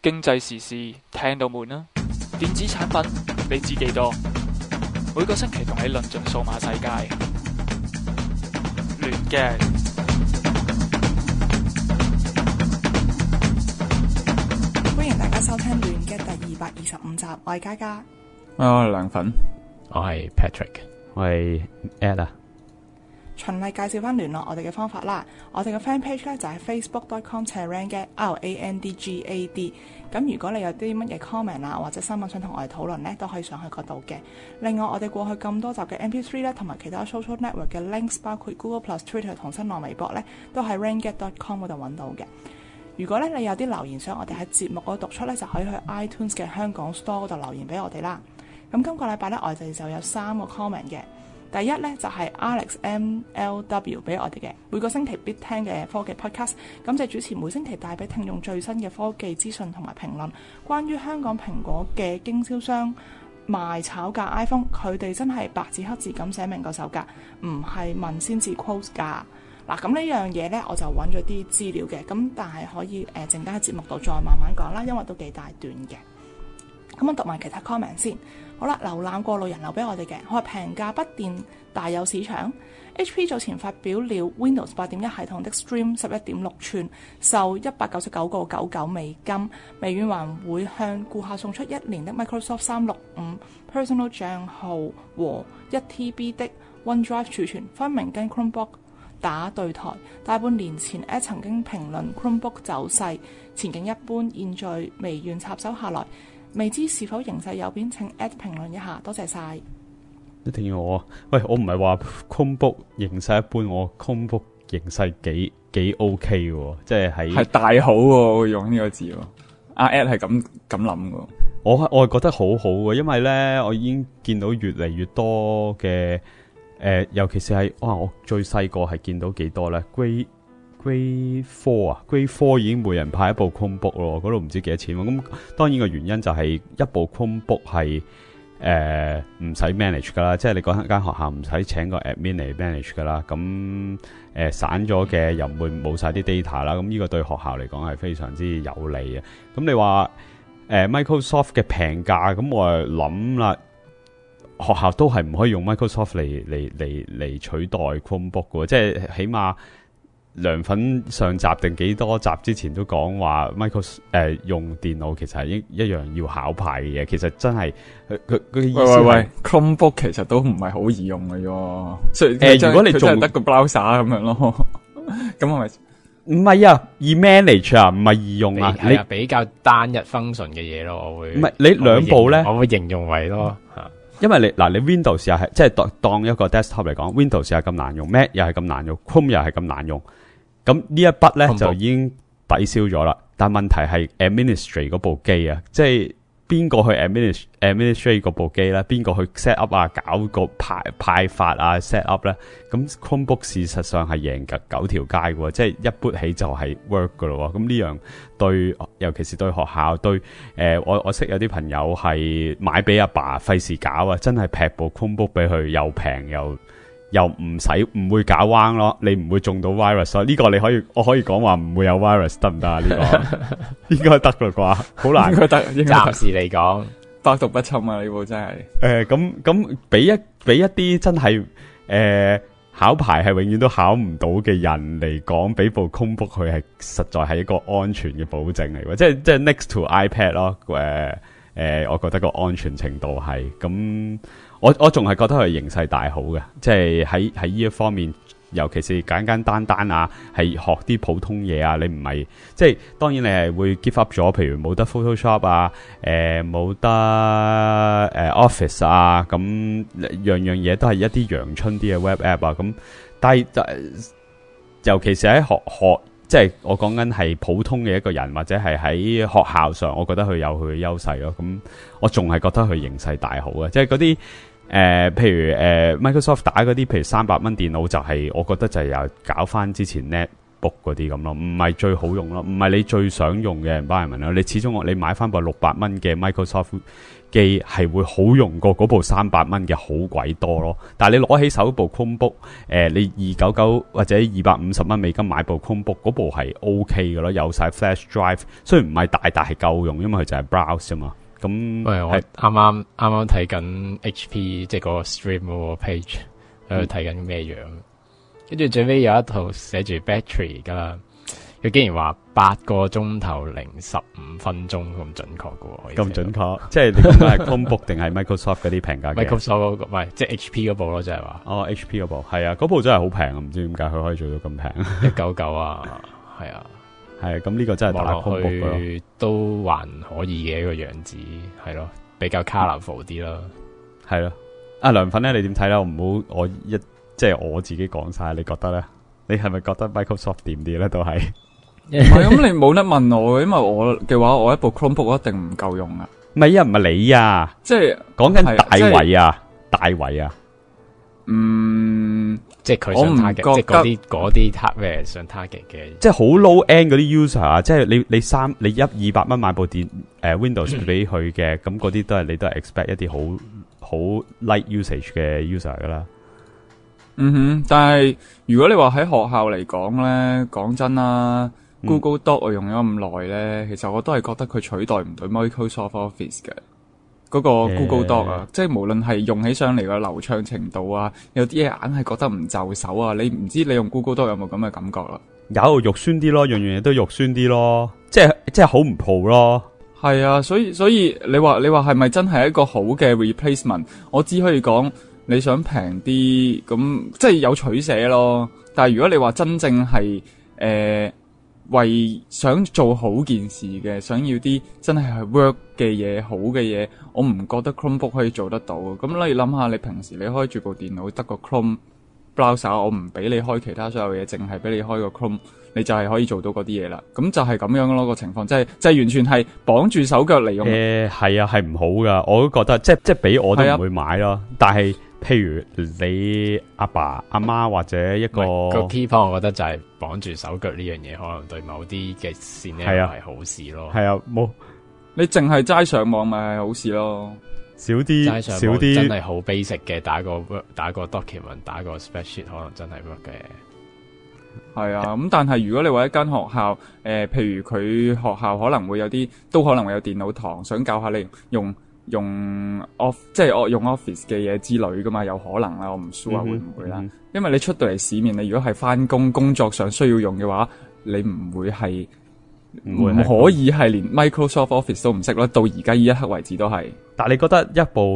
經濟時事聽到悶啦，電子產品你知幾多？每個星期同你論盡數碼世界，亂嘅。 歡迎大家收聽亂嘅第225集，我係嘉嘉， 我係涼粉， 我係 Patrick， 我係 Ed 啊。 循例介紹翻聯絡我哋嘅方法啦。我哋嘅 fan page 咧就係 facebook.com/randgad RANDGAD。咁如果你有啲乜嘢 comment 啊或者新聞想同我哋討論咧，都可以上去嗰度嘅。另外我哋過去咁多集嘅 MP3 咧，同埋其他 social network 嘅 links， 包括 Google+、Twitter 同新浪微博咧，都喺 randgad.com 嗰度揾到嘅。如果咧你有啲留言想我哋喺節目嗰度讀出咧，就可以去 iTunes 嘅香港 store 嗰度留言俾我哋啦。咁今個禮拜咧，我哋就有3個 comment 嘅。第一咧就係 Alex MLW 俾我哋嘅每個星期必聽嘅科技 podcast， 感謝主持每星期帶俾聽眾最新嘅科技資訊同埋評論。關於香港蘋果嘅經銷商賣炒價 iPhone， 佢哋真係白紙黑字咁寫明個售價，唔係問先至 quote 價。嗱，咁呢樣嘢咧我就揾咗啲資料嘅，咁但係可以陣間喺節目度再慢慢講啦，因為都幾大段嘅。咁我讀埋其他 comment 先。好啦，瀏覽過路人留俾我哋嘅，我話平價筆電大有市場。HP 早前發表了 Windows 8.1 系統的 Stream 11.6寸，售199.99美金。微軟還會向顧客送出1年的 Microsoft 365 Personal 帳號和 1TB 的 OneDrive 儲存，分明跟 Chromebook 打對台。大半年前 Ed 曾經評論 Chromebook 走勢前景一般，現在微軟插手下來，未知是否形勢有變，請 Ed 評論一下，多謝晒。 一定要我喂，我唔係話 Chromebook 形勢一般，我 Chromebook 形勢幾 OK 嘅，即係大好喎，會用呢個字喎。阿 Ed 係咁諗嘅。 我係覺得好好嘅，因為咧我已經見到越嚟越多嘅尤其是係我最細個係見到幾多咧 Grade 4啊 ，Grade 4已經每人派一部 Chromebook 咯，嗰度唔知幾多錢喎。咁當然個原因就係一部 Chromebook 係唔使 manage 噶啦，即係你嗰間學校唔使請個 admin 嚟 manage 噶啦。咁散咗嘅又唔會冇晒啲 data 啦。咁呢個對學校嚟講係非常之有利嘅。咁你話Microsoft 嘅平價，咁我係諗啦，學校都係唔可以用 Microsoft 嚟取代 Chromebook 嘅，即係起碼。涼粉上集定幾多集之前都講話 Microsoft 用電腦其實係一樣要考牌嘅嘢，其實真係佢意思係 Chromebook 其實都唔係好易用嘅喎。所以如果你仲得個 browser 咁樣咯，咁係咪？ 唔係啊，易 manage 啊，唔係易用啊。 你比較單一 function 嘅嘢咯，我會唔係你兩部咧， 我會形容為咯吓。 因為你 Windows 又係即係當一個 desktop 嚟講 ，Windows 又係咁難用 ，Mac 又係咁難用 ，Chrome 又係咁難用。咁呢一筆咧就已經抵消咗啦，但問題係 administrate 嗰部機啊，即係邊個去 administrate 嗰部機咧？邊個去 set up 啊？搞個派發啊 set up 咧？咁 Chromebook 事實上係贏9條街嘅，即係一撥起就係 work 噶咯。咁呢樣對，尤其是對學校對我識有啲朋友係買俾阿爸費事搞啊，真係劈部 Chromebook 俾佢，又平又唔會搞彎咯，你唔會中到 virus 咯。呢個我可以講話唔會有 virus 得唔得啊？呢個應該得啦啩，好難。 暫時嚟講， 百毒不侵啊！呢部真係。 咁俾一啲真係考牌係永遠都考唔到嘅人嚟講，俾部 Chromebook 佢係實在係一個安全嘅保證嚟喎，即係 next to iPad 咯。我覺得個安全程度係咁。我仲係覺得佢形勢大好嘅，即係喺呢一方面，尤其是簡單啊，係學啲普通嘢啊，你唔係即係當然你係會 give up 咗，譬如冇得 Photoshop 啊，冇得Office 啊，咁樣嘢都係一啲陽春啲嘅 web app 啊，咁但係尤其是喺學即係我講緊係普通嘅一個人，或者係喺學校上，我覺得佢有佢嘅優勢咯。咁我仲係覺得佢形勢大好嘅，即係嗰啲譬如Microsoft 打嗰啲，譬如300蚊電腦就係、是，我覺得就係又搞翻之前 notebook 嗰啲咁咯，唔係最好用咯，唔係你最想用嘅 environment 咯。你始終你買翻部600蚊嘅 Microsoft 機係會好用過嗰部300蚊嘅好鬼多咯。但係你攞起手部 Chromebook，你299或者250蚊美金買部 Chromebook 嗰部係 OK 嘅咯，有晒 flash drive， 雖然唔係大，但係夠用，因為佢就係 browse 啫嘛。咁喂，我啱啱睇緊 HP 即係嗰個 stream 嗰個 page， 喺度睇緊咩樣，跟住最尾有一套寫住 battery 噶啦，佢竟然話8個鐘頭零15分鐘咁準確嘅喎， 咁準確，即係你講緊係 Chromebook 定係 Microsoft 嗰啲平價嘅 Microsoft 嗰個，唔係即係 HP 嗰部咯，即係話。 哦 HP 嗰部係啊，嗰部真係好平啊，唔知點解佢可以做到咁平 199啊，係啊。 係咁呢個真係打 Chromebook 咯， 都還可以嘅一個樣子，係咯，比較 colourful 啲咯， 係咯。阿涼粉咧，你點睇咧？我即係我自己講晒，你覺得咧？你係咪覺得 Microsoft 掂啲咧？都係唔係咁，你冇得問我，因為我嘅話，我一部 Chromebook 一定唔夠用啊。 唔係啊，唔係你啊， 即係講緊大偉啊，大偉啊。 即係佢想 target，即係嗰啲 target 想 target 嘅， 即係好 low end 嗰啲 user 啊，即係你200蚊買部Windows 俾佢嘅，咁嗰啲你都係 expect 一啲好 light usage 嘅 user 噶啦。 但係如果你話喺學校嚟講咧，講真啦，Google Doc 我用咗咁耐咧，其實我都係覺得佢取代唔到 Microsoft Office 嘅。嗰個 Google Doc 啊，即係無論係用起上嚟個流暢程度啊，有啲嘢硬係覺得唔就手啊。你唔知你用 Google Doc 有冇咁嘅感覺啦？ 有肉酸啲咯，樣樣嘢都肉酸啲咯，即係好唔 pro 咯。 係啊，所以你話係咪真係一個好嘅 replacement？ 我只可以講你想平啲，咁即係有取捨咯。但係如果你話真正係為想做好件事嘅，想要啲真係 work 嘅嘢，好嘅嘢，我唔覺得 Chromebook 可以做得到。咁你諗下，你平時你開住部電腦得個 Chrome browser， 我唔俾你開其他所有嘢，淨係俾你開個 Chrome， 你就係可以做到嗰啲嘢啦。咁就係咁樣咯，個情況，即係完全係綁住手腳嚟用。 係啊，係唔好噶，我都覺得即係俾我都唔會買咯。但係譬如你阿爸阿媽或者一個 key point， 我覺得就係綁住手腳呢樣嘢，可能對某啲嘅線咧係好事咯。係啊，冇你淨係齋上網咪係好事咯。 少啲真係好 basic 嘅，打個 document， 打個 spreadsheet， 可能真係 work 嘅。 係啊，咁但係如果你話一間學校，譬如佢學校可能會有啲，都可能會有電腦堂，想教下你用即係用 Office 嘅嘢之類噶嘛，有可能啦，我唔 sure 會唔會啦。因為你出到嚟市面，你如果係翻工作上需要用嘅話，你唔可以係連 Microsoft Office 都唔識咯。到而家呢一刻為止都係。但係你覺得一部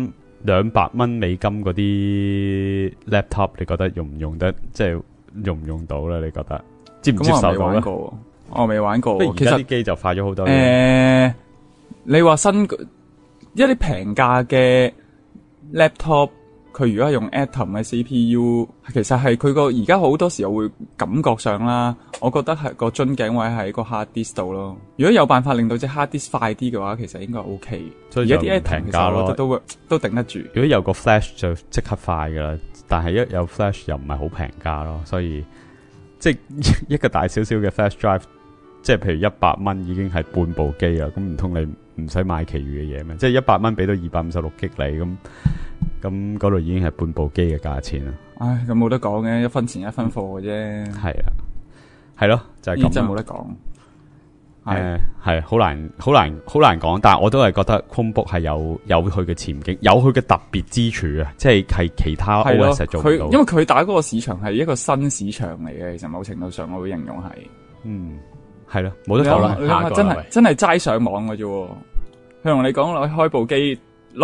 200蚊美金嗰啲 laptop， 你覺得用唔用得，即係用唔用到咧？你覺得接唔接受到咧？我未玩過。其實啲機就快咗好多。 你話一啲平價嘅 laptop， 佢如果係用 Atom 嘅 CPU， 其實係佢個而家好多時候會感覺上啦，我覺得係個樽頸位喺個 hard disk 度咯。如果有辦法令到隻 hard disk 快啲嘅話，其實應該 OK。 所以而家啲 Atom 其實我覺得都頂得住。如果有個 flash 就即刻快噶啦，但係一有 flash 又唔係好平價咯，所以即係一個大少少嘅 flash drive， 即係譬如100蚊已經係半部機啦，咁唔通你唔使買其餘嘅嘢咩？即係100蚊俾到256 G 你咁嗰度已經係半部機嘅價錢啦。 唉，咁冇得講嘅，一分錢一分貨嘅啫。 係啊，係咯，就係咁。 真係冇得講。 係好難講，但係我都係覺得 Chromebook 係有佢嘅前景，有佢嘅特別之處啊！即係其他 OS 做唔到。 因為佢打嗰個市場係一個新市場嚟嘅，其實某程度上我會形容係。 係咯，冇得講啦。 你諗真係齋上網嘅啫。佢同你講攞開部機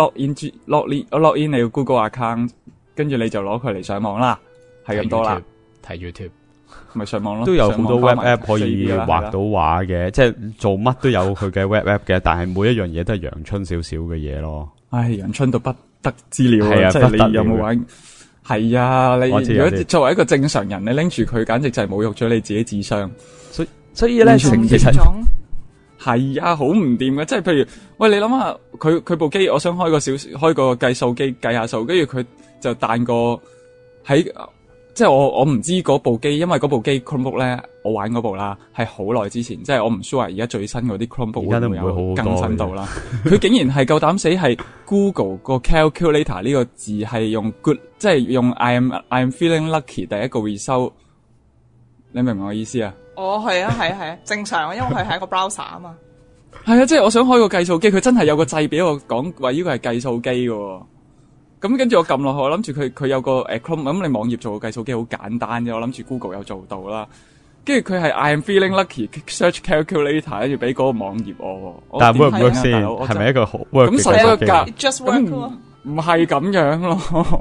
log in 你個 Google account， 跟住你就攞佢嚟上網啦，係咁多啦。 睇 YouTube 咪上網咯， 都有好多 web app 可以畫到畫嘅，即係做乜都有佢嘅 web app 嘅，但係每一樣嘢都係陽春少少嘅嘢咯。 唉，陽春到不得之了啊！即係你有冇玩？係啊，你如果作為一個正常人，你拎住佢，簡直就係侮辱咗你自己智商。 所以咧，其實係啊，好唔掂嘅。即係譬如，喂，你諗下，佢部機，我想開個計數機計下數，跟住佢就彈個喺即係我唔知嗰部機，因為嗰部機 Chromebook 咧，我玩嗰部啦，係好耐之前，即係我唔 sure 而家最新嗰啲 Chromebook 會唔會有更新到啦。佢竟然係夠膽死係 Google 個 calculator 呢個字係用 good， 即係用 I'm feeling lucky 第一個 result， 你明唔明我意思啊？ 哦，係啊，正常啊，因為佢係一個 browser 啊嘛。 係啊，即係我想開個計數機，佢真係有個掣俾我講話呢個係計數機喎。咁跟住我撳落去，我諗住佢有個Chrome， 咁你網頁做個計數機好簡單啫，我諗住 Google 有做到啦。跟住佢係 I am feeling lucky search calculator， 跟住俾嗰個網頁我。 但係 work 唔 work 先？係咪一個好 work 嘅計數機？ Just work 咯。 唔係咁樣咯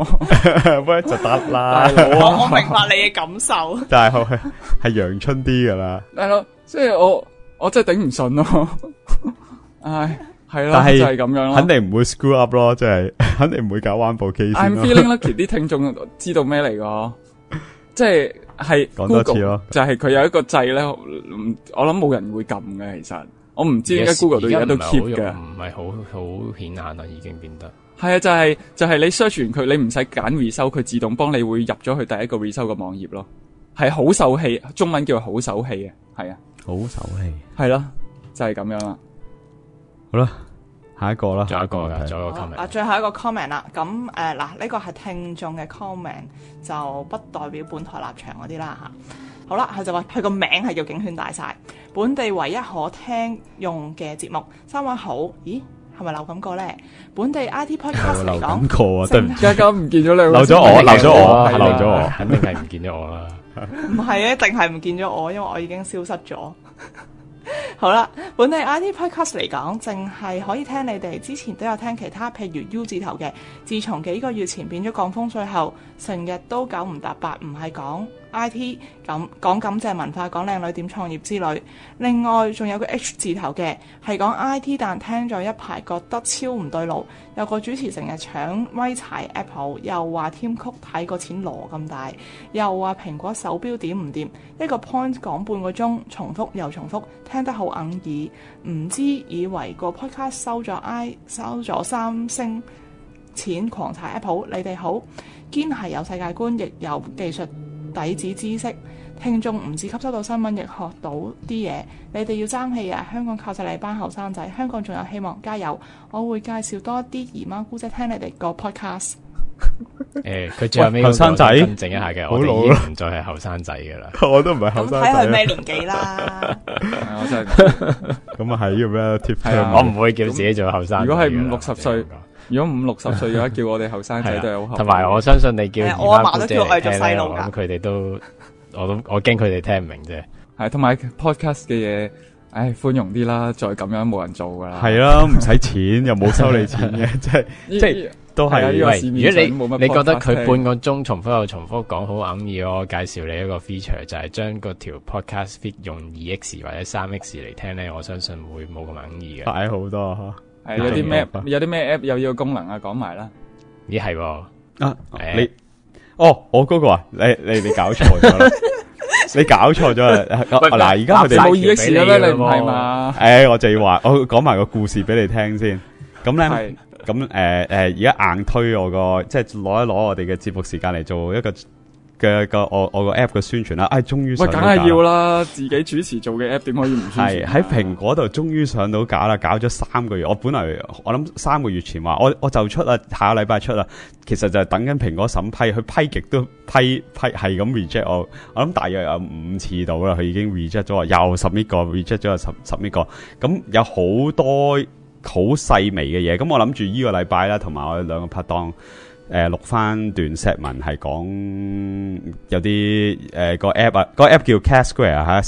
，work 就得啦。 我明白你嘅感受。 但係係陽春啲噶啦。 係咯，即係我真係頂唔順咯。唉。係啦， 但係就係咁樣咯， 肯定唔會 screw up 咯，即係肯定唔會搞彎部機先。 I'm feeling lucky 啲聽眾知道咩嚟噶？即係 Google 就係佢有一個掣咧，我諗冇人會撳嘅。其實我唔知點解 Google 到而家都 keep 嘅， 唔係好顯眼啦，已經變得係啊，就係你 search 完佢，你唔使揀 result， 佢自動幫你會入咗去第一個 result 嘅網頁咯，係好手氣，中文叫好手氣嘅，係啊， 好手氣， 係咯，就係咁樣啦。 好啦，下一個啦， 仲有一個噶，仲有一個 comment。 最後一個 comment 啦，咁嗱呢個係聽眾嘅 comment， 就不代表本台立場嗰啲啦吓。好啦，佢就話佢個名係叫警犬大晒，本地唯一可聽用嘅節目。三位好，咦係咪漏感過咧？本地 IT podcast 嚟講， 過啊，對唔住， 而家唔見咗你， 漏咗我， 肯定係唔見咗我啦。 唔係啊，一定係唔見咗我，因為我已經消失咗。好啦，本地 IT podcast 嚟講，淨係可以聽你哋，之前都有聽其他，譬如 U 字頭嘅。自從幾個月前變咗講風水後，成日都九唔搭八，唔係講 IT， 講感謝文化，講靚女點創業之類。另外仲有個 H 字頭嘅，係講 IT， 但聽咗一排覺得超唔對路。有個主持成日搶威踩 Apple， 又話添曲睇個錢羅咁大，又話蘋果手錶點唔掂，一個 point 講半個鐘，重複又重複，聽得好硬耳。唔知以為個 podcast 收咗3星錢狂踩 Apple。你哋好，堅係有世界觀，亦有技術底子知識。聽眾唔止吸收到新聞，亦學到啲嘢。你哋要爭氣啊！香港靠晒你班後生仔，香港仲有希望，加油！我會介紹多啲姨媽姑姐聽你哋個 podcast。 佢最後尾後生仔更正一下嘅，我哋已經唔再係後生仔噶啦。 我都唔係後生仔。 睇佢咩年紀啦。 我真係咁啊，係要咩 tip？ 我唔會叫自己做後生。 如果係50-60歲，如果50-60歲嘅話，叫我哋後生仔都係好後。 同埋我相信你叫姨媽姑姐嚟聽咧， 我咁佢哋都。我驚佢哋聽唔明啫， 係同埋 podcast 嘅嘢，寬容啲啦，再咁樣冇人做噶啦， 係啦，唔使錢又冇收你錢嘅，即係都係。 如果你覺得佢半個鐘重複又重複講好硬耳，我介紹你一個 feature 就係將嗰條 podcast feed 用 2x 或者 3x 嚟聽咧，我相信會冇咁硬耳嘅， 快好多吓。有啲咩 app 有呢個功能啊？講埋啦。 咦係你。我嗰個啊，你搞錯咗啦，你搞錯咗啦。嗱，而家佢哋冇 2x 嘅咩？你唔係嘛？ 我就要話，我講埋個故事俾你聽先。咁咧，咁而家硬推我個，即係攞一攞我哋嘅節目時間嚟做一個我個 app 嘅宣傳啦。終於上到架。喂，梗係要啦，自己主持做嘅 app 點可以唔宣傳？係喺蘋果度終於上到架啦，搞咗3個月。我本來我諗3個月前話我就出啦，下個禮拜出啦。其實就係等緊蘋果審批，佢批極都批係咁 reject 我。我諗大約有5次到啦，佢已經 reject 咗我，又submit個 reject 咗又submit個。咁有好多好細微嘅嘢。咁我諗住呢個禮拜啦，同埋我哋2個拍檔。錄翻段 set 文係講有啲個 app 啊，個 app 叫 Casquare 吓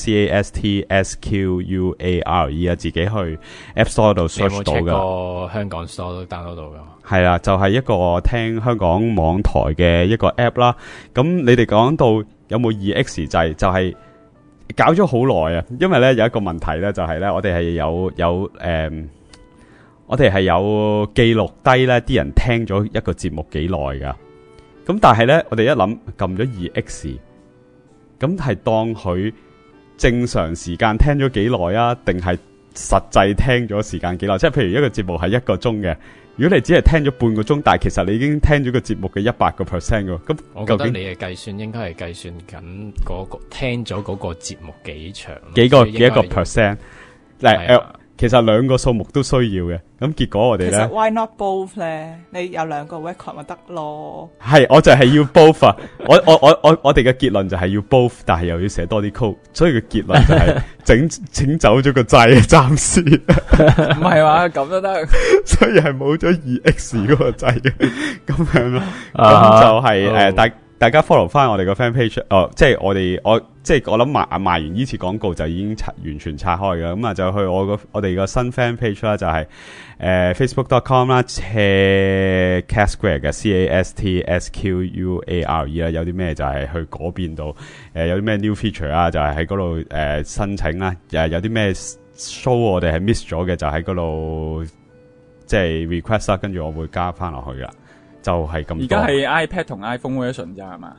CASTSQUARE 啊，自己去 App Store 度 search 到嘅。 有冇 check 過香港 Store 都 download 到噶？ 係啦，就係一個聽香港網台嘅一個 app 啦。咁你哋講到有冇 2X 制，就係搞咗好耐啊。因為咧有一個問題咧，就係咧我哋係我哋係有記錄低咧啲人聽咗一個節目幾耐噶，咁但係咧我哋一諗撳咗 2X， 咁係當佢正常時間聽咗幾耐啊，定係實際聽咗時間幾耐，即係譬如一個節目係1個鐘嘅，如果你只係聽咗半個鐘，但係其實你已經聽咗個節目嘅100%嘅，咁我覺得你嘅計算應該係計算緊嗰個聽咗嗰個節目幾長， 幾個 percent。其實兩個數目都需要嘅，咁結果我哋咧， 其實 why not both 咧？你有兩個 record 咪得咯？ 係，我就係要 both 啊！我哋嘅結論就係要 both， 但係又要寫多啲 code， 所以個結論就係整走咗個掣，暫時唔係話咁都得， 所以係冇咗 2x 嗰個掣嘅，咁樣咯。咁就係大家 follow 翻我哋個 fan page，即係我諗賣完呢次廣告就已經完全拆開嘅，咁啊就去我哋個新 fan page 啦，就係facebook.com 啦，Casquare 嘅 CASTSQUARE 啦，有啲咩就係去嗰邊度，有啲咩 new feature 啊，就係喺嗰度申請啦，有啲咩 show 我哋係 miss 咗嘅，就喺嗰度即係 request 啦，跟住我會加翻落去啦。就係咁多。而家係 iPad 同 iPhone version 咋係嘛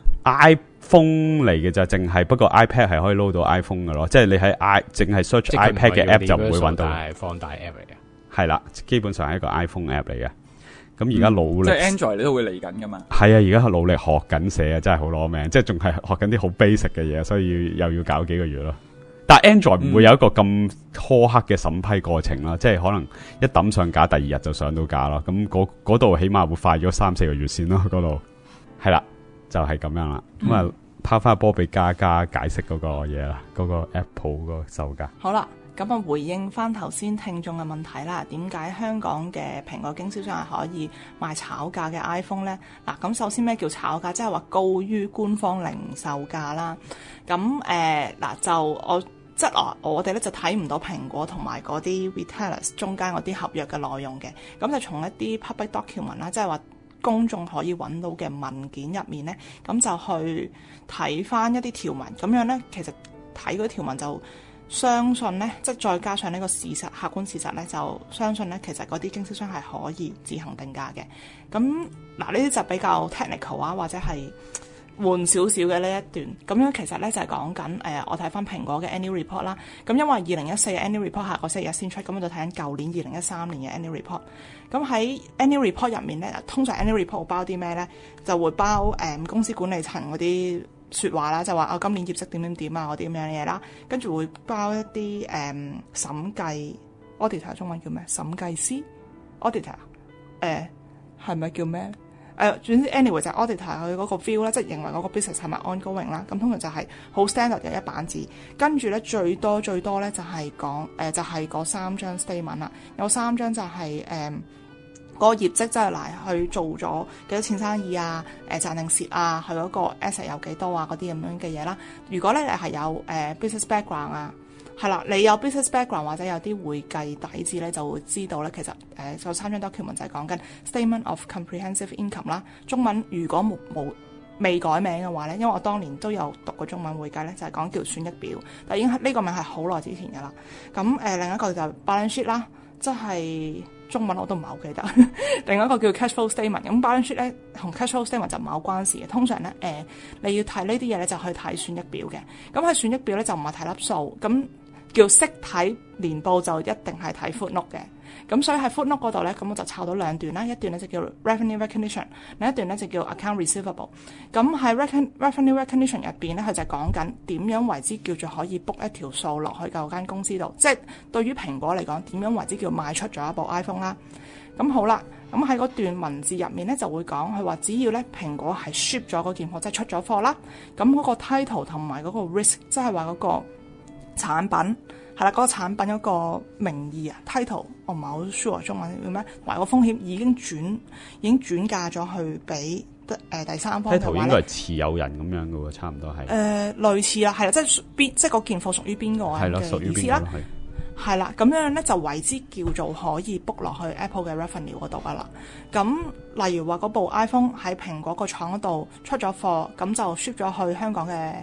？iPhone 嚟嘅就淨係，不過 iPad 係可以 load 到 iPhone 嘅咯。即係你喺淨係 search iPad 嘅 app 就唔會揾到。 係放大 app 嚟嘅。 係啦，基本上係一個 iPhone app 嚟嘅。咁而家努力， 即係 Android 你都會嚟緊噶嘛？ 係啊，而家努力學緊寫啊，真係好攞命。即係仲係學緊啲好 basic 嘅嘢，所以又要搞幾個月咯。但係 Android 唔會有一個咁苛刻嘅審批過程啦，即係可能一抌上架，第二日就上到架啦。咁嗰度起碼會快咗3-4個月先咯。嗰度係啦，就係咁樣啦。咁啊，拋翻個波俾嘉嘉解釋嗰個嘢啦，嗰個 Apple 嗰個售價。 好啦，咁啊回應翻頭先聽眾嘅問題啦，點解香港嘅蘋果經銷商係可以賣炒價嘅 iPhone 呢？嗱，咁首先咩叫炒價？即係話高於官方零售價啦。咁嗱就我哋咧就睇唔到蘋果同埋嗰啲 retailers 中間嗰啲合約嘅內容嘅，咁就從一啲 public document 啦，即係話公眾可以揾到嘅文件入面咧，咁就去睇翻一啲條文，咁樣咧其實睇嗰啲條文就相信咧，即係再加上呢個事實、客觀事實咧，就相信咧其實嗰啲經銷商係可以自行定價嘅。咁嗱，呢啲就比較 technical 啊，或者係換少少嘅呢一段，咁樣其實咧就係講緊我睇翻蘋果嘅 annual report 啦。咁因為2014嘅 annual report 下個星期日先出，咁我就睇緊舊年2013年嘅 annual report。咁喺 annual report 入面咧，通常 annual report 會包啲咩咧？就會包公司管理層嗰啲説話啦，就話我今年業績點點點啊，嗰啲咁樣嘅嘢啦。跟住會包一啲審計 auditor， 中文叫咩？審計師 auditor， 係咪叫咩？總之 anyway 就係 auditor 佢嗰個 view 啦，即係認為嗰個 business 係咪 ongoing 啦。咁通常就係好 standard 嘅一版字，跟住咧最多咧就係講就係嗰3張 statement 啦。有3張就係嗰個業績即係嚟去做咗幾多錢生意啊，賺定蝕啊，佢嗰個 asset 有幾多啊，嗰啲咁樣嘅嘢啦。如果咧你係有business background 啊，係啦，你有 business background 或者有啲會計底子咧，就會知道咧，其實有3張 document 就係講緊 statement of comprehensive income 啦。中文如果未改名嘅話咧，因為我當年都有讀過中文會計咧，就係講叫損益表，但已經呢個名係好耐之前嘅啦。咁另一個就係 balance sheet 啦，即係中文我都唔係好記得。另一個叫 cash flow statement， 咁 balance sheet 咧同 cash flow statement 就唔係好關事嘅。通常咧你要睇呢啲嘢咧，就去睇損益表嘅。咁喺損益表咧就唔係睇粒數，咁叫識睇年報就一定係睇 footnote 嘅。咁所以喺 footnote 嗰度咧，咁我就抄到2段啦，一段咧就叫 revenue recognition， 另一段咧就叫 account receivable。咁喺 revenue recognition 入邊咧，佢就係講緊點樣為之叫做可以 book 一條數落去嗰間公司度，即係對於蘋果嚟講，點樣為之叫賣出咗一部 iPhone 啦。咁好啦，咁喺嗰段文字入面咧就會講，佢話只要咧蘋果係 ship 咗嗰件貨，即係出咗貨啦，咁嗰個 title 同埋嗰個 risk， 即係話嗰個產品。係啦，嗰個產品嗰個名義啊 title， 我唔係好 sure 中文叫咩，同埋個風險已經轉嫁咗去俾第三方嘅話咧， title 應該係持有人咁樣嘅喎，差唔多係類似啦，係啦，即係嗰件貨屬於邊個啊嘅意思啦，係啦，咁樣咧就為之叫做可以 book 落去 Apple 嘅 revenue 嗰度噶啦。咁例如話嗰部 iPhone 喺蘋果個廠嗰度出咗貨，咁就 ship 咗去香港嘅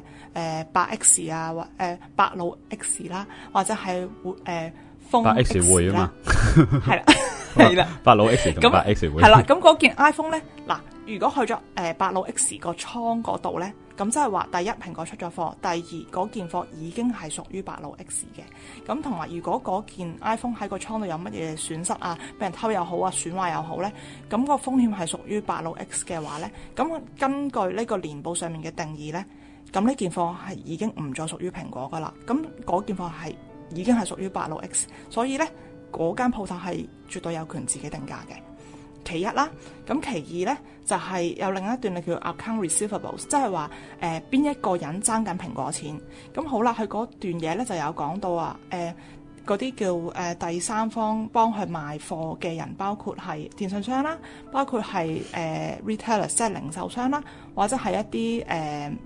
8X 啊，或百老 X 啦，或者係豐 X 會啊嘛， 係啦係啦， 百老 X 同8X 會係啦。咁嗰件 iPhone 咧，嗱，如果去咗百老 X 個倉嗰度咧， 咁即係話第一蘋果出咗貨，第二嗰件貨已經係屬於白露 X 嘅。咁同埋如果嗰件 iPhone 喺個倉度有乜嘢損失啊，俾人偷又好啊，損壞又好呢，咁個風險係屬於白露 X 嘅話呢，咁根據呢個年報上面嘅定義呢，咁呢件貨係已經唔再屬於蘋果噶啦，咁嗰件貨係已經係屬於白露 X， 所以呢，嗰間鋪頭係絕對有權自己定價嘅。其一啦，咁其二呢，就係有另一段叫 account receivables， 即係話邊一個人爭緊蘋果錢。咁好啦，佢嗰段嘢呢就有講到啊，嗰啲叫第三方幫佢賣貨嘅人，包括係電信商啦，包括係retailers 即係零售商啦，或者係一啲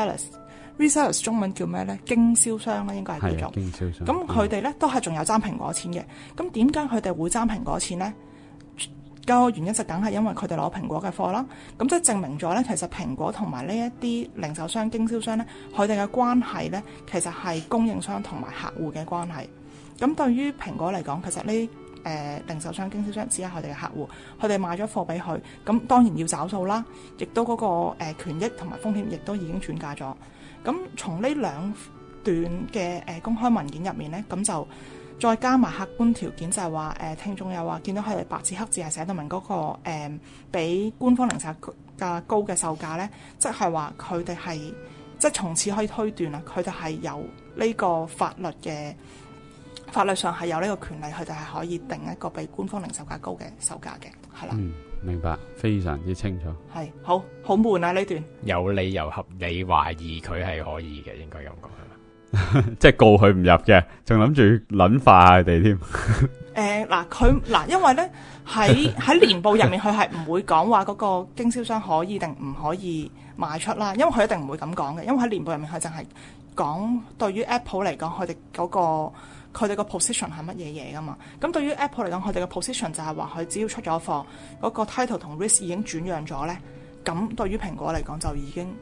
resellers 中文叫咩呢？經銷商啦，應該係叫做經銷商。 咁佢哋呢都係仲有爭蘋果錢嘅。咁點解佢哋會爭蘋果錢呢？個原因就梗係因為佢哋攞蘋果嘅貨啦，咁即係證明咗咧，其實蘋果同埋呢一啲零售商、經銷商咧，佢哋嘅關係咧，其實係供應商同埋客戶嘅關係。咁對於蘋果嚟講，其實呢零售商、經銷商只係佢哋嘅客戶，佢哋賣咗貨俾佢，咁當然要找數啦，亦都嗰個權益同埋風險亦都已經轉嫁咗。咁從呢兩段嘅公開文件入面咧，咁就再加埋客觀條件，就係話聽眾又話見到佢哋白紙黑字係寫到明嗰個比官方零售價高嘅售價咧，即係話佢哋係即係從此可以推斷啦，佢哋係有呢個法律上係有呢個權利，佢哋係可以定一個比官方零售價高嘅售價嘅，係啦。 明白，非常之清楚。 係好悶啊呢段。有理由合理懷疑佢係可以嘅，應該咁講。 即係告佢唔入嘅，仲諗住撚化佢哋添。 因為咧喺年報入面，佢係唔會講話嗰個經銷商可以定唔可以賣出啦，因為佢一定唔會咁講嘅。因為喺年報入面，佢淨係講對於 Apple 嚟講，佢哋個 position 係乜嘢嘢噶嘛。咁對於 Apple 嚟講，佢哋嘅 position 就係話佢只要出咗貨，嗰個 title 同 risk 已經轉讓咗咧，咁對於蘋果嚟講就已經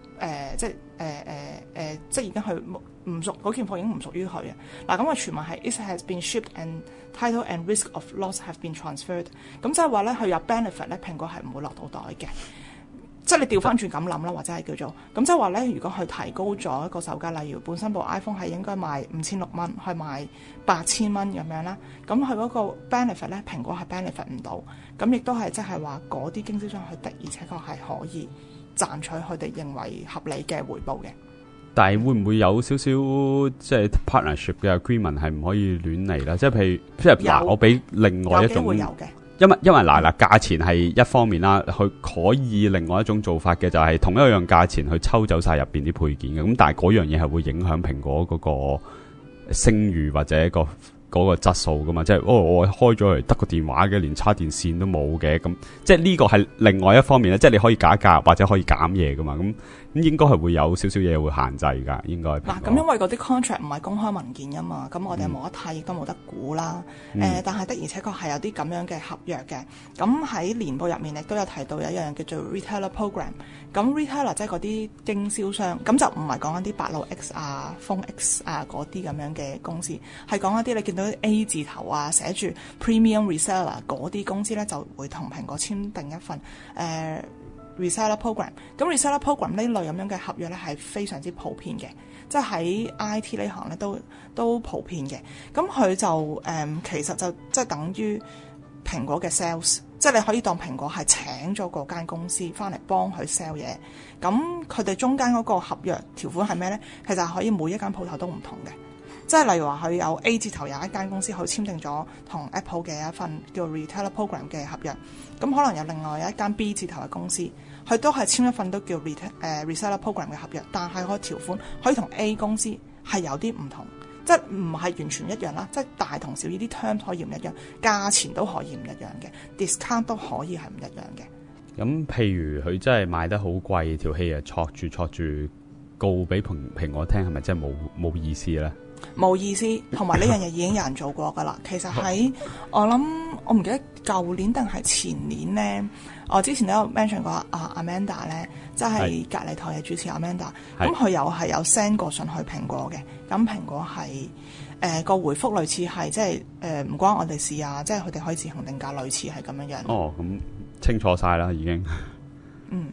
即係已經係唔屬嗰件貨已經唔屬於佢嘅。嗱，咁個傳聞係 it has been shipped and title and risk of loss have been transferred。咁即係話咧，佢有 benefit 咧，蘋果係唔會落到袋嘅。即係你調翻轉咁諗啦，或者係叫做咁即係話咧，如果佢提高咗一個售價，例如本身部 iPhone 係應該賣5600蚊，去賣8000蚊咁樣啦，咁佢嗰個 benefit 咧，蘋果係 benefit 唔到。咁亦都係即係話嗰啲經銷商佢的而且確係可以賺取佢哋認為合理嘅回報嘅。 但係會唔會有少少即係 partnership 嘅 agreement 係唔可以亂嚟啦？即係譬如嗱，我俾另外一種， 有機會有嘅。 因為嗱，價錢係一方面啦，佢可以另外一種做法嘅就係同一樣價錢去抽走晒入邊啲配件嘅。咁但係嗰樣嘢係會影響蘋果嗰個聲譽或者嗰個質素噶嘛？即係我開咗嚟得個電話嘅，連插電線都冇嘅，咁即係呢個係另外一方面咧。即係你可以加價或者可以減嘢噶嘛？咁應該係會有少少嘢會限制㗎，應該。嗱， 咁因為嗰啲 contract 唔係公開文件㗎嘛，咁我哋冇得睇，亦都冇得估啦。但係的而且確係有啲咁樣嘅合約嘅。咁喺年報入面亦都有提到有一樣叫做 retailer program。咁 retailer 即係嗰啲經銷商，咁就唔係講緊啲白露 X 啊、Phone X 啊嗰啲咁樣嘅公司，係講一啲你見到 A 字頭啊，寫住 premium reseller 嗰啲公司咧，就會同蘋果簽訂一份reseller program。咁 reseller program 呢類咁樣嘅合約咧係非常之普遍嘅，即係喺 IT 呢行咧都普遍嘅。咁佢就其實就即係等於蘋果嘅 sales， 即係你可以當蘋果係請咗嗰間公司翻嚟幫佢 sell 嘢。咁佢哋中間嗰個合約條款係咩咧？其實係可以每一間鋪頭都唔同嘅。即係例如話佢有 A 字頭有一間公司佢簽訂咗同 Apple 嘅一份叫 retailer program 嘅合約，咁可能有另外有一間 B 字頭嘅公司，佢都係簽一份都叫 reseller program 嘅合約，但係個條款可以同 A 公司係有啲唔同，即係唔係完全一樣啦，即係大同小異，啲 term 可以唔一樣，價錢都可以唔一樣嘅 ，discount 都可以係唔一樣嘅。 咁譬如佢真係賣得好貴，條氣啊戳住告俾蘋果聽，係咪真係冇意思咧？ 冇意思，同埋呢樣嘢已經有人做過噶啦。其實喺我諗，我唔記得舊年定係前年咧，我之前都有 mention 過Amanda 咧，即係隔離台嘅主持 Amanda，咁佢又係有 send 過信去蘋果嘅，咁蘋果係個回覆類似係即係唔關我哋事啊，即係佢哋可以自行定價，類似係咁樣樣。 哦，咁清楚晒啦，已經。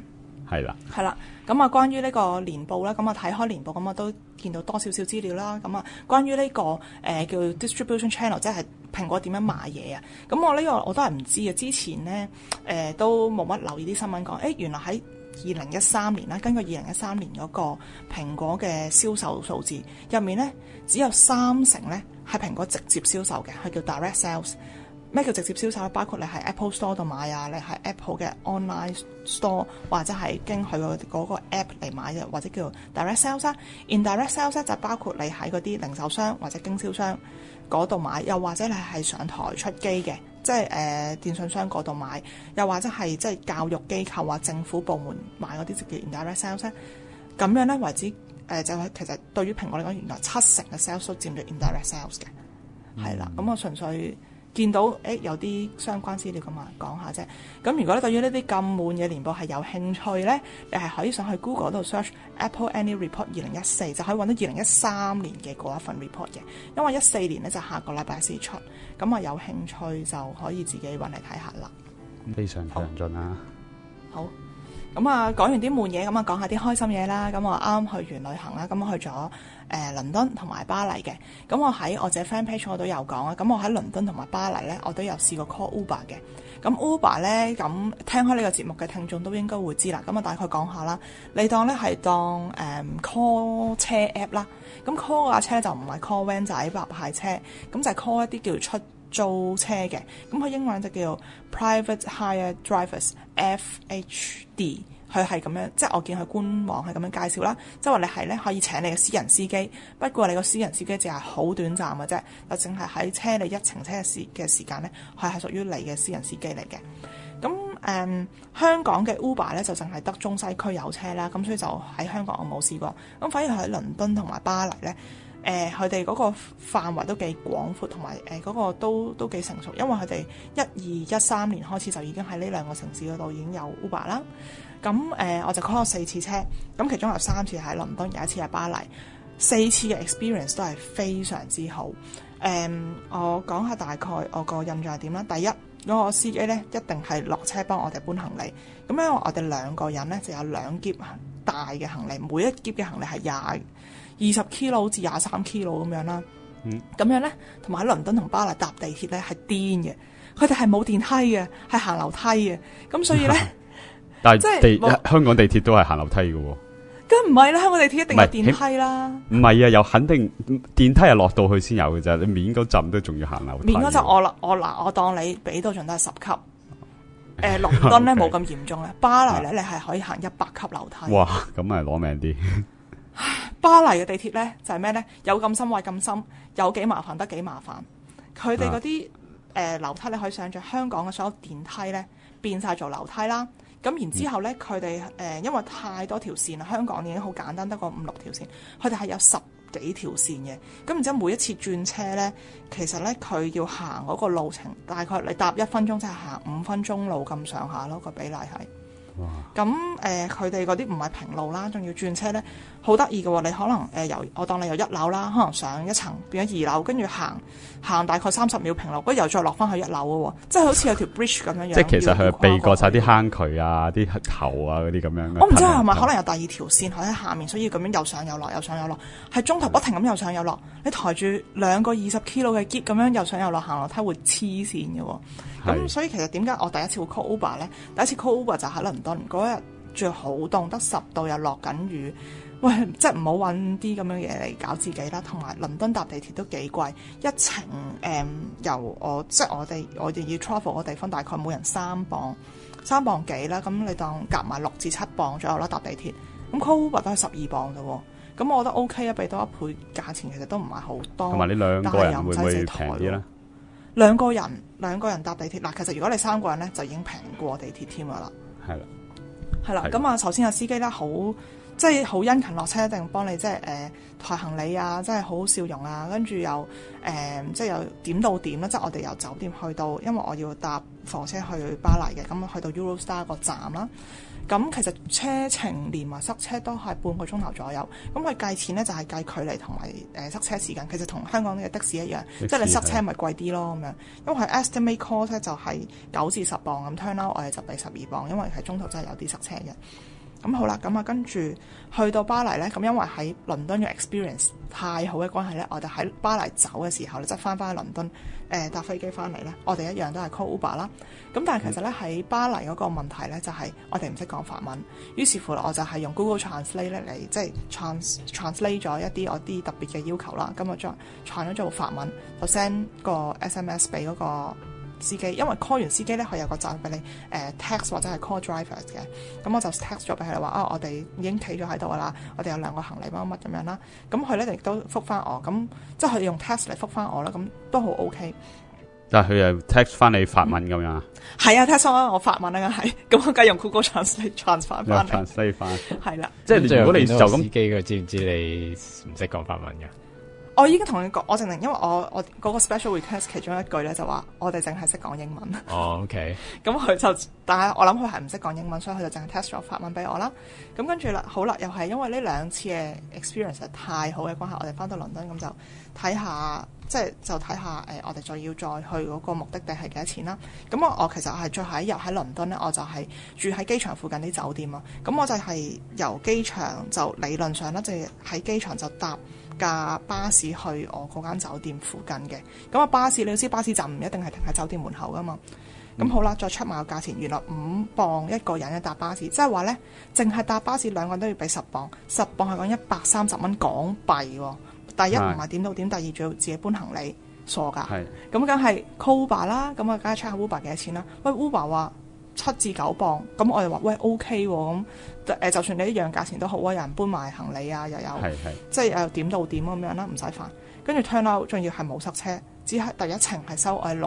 係啦， 係啦。咁啊，關於呢個年報咧，咁啊睇開年報，咁我都見到多少少資料啦。咁啊，關於呢個叫 distribution channel， 即係蘋果點樣賣嘢啊。咁我呢個我都係唔知嘅。之前咧都冇乜留意啲新聞講，原來喺2013年啦，根據2013年嗰個蘋果嘅銷售數字入面咧，只有30%咧係蘋果直接銷售嘅，係叫 direct sales。咩叫直接銷售？包括你喺 Apple Store 度買啊，你喺 Apple 嘅 online store 或者係經佢嗰個 app 嚟買嘅，或者叫 direct sales 啦。indirect sales 就包括你喺嗰啲零售商或者經銷商嗰度買，又或者你係上台出機嘅，即係電信商嗰度買，又或者係即係教育機構或政府部門買嗰啲就叫 indirect sales 咧。咁樣咧為止就係其實對於蘋果嚟講，原來70%嘅 sales 都佔咗 indirect sales 嘅，係啦。咁我純粹見到有啲相關資料咁啊，講下啫。咁如果你對於呢啲咁悶嘅年報係有興趣咧，你係可以上去 Google 度 search Apple Annual Report 2014，就可以揾到2013年嘅嗰一份 report 嘅。因為14年咧就下個禮拜先出，咁啊有興趣就可以自己揾嚟睇下啦。 非常詳盡啦。 好。咁啊，講完啲悶嘢，咁啊講下啲開心嘢啦。咁我啱去完旅行啦，咁我去咗倫敦同埋巴黎嘅。咁我喺我自己 fan page 我都有講啊。咁我喺倫敦同埋巴黎咧，我都有試過 call Uber 嘅。咁 Uber 咧，咁聽開呢個節目嘅聽眾都應該會知啦。咁啊，大概講下啦。你當咧係當call 車 app 啦。咁 call 架車就唔係 call van 仔白牌車，咁就係 call 一啲叫出租車嘅，咁佢英文就叫 Private Hire Drivers FHD， 佢係咁樣，即係我見佢官網係咁樣介紹啦，即係話你係咧可以請你嘅私人司機，不過你個私人司機只係好短暫嘅啫，就淨係喺車你一程車嘅時間咧，佢係屬於你嘅私人司機嚟嘅。咁香港嘅 Uber 咧就淨係得中西區有車啦，咁所以就喺香港我冇試過，咁反而喺倫敦同埋巴黎咧。佢哋嗰個範圍都幾廣闊，同埋嗰個都幾成熟，因為佢哋12、13年開始就已經喺呢兩個城市嗰度已經有 Uber 啦。咁我就 call 咗4次車，咁其中有3次喺倫敦，有1次喺巴黎，4次嘅 experience 都係非常之好。我講下大概我個印象係點啦。第一，嗰個司機咧一定係落車幫我哋搬行李，咁因為我哋2個人咧就有2篋大嘅行李，每一篋嘅行李係20 kilo 至23 kilo 咁樣啦，咁樣咧，同埋喺倫敦同巴黎搭地鐵咧係癲嘅，佢哋係冇電梯嘅，係行樓梯嘅，咁所以咧， 但係香港地鐵都係行樓梯嘅喎， 梗唔係啦，香港地鐵一定有電梯啦， 唔係啊，又肯定電梯係落到去先有嘅啫，你面嗰陣都仲要行樓梯， 面嗰陣我當你俾到盡都係10級。倫敦咧冇咁嚴重咧，巴黎咧你係可以行100級樓梯。 哇，咁咪攞命啲。 巴黎嘅地鐵咧就係咩咧？有咁深，位咁深，有幾麻煩得幾麻煩。佢哋嗰啲樓梯你可以想像香港嘅所有電梯咧變晒做樓梯啦。咁然之後咧，佢哋因為太多條線啦，香港已經好簡單，得個5、6條線，佢哋係有10幾條線嘅。咁然之後每一次轉車咧，其實咧佢要行嗰個路程，大概你搭1分鐘，即係行5分鐘路咁上下咯，個比例係。咁佢哋嗰啲唔係平路啦，仲要轉車咧，好得意嘅喎！你可能我當你由1樓啦，可能上一層變咗2樓，跟住行大概30秒平路，跟住又再落翻去1樓嘅喎，即係好似有條 bridge 咁樣。 即係其實佢避過晒啲坑渠啊、啲頭啊嗰啲咁樣。 我唔知係咪可能有第2條線喺下面，所以咁樣又上又落，又上又落，係中途不停咁又上又落。你抬住2個20 kilo 嘅篋咁樣又上又落行樓梯會黐線嘅喎。咁所以其實點解我第一次會 call Uber 咧？第一次 call Uber 就喺倫敦嗰日，仲好凍，得10度又落緊雨。喂，即係唔好揾啲咁樣嘢嚟搞自己啦。同埋倫敦搭地鐵都幾貴，一程由我哋要 travel 嘅地方，大概每人3磅幾啦。咁你當夾埋6至7磅左右啦，搭地鐵。咁 call Uber 都係12磅啫喎。咁我覺得 OK 啊，俾多1倍價錢，其實都唔係好多。同埋你2個人會唔會平啲咧 ？2個人搭地鐵嗱，其實如果你3個人咧，就已經平過地鐵添噶啦。係啦。咁啊，首先有司機咧，即係好殷勤落車，一定幫你即係抬行李啊，即係好好笑容啊，跟住又即係又點到點啦，即係我哋由酒店去到，因為我要搭火車去巴黎嘅，咁去到 Eurostar 個站啦。咁其實車程連埋塞車都係半個鐘頭左右，咁佢計錢咧就係計距離同埋塞車時間，其實同香港嘅的士一樣，即係你塞車咪貴啲咯咁樣。因為佢 estimate cost 咧就係9至10磅咁 turn out，我哋就俾12磅，因為係中途真係有啲塞車嘅。 咁好啦，咁啊跟住去到巴黎咧，咁因為喺倫敦嘅 experience 太好嘅關係咧，我哋喺巴黎走嘅時候咧，即係翻去倫敦搭飛機翻嚟咧，我哋一樣都係 call Uber 啦。咁但係其實咧喺巴黎嗰個問題咧就係我哋唔識講法文，於是乎我就係用 Google Translate 咧嚟即係 translate 咗一啲我啲特別嘅要求啦。咁我再傳咗做法文，就 send 個 SMS 俾嗰個司機，因為 call 完司機咧，佢有個站俾你text 或者係 call drivers 嘅，咁我就 text 咗俾佢話我哋已經企咗喺度啦，我哋有2個行李乜乜咁樣啦，咁佢咧亦都覆翻我，咁即係佢用 text 嚟覆翻我啦，咁都好 OK。 但係佢又 text 翻你法文咁樣啊？ 係啊，text 翻我法文啦，梗係，咁我梗係用 Google Translate transfer 翻嚟。 translate 翻， 係啦。 即係如果你就咁， 司機佢知唔知你唔識講法文㗎？ 我已經同你講，我淨係因為我嗰個 special request 其中一句咧就話我哋淨係識講英文。 哦，OK。 咁佢就，但係我諗佢係唔識講英文，所以佢就淨係 test 咗法文俾我啦。咁跟住啦，好啦，又係因為呢2次嘅 experience 係太好嘅關係，我哋翻到倫敦咁就睇下，即係就睇下我哋再要再去嗰個目的地係幾多錢啦。咁我其實係最後一日喺倫敦咧，我就係住喺機場附近啲酒店啊。咁我就係由機場就理論上咧，就係喺機場就搭架巴士去我嗰間酒店附近嘅。咁啊巴士，你要知巴士站唔一定係停喺酒店門口噶嘛。咁好啦，再出埋個價錢，原來5磅一個人嘅搭巴士，即係話咧，淨係搭巴士2個人都要俾10磅，10磅係講130蚊港幣喎。第一唔係點到點，第二仲要自己搬行李，傻㗎。咁梗係 call Uber 啦，咁啊梗係 check 下 Uber 幾多錢啦。喂 Uber 話7至9磅，咁我哋話喂 OK 喎，咁就算你一樣價錢都好啊，有人搬埋行李啊，又有即係又點到點咁樣啦，唔使煩。跟住 turn out 仲要係冇塞車，只係第一程係收我係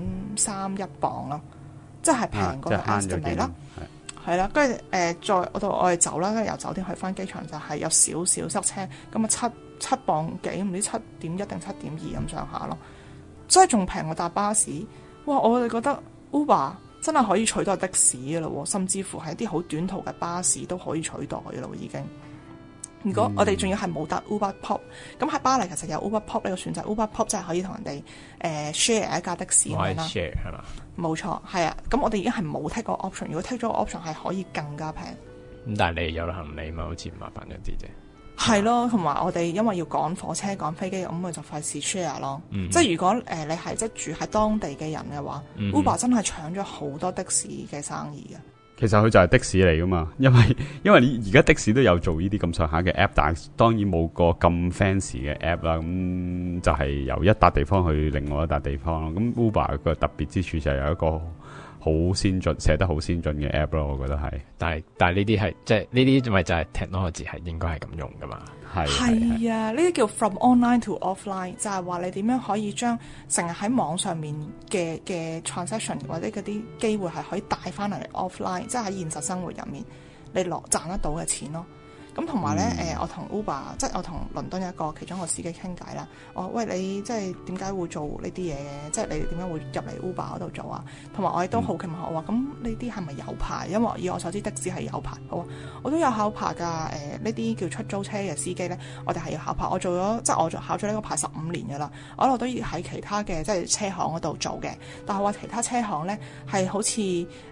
6.31磅咯，即係平過個 estimate 啦。係啦，跟住再我哋走啦，跟住由酒店去翻機場就係有少少塞車，咁啊7磅幾，唔知7.1定7.2咁上下咯，所以仲平過搭巴士。哇！我哋覺得 Uber 真係可以取代的士嘅咯，甚至乎係啲好短途嘅巴士都可以取代嘅咯，已經。如果我哋仲要係冇搭 Uber Pop， 咁喺巴黎其實有 Uber Pop 呢個選擇。Uber Pop 即係可以同人哋share 一架的士咁樣啦。 share 係嘛？ 冇錯，係啊。咁我哋已經係冇 take 個 option。如果 take 咗個 option 係可以更加平。 咁但係你有行李嘛？好似麻煩咗啲啫。 係咯，同埋我哋因為要趕火車、趕飛機，咁咪就費事 share 咯。即係如果你係即係住喺當地嘅人嘅話，Uber 真係搶咗好多的士嘅生意嘅。 其實佢就係的士嚟噶嘛，因為你而家的士都有做呢啲咁上下嘅 app， 但係當然冇個咁 fancy 嘅 app 啦。咁就係由一笪地方去另外一笪地方咯。咁 Uber 個特別之處就係有一個好先進、寫得好先進嘅 app 咯，我覺得係。但係呢啲係即係呢啲咪就係 technology 係應該係咁用噶嘛？ 係啊，呢啲叫 from online to offline， 就係話你點樣可以將成日喺網上面嘅 transaction 或者嗰啲機會係可以帶翻嚟 offline， 即係喺現實生活入面你賺得到嘅錢咯。咁同埋咧，我同 Uber， 即係我同倫敦其中一個司機傾偈啦。我喂，你即係點解會做呢啲嘢嘅？即係你點解會入嚟 Uber 嗰度做啊？同埋我亦都好奇問我話，咁呢啲係咪有牌？因為以我所知的士係有牌。好啊，我都有考牌㗎。呢啲叫出租車嘅司機咧，我哋係要考牌。我做咗即係我考咗呢個牌15年㗎啦。我一路都要喺其他嘅即係車行嗰度做嘅。但係話其他車行咧係好似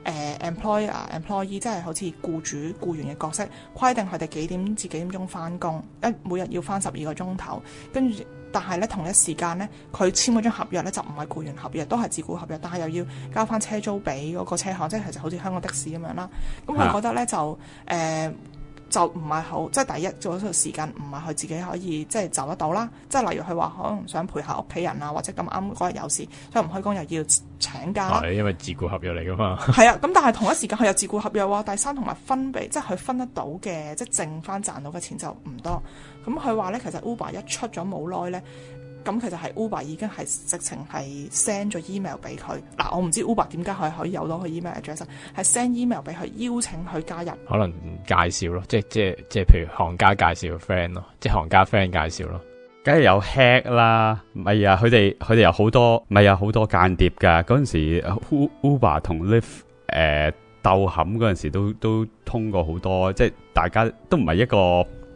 employee 即係好似僱主僱員嘅角色，規定佢哋幾點至幾點鐘翻工，每日要翻12個鐘頭，跟住但係咧同一時間咧，佢簽嗰張合約咧就唔係僱員合約，都係自僱合約，但係又要交翻車租俾嗰個車行，即係其實好似香港的士咁樣啦。咁佢覺得咧就唔係好，即係第一做嗰個時間唔係佢自己可以即係走得到啦。即係例如佢話可能想陪下屋企人啊，或者咁啱嗰日有事，所以唔開工又要請假啦。 係因為自僱合約嚟噶嘛。係啊，咁但係同一時間佢有自僱合約喎。第三同埋分俾，即係佢分得到嘅，即係剩翻賺到嘅錢就唔多。咁佢話咧，其實 Uber 一出咗冇耐咧。咁其實係 Uber 已經係直情係 send 咗 email 俾佢。嗱，我唔知 Uber 點解可以有到佢 email address， 係 send email 俾佢邀請佢加入。 可能介紹咯，即係譬如行家介紹 friend 咯，即係行家 friend 介紹咯。 梗係有 hack 啦，咪啊，佢哋有好多，咪有好多間諜噶。嗰陣時 Uber 同 Lyft 鬥冚嗰陣時都通過好多，即係大家都唔係一個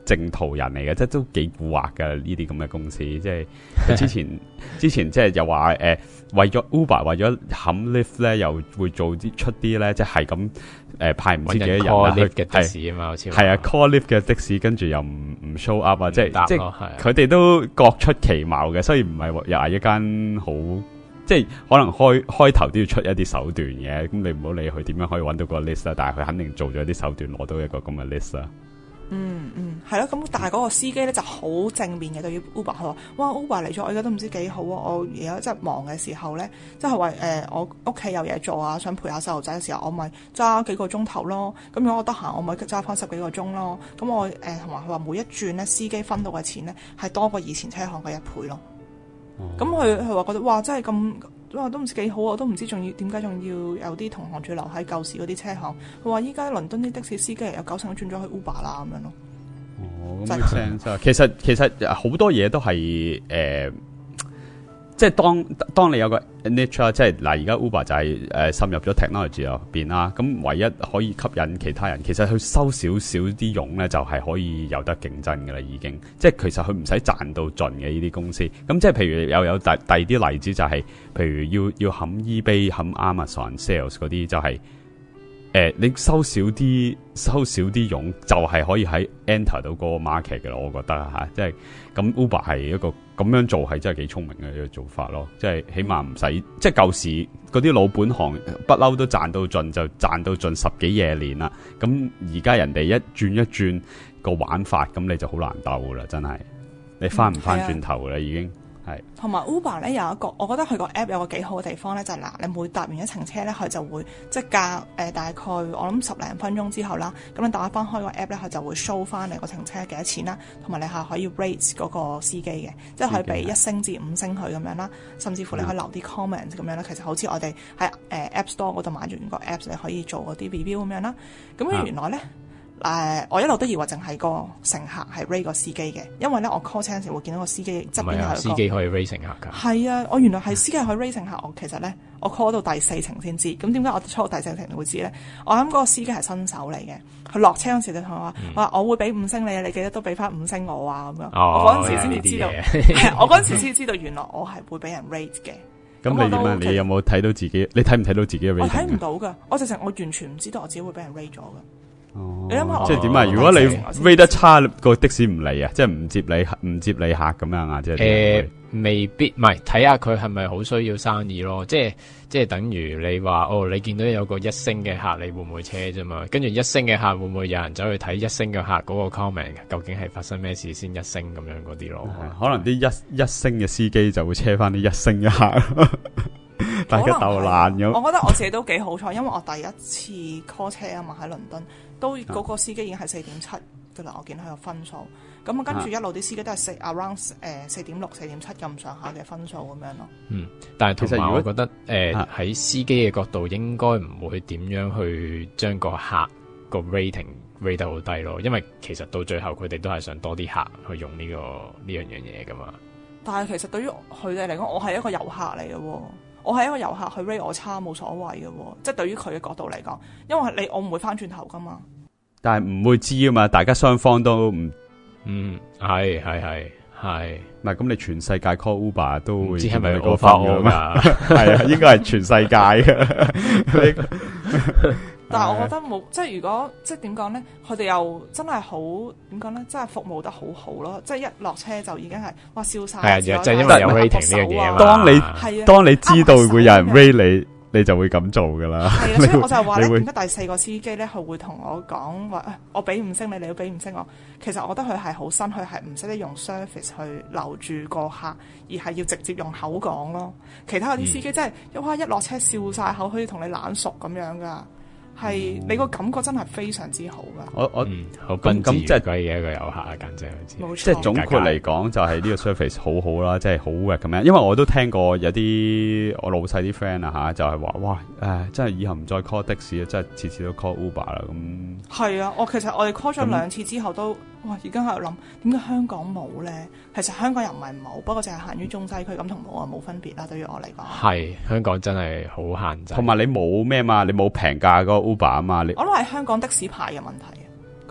正途人嚟嘅，即係都幾蠱惑㗎呢啲咁嘅公司。即係佢之前即係又話為咗 Uber 為咗冚 lift 咧，又會出啲咧，即係咁派唔知幾多人啊去的士啊嘛，好似係啊 call lift 嘅的士，跟住又唔 show up 啊，即係佢哋都各出奇謀嘅，所以唔係又係一間好。即係可能開頭都要出一啲手段嘅，咁你唔好理佢點樣可以揾到個 list 啦，但係佢肯定做咗啲手段攞到一個咁嘅 list 啦。 係咯，咁但係嗰個司機咧就好正面嘅，對於 Uber 佢話：哇 Uber 嚟咗，我而家都唔知幾好啊！我而家即係忙嘅時候咧，即係話我屋企有嘢做啊，想陪下細路仔嘅時候，我咪揸幾個鐘頭咯。咁如果我得閒，我咪揸翻10幾個鐘咯。咁我同埋佢話每一轉咧，司機分到嘅錢咧係多過以前車行嘅1倍咯。咁佢話覺得哇，真係咁，哇都唔知幾好啊！我都唔知仲要點解仲要有啲同行住留喺舊時嗰啲車行。佢話依家倫敦啲的士司機有90%轉咗去 Uber 啦咁樣咯。 哦，咁 make sense。其實好多嘢都係即係當你有個 niche 即係嗱，而家 Uber 就係滲入咗 technology 入邊啦。咁唯一可以吸引其他人，其實佢收少少啲佣咧，就係可以有得競爭嘅啦。已經即係其實佢唔使賺到盡嘅呢啲公司。咁即係譬如有第二啲例子就係、是，譬如要冚 eBay、冚 Amazon sales 嗰啲，就係、是、你收少啲佣，就係可以喺 enter 到嗰個 market 嘅啦。我覺得嚇，即係咁 Uber 係一個。咁樣做係真係幾聰明嘅一個做法咯，即係起碼唔使，即係舊時嗰啲老本行不嬲都賺到盡，就賺到盡10幾廿年啦。咁而家人哋一轉個玩法，咁你就好難鬥噶啦，真係你翻唔翻轉頭啦，已經係。同埋 Uber 咧有一個，我覺得佢個 app 有個幾好嘅地方咧，就係嗱，你每搭完一程車咧，佢就會即係隔大概我諗10零分鐘之後啦，咁你打翻開個 app 咧，佢就會 show 翻你個程車幾多錢啦，同埋你係可以 rate 嗰個司機嘅，即係可以俾1星至5星佢咁樣啦，甚至乎你可以留啲 comment 咁樣啦。其實好似我哋喺App Store 嗰度買完個 apps，你可以做嗰啲 review 咁樣啦。咁原來咧。我一路都以為淨係個乘客係 rate 個司機嘅，因為咧我 call 車嗰時會見到個司機側邊有一個司機可以 rate 乘客㗎。係啊，我原來係司機可以 rate 乘客。我其實咧我 call 到第4程先知。咁點解我初到第4程會知咧？我諗嗰個司機係新手嚟嘅，佢落車嗰時就同我話：我會俾5星你，你記得都俾翻5星我啊咁樣。我嗰陣時先至知道，我嗰陣時先知道原來我係會俾人 rate 嘅。 咁你點啊？你有冇睇到自己？你睇唔睇到自己嘅 rate？ 我睇唔到㗎，我完全唔知道我自己會俾人 rate 咗㗎。你諗下， 即係點啊？如果你 rate 得差，個的士唔嚟啊，即係唔接你客咁樣啊？即係未必，唔係睇下佢係咪好需要生意咯？即係等於你話你見到有個1星嘅客，你會唔會車啫嘛？跟住1星嘅客會唔會有人走去睇1星嘅客嗰個 comment？究竟係發生咩事先1星咁樣嗰啲咯？ 可能啲一星嘅司機就會車翻啲1星嘅客。大家鬥爛咁。 我覺得我自己都幾好彩，因為我第一次 call 車啊嘛，喺倫敦都嗰個司機已經係4.7噶啦，我見佢有分數。咁啊，跟住一路啲司機都係around 4.6、4.7咁上下嘅分數咁樣咯。 但係同埋我覺得喺司機嘅角度，應該唔會點樣去將個客個 rating rate 得好低咯，因為其實到最後佢哋都係想多啲客去用呢樣嘢噶嘛。但係其實對於佢哋嚟講，我係一個遊客嚟嘅喎。我係一個遊客去 rate 我差冇所謂嘅喎，即係對於佢嘅角度嚟講，因為我唔會翻轉頭噶嘛。但係唔會知啊嘛，大家雙方都唔係，唔係咁你全世界 call Uber 都會知係咪我發我嘛？係啊，應該係全世界嘅。但係我覺得冇，即係如果即係點講咧，佢哋又真係好點講咧，真係服務得好好咯。即係一落車就已經係哇笑晒。係啊，就係因為有 rating 呢樣嘢嘛。當你知道會有人 rate 你就會咁做噶啦。係啊，所以我就話咧，點解第4個司機咧，佢會同我講話，我俾5星你，你要俾5星我。其實我覺得佢係好新，佢係唔識得用 service 去留住個客，而係要直接用口講咯。其他嗰啲司機真係哇一落車笑晒口，好似同你懶熟咁樣噶。係你個感覺真係非常之好噶。我好賓至如歸嘅一個遊客啊，簡直冇錯。即係總括嚟講，就係呢個 service 好好啦，即係好嘅咁樣。因為我都聽過有啲我老細啲 friend 啊吓，就係話哇真係以後唔再 call 的士啊，真係次次都 call Uber 啦咁。係啊，其實我哋 call 咗2次之後都哇，已經喺度諗點解香港冇咧？其實香港又唔係冇，不過淨係限於中西區，咁同冇啊冇分別啦。對於我嚟講，係香港真係好限制。同埋你冇咩嘛？你冇平價嗰個 Uber 啊嘛？我諗係香港的士牌嘅問題，嗰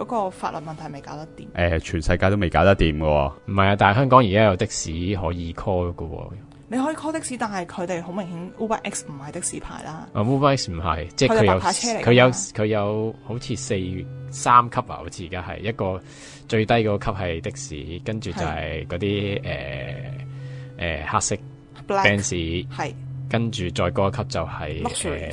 嗰個法律問題未搞得掂。 全世界都未搞得掂嘅喎。 唔係啊，但係香港而家有的士可以 call 嘅喎。 你可以 call 的士，但係佢哋好明顯 Uber X 唔係的士牌啦。 Uber X 唔係，即係佢哋白牌車嚟㗎嘛佢有好似3級啊，好似而家係一個最低嗰個級係的士，跟住就係嗰啲黑色 Benz， 係跟住再嗰個級就係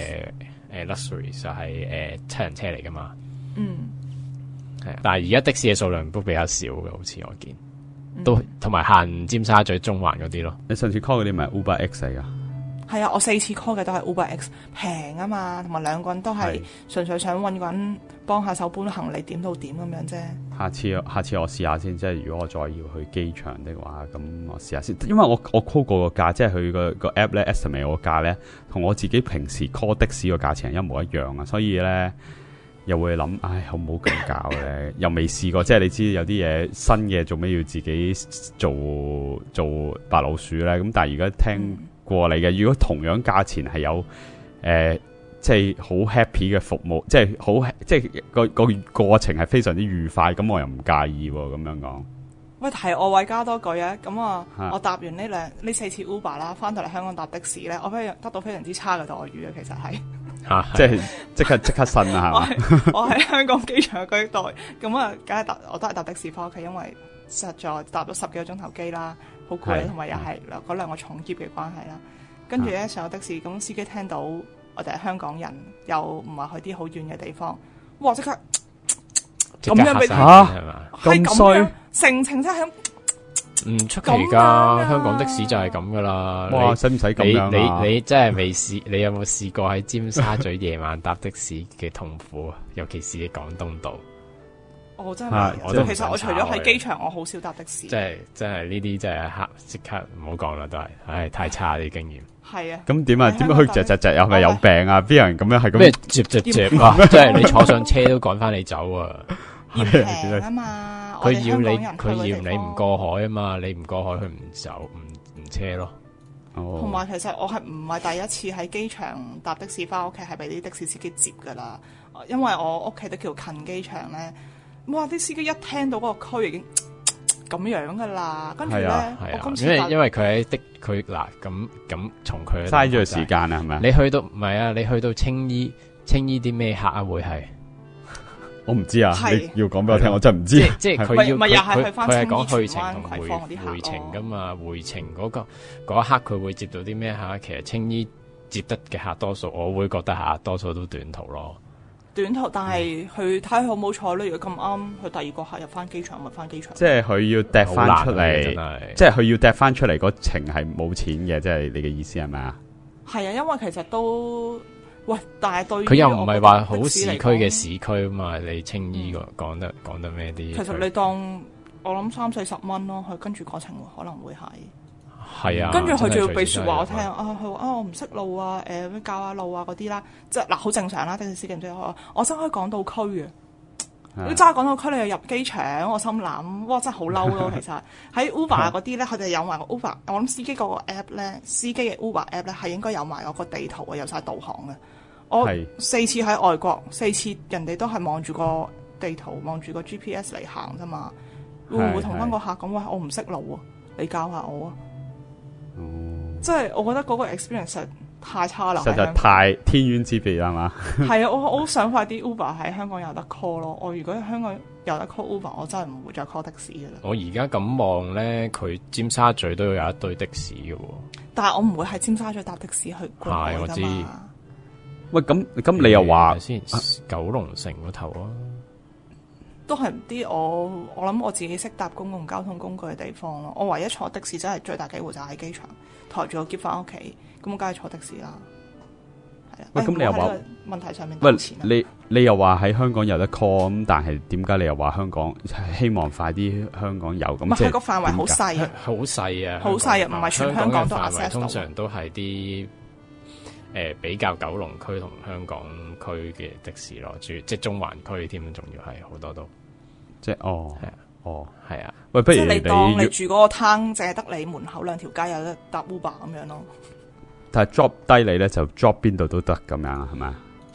Luxury 就係七人車嚟噶嘛。 嗯， 係，但係而家的士嘅數量都比較少嘅，好似我見，都同埋限尖沙咀、中環嗰啲咯。 你上次 call 嗰啲咪 Uber X 嚟㗎？ 係啊，我4次 call 嘅都係 Uber X， 平啊嘛，同埋兩個人都係純粹想揾個人幫下手搬行李點到點咁樣啫。 下次我試下先，即係如果我再要去機場的話，咁我試下先。因為我 call 過個價，即係佢個 app 咧 estimate 我個價咧，同我自己平時 call 的士個價錢係一模一樣啊，所以咧又會諗，唉，好唔好咁搞咧？又未試過，即係你知有啲嘢新嘅，做咩要自己做白老鼠咧？咁但係而家聽過嚟嘅，如果同樣價錢係有即係好 happy 嘅服務，即係個過程係非常之愉快，咁我又唔介意喎。咁樣講， 喂，提我位加多句啊！咁啊，我搭完呢4次 Uber 啦，翻到嚟香港搭的士咧，我得到非常之差嘅待遇啊！其實係即係即刻呻啊！係嘛？ 我喺香港機場嗰度，咁啊，梗係我都係搭的士翻屋企，因為實在搭咗10幾個鐘頭機啦，好攰，同埋又係嗰兩個重喼嘅關係啦。跟住咧上咗的士，咁司機聽到我哋係香港人，又唔係去啲好遠嘅地方，哇！即刻咁樣俾咁衰， 成程真係唔出奇㗎，香港的士就係咁㗎啦。 哇！使唔使咁樣啊？ 你真係未試？你有冇試過喺尖沙咀夜晚搭的士嘅痛苦啊？尤其是喺廣東道。 我真係，其實我除咗喺機場，我好少搭的士。 真係呢啲真係即刻唔好講啦，都係，唉，太差啲經驗。 係啊。 咁點啊？點解佢窒又係咪有病啊？邊有人咁樣係咁？ 咩接啊？即係你坐上車都趕翻你走啊！ 嫌平啊嘛， 佢要你唔過海啊嘛，你唔過海佢唔走唔車咯。 同埋其實我係唔係第一次喺機場搭的士翻屋企，係俾啲的士司機接噶啦。因為我屋企都叫近機場咧，哇！啲司機一聽到嗰個區已經咁樣噶啦，跟住咧我今次因為佢喺佢嗱咁從佢嘥咗時間啊，係咪？ 你去到唔係啊？你去到青衣啲咩客啊？會係？我唔知啊，你要講俾我聽，我真係唔知。 即係佢要佢係講去程同回程噶嘛？回程嗰一刻佢會接到啲咩客？其實青衣接得嘅客多數，我會覺得多數都短途咯。 短途，但係佢睇佢好冇彩咯。如果咁啱，佢第二個客入翻機場，咪翻機場。 即係佢要趯翻出嚟，即係佢要趯翻出嚟嗰程係冇錢嘅，即係你嘅意思係咪啊？ 係啊，因為其實都。喂，但係對於佢又唔係話好市區嘅市區啊嘛，你青衣講得咩啲？其實你當我諗30-40蚊咯，佢跟住過程可能會係啊， 跟住佢仲要俾説話我聽啊，佢話我唔識路啊，教下路啊嗰啲啦，即係嗱好正常啦，的士司機唔識我真係港島區啊，你揸港島區你又入機場，我心諗哇真係好嬲咯，其實喺 Uber 嗰啲咧，佢哋有埋個 Uber， 我諗司機嗰個 app 咧，司機嘅 Uber app 咧係應該有埋嗰個地圖啊，有晒導航嘅。我4次喺外國，4次人哋都係望住個地圖，望住個 GPS 嚟行啫嘛。會唔會同翻個客講話我唔識路啊？你教下我啊！即係我覺得嗰個 experience 太差啦， 實在太天淵之別係嘛？ 係啊，我好想快啲 Uber 喺香港有得 call 咯。我如果喺香港有得 call Uber，我真係唔會再 call 的士嘅啦。 我而家咁望咧，佢尖沙咀都有一堆的士嘅喎。 但係我唔會喺尖沙咀搭的士去過海㗎嘛。 我知。 喂，咁你又話先九龍城嗰頭啊？ 都係啲我諗我自己識搭公共交通工具嘅地方咯。我唯一坐的士真係最大機會就喺機場抬住個篋翻屋企，咁我梗係坐的士啦。係啊。 喂，咁你又話問題上面喂，你又話喺香港有得 call， 咁但係點解你又話香港希望快啲香港有咁？即係個範圍好細啊， 好細啊， 好細啊，唔係全香港都 access 到。 通常都係啲比較九龍區同香港區嘅的士咯，即係中環區添，仲要係好多都即係係啊。 喂，不如你當你住嗰個灘，淨係得你門口兩條街有得搭 Uber 咁樣咯。 但係 drop 低你咧，就 drop 邊度都得咁樣係咪？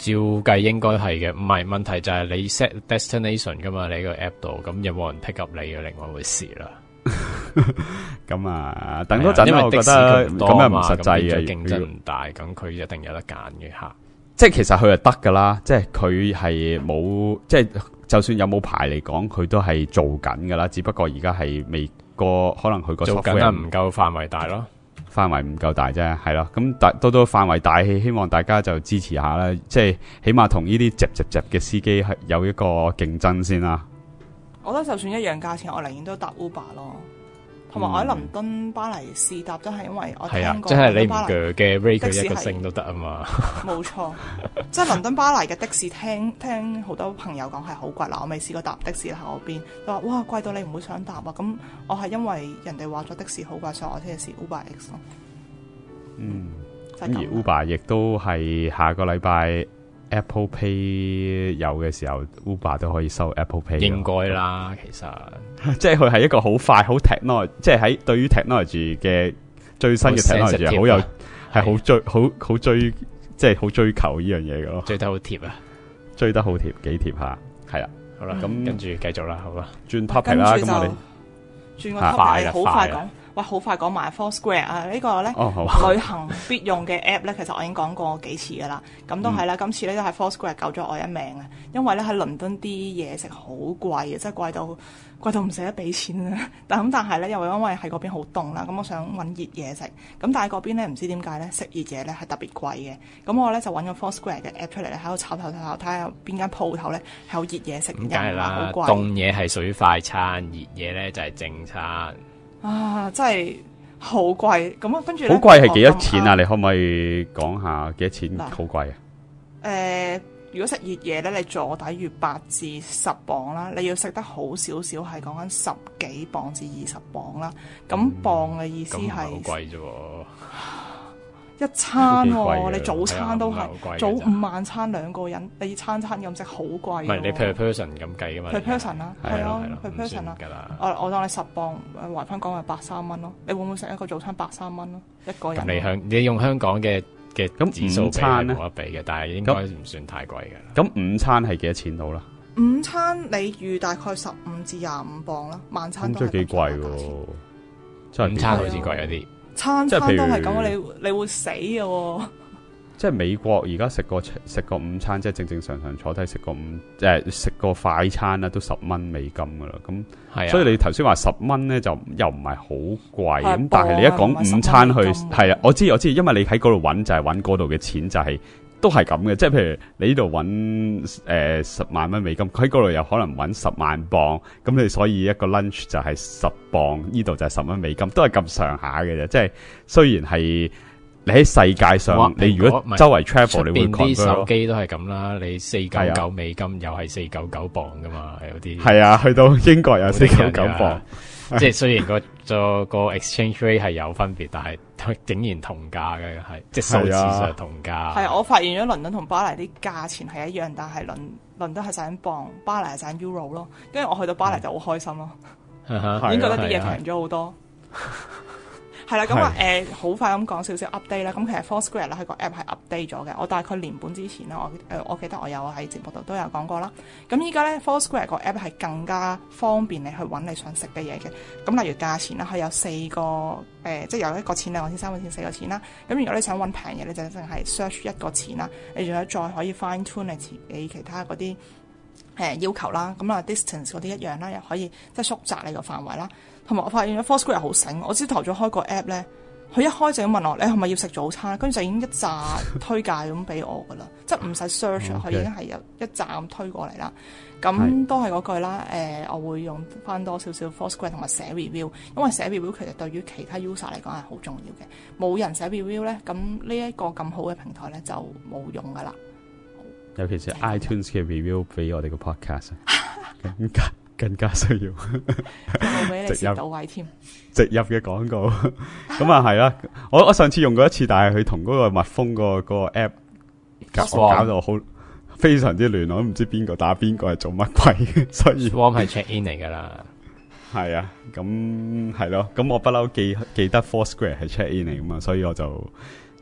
照計應該係嘅，唔係問題就係你 set destination 噶嘛，你個 app 度，咁有冇人 pick up 你嘅另外一回事啦。 咁啊，等多陣啦，我覺得咁樣唔實際嘅， 競爭唔大，咁佢一定有得揀嘅吓。 即係其實佢係得噶啦，即係佢係冇，即係就算有冇牌嚟講，佢都係做緊噶啦，只不過而家係未過，可能佢個做緊係唔夠範圍大咯。 範圍唔夠大啫，係咯，咁到範圍大，希望大家就支持下啦，即係起碼同呢啲夾嘅司機係有一個競爭先啦。 我覺得就算一樣價錢，我寧願都搭 Uber 咯。同埋我喺倫敦巴黎試搭，都係因為我聽過。 即係你唔鋸嘅 rate 佢一個星都得啊嘛。 冇錯，即係倫敦巴黎嘅的士，聽好多朋友講係好貴啦。我未試過搭的士喺嗰邊，佢話哇貴到你唔會想搭啊。咁我係因為人哋話咗的士好貴，所以我先試 Uber X 咯。 咁而 Uber 亦都係下個禮拜 Apple Pay 有嘅時候 ，Uber 都可以收 Apple Pay。 應該啦，其實即係佢係一個好快、好 technology， 即係喺對於 technology 嘅最新嘅 technology 好有係好追，即係好追求呢樣嘢嘅咯。 追得好貼啊！ 追得好貼，幾貼下，係啦。 好啦，咁跟住繼續啦，好啦， 轉 topic 啦，咁我哋轉個 topic 好快講。哇，好快講埋 Foursquare 啊！呢個咧旅行必用嘅 app 咧，其實我已經講過幾次噶啦。咁都係啦，今次咧都係 Foursquare 救咗我一命啊！因為咧喺倫敦啲嘢食好貴啊，即係貴到唔捨得俾錢啊！但係咧，又因為喺嗰邊好凍啦，咁我想揾熱嘢食。咁但係嗰邊咧唔知點解咧食熱嘢咧係特別貴嘅。咁我咧就揾咗 Foursquare 嘅 app 出嚟咧，喺度炒睇下有邊間鋪頭咧係有熱嘢食。 梗係啦，凍嘢係屬於快餐，熱嘢咧就係正餐。 啊，真係好貴咁啊！跟住好貴係幾多錢啊？你可唔可以講下幾多錢？好貴啊！ 如果食熱嘢咧，你坐底預8至10磅啦，你要食得好少少，係講緊10幾磅至20磅啦。咁磅嘅意思係好貴啫喎。 一餐喎，你早餐都係早午晚餐兩個人，你餐咁食好貴。 唔係你 per person 咁計噶嘛？ per person 啦，係啊，per 唔 person 啦。 算㗎啦。 我當你10磅，還翻講係130蚊咯。你會唔會食一個早餐130蚊咯？一個人。 咁你用香港嘅指數午餐咧冇得比嘅，但係應該唔算太貴嘅。 咁午餐係幾多錢到啦？ 午餐你預大概15至25磅啦，晚餐都係幾貴喎。 午餐好似貴咗啲。 餐都係咁，你會死嘅喎。 即係美國而家食個午餐，即係正常坐低食個快餐啦，都10蚊美金噶啦。咁，所以你頭先話10蚊咧，就又唔係好貴。咁但係你一講午餐去，係啊，我知，因為你喺嗰度揾就係揾嗰度嘅錢，就係都係咁嘅。即係譬如你呢度揾10萬蚊美金，佢喺嗰度有可能揾10萬磅。咁你所以一個 lunch 就係10磅，呢度就係10蚊美金，都係咁上下嘅啫。即係雖然係。你喺世界上，你如果周圍 travel，你會 convert 啲手機都係咁啦。你499美金又係499磅噶嘛？有啲係啊，去到英國有499磅。 即係雖然個 exchange rate 係有分別，但係竟然同價嘅係，即係數字上同價。 係我發現咗倫敦同巴黎啲價錢係一樣，但係倫敦係賺磅，巴黎係賺 euro 咯。跟住我去到巴黎就好開心咯，已經覺得啲嘢平咗好多。係啦，咁好快咁講少少 update 啦。咁其實 Foursquare 咧，佢個 app 係 update 咗嘅。我大概年半之前啦，我記得我有喺節目度都有講過啦。咁依家咧 Foursquare 個 app 係更加方便你去揾你想食嘅嘢嘅。咁例如價錢啦，佢有4個即係有1個錢、2個錢、3個錢、4個錢啦。咁如果你想揾平嘢，你就淨係 search 1個錢啦。你仲有再可以 fine tune 你其他嗰啲要求啦。咁啊 distance 嗰啲一樣啦，又可以即係縮窄你個範圍啦。同埋我發現咗 Foursquare 好醒，我朝頭早開個 app 咧，佢一開就咁問我，你係咪要食早餐？跟住就已經一紮推介咁俾我噶啦，即係唔使 search，佢已經係有一紮咁推過嚟啦。咁都係嗰句啦，我會用翻多少少 Foursquare 同埋寫 review，因為寫 review 其實對於其他 user 嚟講係好重要嘅。冇人寫 review 咧，咁呢一個咁好嘅平台咧就冇用噶啦。 尤其是 iTunes 嘅 review 俾我哋個 podcast 更加需要冇俾你攝到位添， 直入嘅廣告咁啊係啦，我上次用過一次，但係佢同嗰個蜜蜂個 app 搞到好非常之亂，我都唔知邊個打邊個係做乜鬼，所以 Swarm 係 check in 嚟噶啦， 係啊，咁係咯，咁我不嬲記得 Foursquare 係 check in 嚟噶嘛，所以我就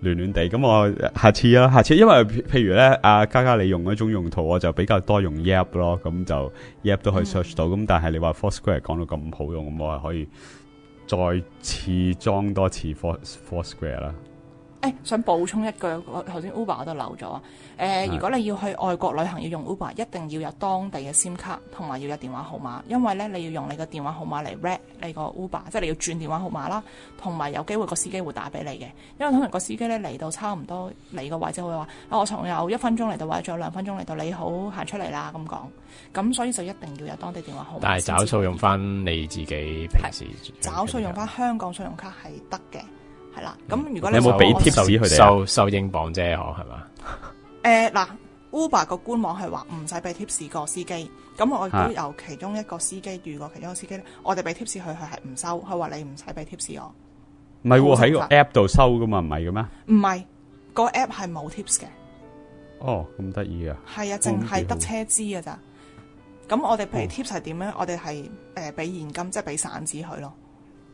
暖暖地。咁我下次因為譬如咧，阿嘉嘉你用嗰種用途，我就比較多用 Yelp 咯，咁就 Yelp 都可以 search 到。咁但係你話 Foursquare 講到咁好用，咁我係可以再次裝多次 Foursquare 啦。 想補充一句，頭先 Uber 我都漏咗。如果你要去外國旅行要用 Uber，一定要有當地嘅 SIM 卡，同埋要有電話號碼，因為咧你要用你個電話號碼嚟 reg 你個 Uber，即係你要轉電話號碼啦，同埋有機會個司機會打俾你嘅，因為通常個司機咧嚟到差唔多你個位，就會話我仲有1分鐘嚟到，或者仲有2分鐘嚟到，你好行出嚟啦咁講。咁所以就一定要有當地電話號碼。但係找數用翻你自己平時找數用翻香港信用卡係得嘅。係啦，咁如果你有冇俾 tips 佢哋收英鎊啫，係嘛？ 嗱，Uber 個官網係話唔使俾 tips 個司機，咁我亦都有其中一個司機遇過其中一個司機咧，我哋俾 tips 佢係唔收，佢話你唔使俾 tips 我。 唔係喎，喺個 app 度收噶嘛，唔係嘅咩？ 唔係，個 app 係冇 tips 嘅。 哦，咁得意啊！ 係啊，淨係得車資㗎咋。咁我哋俾 tips 係點咧？我哋係俾現金，即係俾散紙佢咯。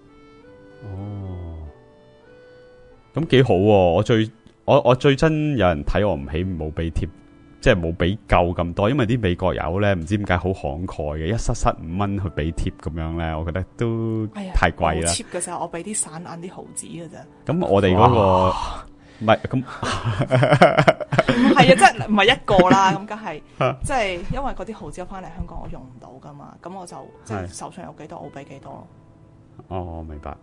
哦。咁幾好喎！我最憎有人睇我唔起，冇俾貼，即係冇俾夠咁多，因為啲美國友咧唔知點解好慷慨嘅，一塞5蚊去俾貼咁樣咧，我覺得都太貴啦。 貼嘅時候我俾啲散銀啲毫子嘅咋。 咁我哋嗰個唔係咁， 唔係啊，即係唔係一個啦，咁梗係即係因為嗰啲毫子翻嚟香港我用唔到噶嘛，咁我就即係手上有幾多我俾幾多咯。 哦，明白。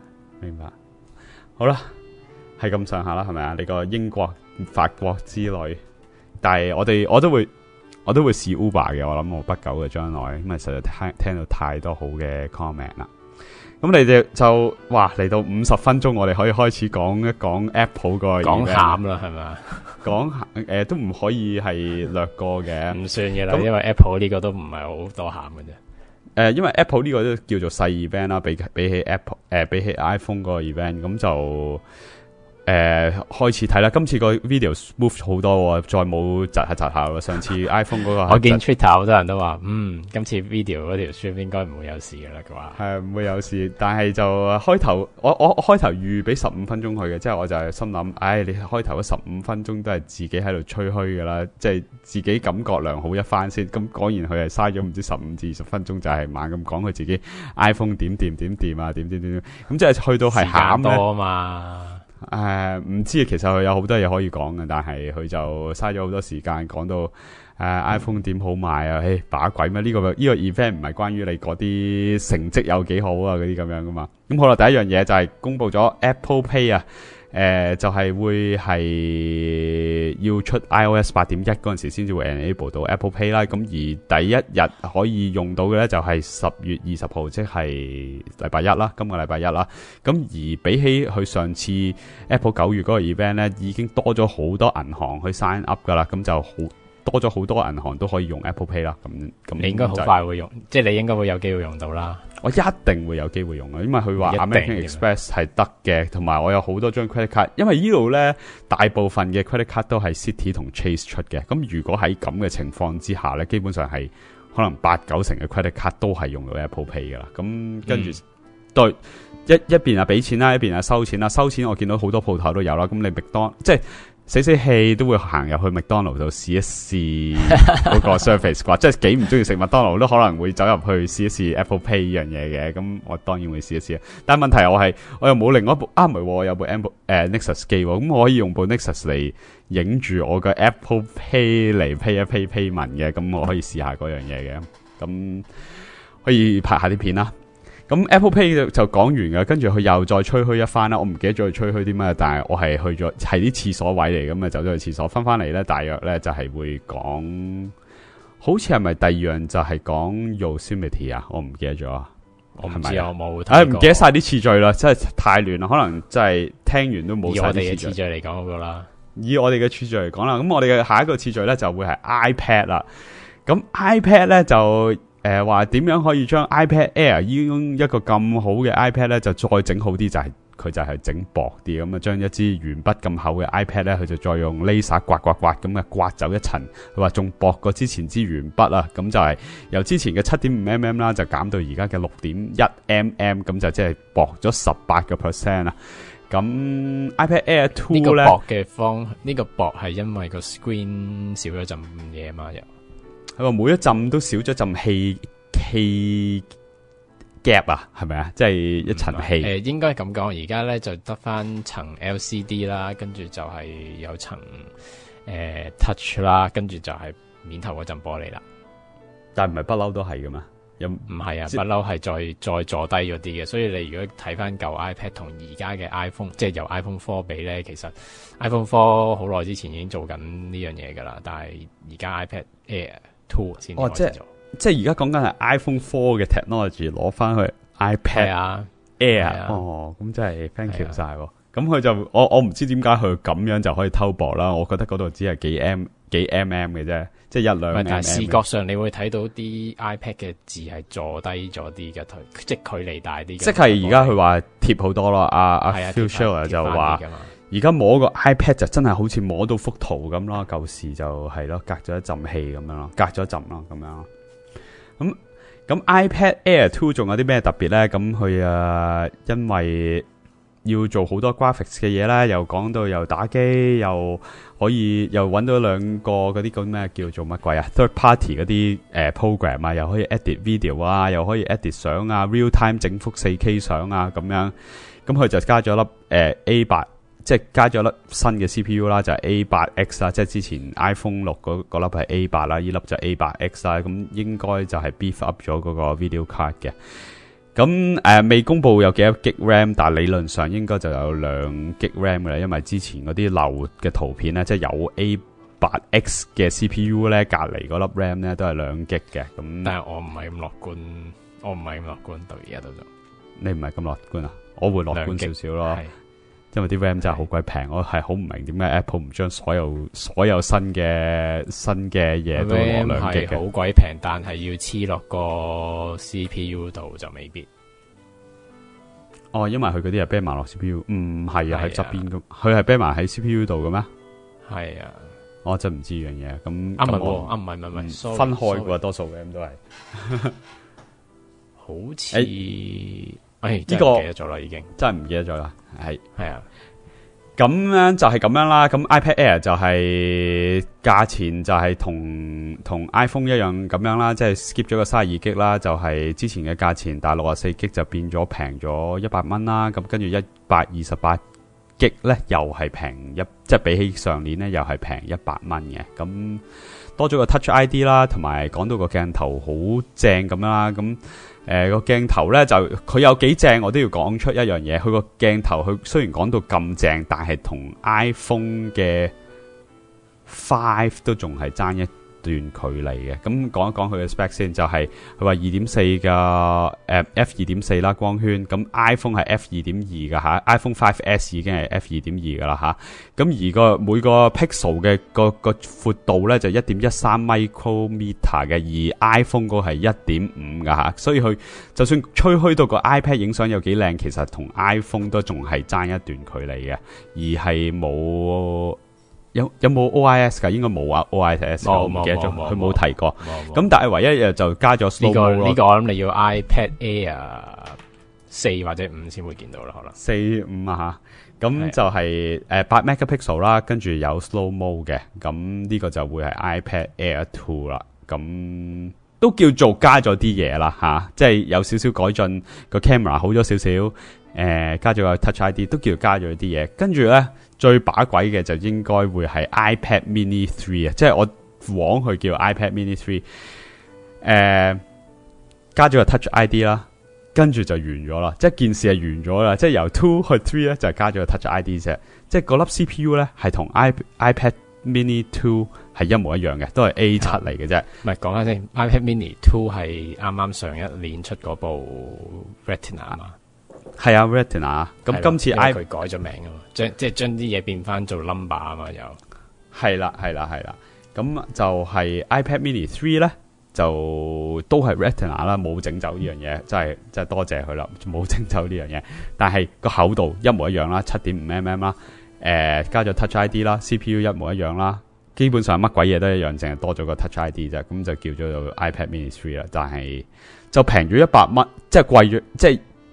好啦。係咁上下啦，係咪啊？你個英國、法國之類，但係我都會試 Uber 嘅。我諗我不久嘅將來，因為實在聽到太多好嘅 comment 啦。咁你哋就哇嚟到50分鐘，我哋可以開始講一講 Apple 個講鹹啦，係咪？ 講都唔可以係略過嘅， 唔算嘅啦，因為 Apple 呢個都唔係好多鹹嘅啫。 因為 Apple 呢個都叫做細 event 啦，比起 Apple 比起 iPhone 嗰個 event， 咁就。開始睇啦，今次個 video smooth 好多，再冇窒下咯。上次 iPhone 嗰個我見 Twitter 好多人都話，今次 video 嗰條 stream 應該唔會有事噶啦，佢話係唔會有事，但係就開頭我開頭預俾15分鐘去嘅，即係我就係心諗，你開頭嗰15分鐘都係自己喺度吹噓噶啦，即係自己感覺良好一番先。咁果然佢係嘥咗唔知15至20分鐘，就係猛咁講佢自己 iPhone 點啊，點，咁即係去到係鹹多啊嘛。 唔知其實佢有好多嘢可以講嘅，但係佢就嘥咗好多時間講到iPhone 點好賣啊，把鬼咩？呢個 event 唔係關於你嗰啲成績有幾好啊，嗰啲咁樣噶嘛。咁好啦，第一樣嘢就係公布咗 Apple Pay 啊，就係會係要出 iOS 8.1嗰陣時先至會 enable 到 Apple Pay 啦。咁而第一日可以用到嘅咧就係10月20號，即係禮拜一啦，今個禮拜一啦。咁而比起佢上次 Apple 9月嗰個 event 咧，已經多咗好多銀行去 sign up 噶啦，咁就多咗好多銀行都可以用 Apple Pay 啦。咁你應該好快會用，即係你應該會有機會用到啦。 我一定會有機會用嘅，因為佢話 American Express 係得嘅，同埋我有好多張 credit card。因為呢度咧，大部分嘅 credit card 都係 Citi 同 Chase 出嘅。咁如果喺咁嘅情況之下咧，基本上係可能8-9成嘅 credit card 都係用到 Apple Pay 噶啦。咁跟住對一邊啊俾錢啦，一邊啊收錢啦。收錢我見到好多鋪頭都有啦。咁你即係死氣都會行入去麥當勞度試一試嗰個 service 啩，即係幾唔中意食麥當勞都可能會走入去試一試 Apple Pay 呢樣嘢嘅，咁我當然會試一試。但係問題我又冇另外一部唔係我有部 Nexus 機喎，咁我可以用部 Nexus 嚟影住我嘅 Apple Pay 嚟 pay 一 pay 文嘅，咁我可以試下嗰樣嘢嘅，咁可以拍下啲片啦。咁 Apple Pay 就講完嘅，跟住佢又再吹噓一番啦。我唔記得咗佢吹噓啲咩，但係我係去咗係啲廁所位嚟，咁啊走咗去廁所，翻嚟咧，大約咧就係會講，好似係咪第二樣就係講 Yosemite 啊？我唔記得咗， 我唔知我冇睇過。 唔記得晒啲次序啦，真係太亂啦，可能真係聽完都冇晒啲次序。以我哋嘅次序嚟講好啦，以我哋嘅次序嚟講啦，咁我哋嘅下一個次序咧就會係 iPad 啦。咁 iPad 咧就話點樣可以將 iPad Air 已經一個咁好嘅 iPad 咧，就再整好啲，就係佢就係整薄啲咁啊，將一支鉛筆咁厚嘅 iPad 咧，佢就再用 laser 刮咁啊，刮走一層。佢話仲薄過之前支鉛筆啊，咁就係由之前嘅 7.5mm 啦，就減到而家嘅6.1mm，咁就即係薄咗18%啦。 咁 iPad Air 呢 Two 咧， 個薄嘅呢個薄係因為個 screen 少咗陣嘢嘛，又佢話每一浸都少咗陣氣夾啊，係咪啊？即係一層氣。 應該咁講，而家咧就得翻層 LCD 啦，跟住就係有層touch 啦，跟住就係面頭嗰陣玻璃啦。 但係唔係不嬲都係噶嘛？ 唔係啊，不嬲係再坐低咗啲嘅，所以你如果睇翻舊 iPad 同而家嘅 iPhone，即係由 iPhone 4比咧，其實 iPhone 4好耐之前已經做緊呢樣嘢噶啦，但係而家 iPad Air 2先開始做。 即係而家講緊係 iPhone 4嘅 technology 攞翻去 iPad Air，咁真係 thank you 晒喎。咁佢就我唔知點解佢咁樣就可以偷薄啦。我覺得嗰度只係幾 mm 嘅啫，即係1-2 mm。 但係視覺上你會睇到啲 iPad 嘅字係坐低咗啲嘅，即係距離大啲。即係而家佢話貼好多咯。阿 Phil Schiller 就話而家摸個 iPad 就真係好似摸到幅圖咁咯。舊時就係咯，隔咗一陣氣咁樣咯，隔咗一陣咯咁樣。咁 iPad Air 2仲有啲咩特別咧？咁佢因為要做好多 graphics 嘅嘢啦，又講到又打機，又可以又揾到兩個嗰啲咁咩叫做乜鬼啊 third party 嗰啲program 啊，又可以 edit video 啊，又可以 edit 相啊 real time 整幅 4K 相啊咁樣。咁佢就加咗粒A8，即係加咗粒新嘅 CPU 啦，就係 A8X 啦，即係之前 iPhone 6嗰粒係 A8 啦，呢粒就 A8X 啦，咁應該就係 beef up 咗嗰個 video card 嘅。咁未公布有幾多 G RAM， 但係理論上應該就有2 G RAM 嘅啦，因為之前嗰啲流嘅圖片咧，即係有 A8X 嘅 CPU 咧，隔離嗰粒 RAM 咧都係2 G 嘅。咁但係我唔係咁樂觀，到而家都仲。你唔係咁樂觀啊？我會樂觀少少咯，因為啲 RAM 真係好鬼平，我係好唔明點解 Apple 唔將所有新嘅嘢都攞2 G 嘅。 好鬼平，但係要黐落個 CPU 度就未必。 哦，因為佢嗰啲係啤埋落 CPU， 唔係啊，喺側邊咁，佢係啤埋喺 CPU 度嘅咩？ 係啊， 我真唔知樣嘢。咁唔係， 分開嘅多數嘅咁都係， 好似。呢個記得咗啦，已經真係唔記得咗啦。係啊， 咁樣就係咁樣啦。咁 iPad Air 就係價錢就係同 iPhone 一樣咁樣啦，即係 skip 咗個32 G 啦，就係之前嘅價錢，但係64 G 就變咗平咗100蚊啦。咁跟住128 G 咧又係平即係比起上年咧又係平100蚊嘅。咁多咗個 Touch ID 啦，同埋講到個鏡頭好正咁樣啦。咁個鏡頭咧就佢有幾正，我都要講出一樣嘢。佢個鏡頭佢雖然講到咁正，但係同 iPhone 嘅5都仲係爭一段距離嘅。咁講一講佢嘅 spec 先，就係佢話 2.4 嘅F2.4 啦光圈，咁 iPhone 係 F2.2 噶吓 ，iPhone 5S 已經係 F2.2 噶啦吓。咁而每個 pixel 嘅個闊度咧就 1.13 micrometer 嘅，而 iPhone 嗰係 1.5 噶吓，所以佢就算吹噓到個 iPad 影相有幾靚，其實同 iPhone 都仲係爭一段距離嘅，而係冇。有冇 OIS 噶？應該冇啊 ，OIS 我唔記得咗，佢冇提過。咁但係唯一就加咗 slow mo 咯。呢個我諗你要 iPad Air 4或者5先會見到啦，可能4、5啊吓。咁就係8 megapixel 啦，跟住有 slow mo 嘅。咁呢個就會係 iPad Air 2啦。咁都叫做加咗啲嘢啦吓，即係有少少改進，個 camera 好咗少少。加咗個 Touch ID 都叫做加咗啲嘢，跟住咧最把鬼嘅就應該會係 iPad Mini 3啊，即係我往佢叫 iPad Mini 3，加咗個 Touch ID 啦，跟住就完咗啦，即係件事係完咗啦，即係由2去3咧就係加咗個 Touch ID 啫，即係嗰粒 CPU 咧係同 iPad Mini 2係一模一樣嘅，都係 A7 嚟嘅啫。唔係講翻先 ，iPad Mini 2係啱啱上一年出嗰部 Retina 啊嘛。係啊 ，Retina。咁今次佢改咗名啊嘛，將啲嘢變翻做 number 啊嘛，又係啦。咁就係 iPad Mini 3咧，就都係 Retina 啦，冇整走呢樣嘢，真係多謝佢啦，冇整走呢樣嘢。但係個厚度一模一樣啦，7.5mm 啦，加咗 Touch ID 啦 ，CPU 一模一樣啦，基本上乜鬼嘢都一樣，淨係多咗個 Touch ID 啫，咁就叫做 iPad Mini 3啦。但係就平咗100蚊，即係貴咗，即係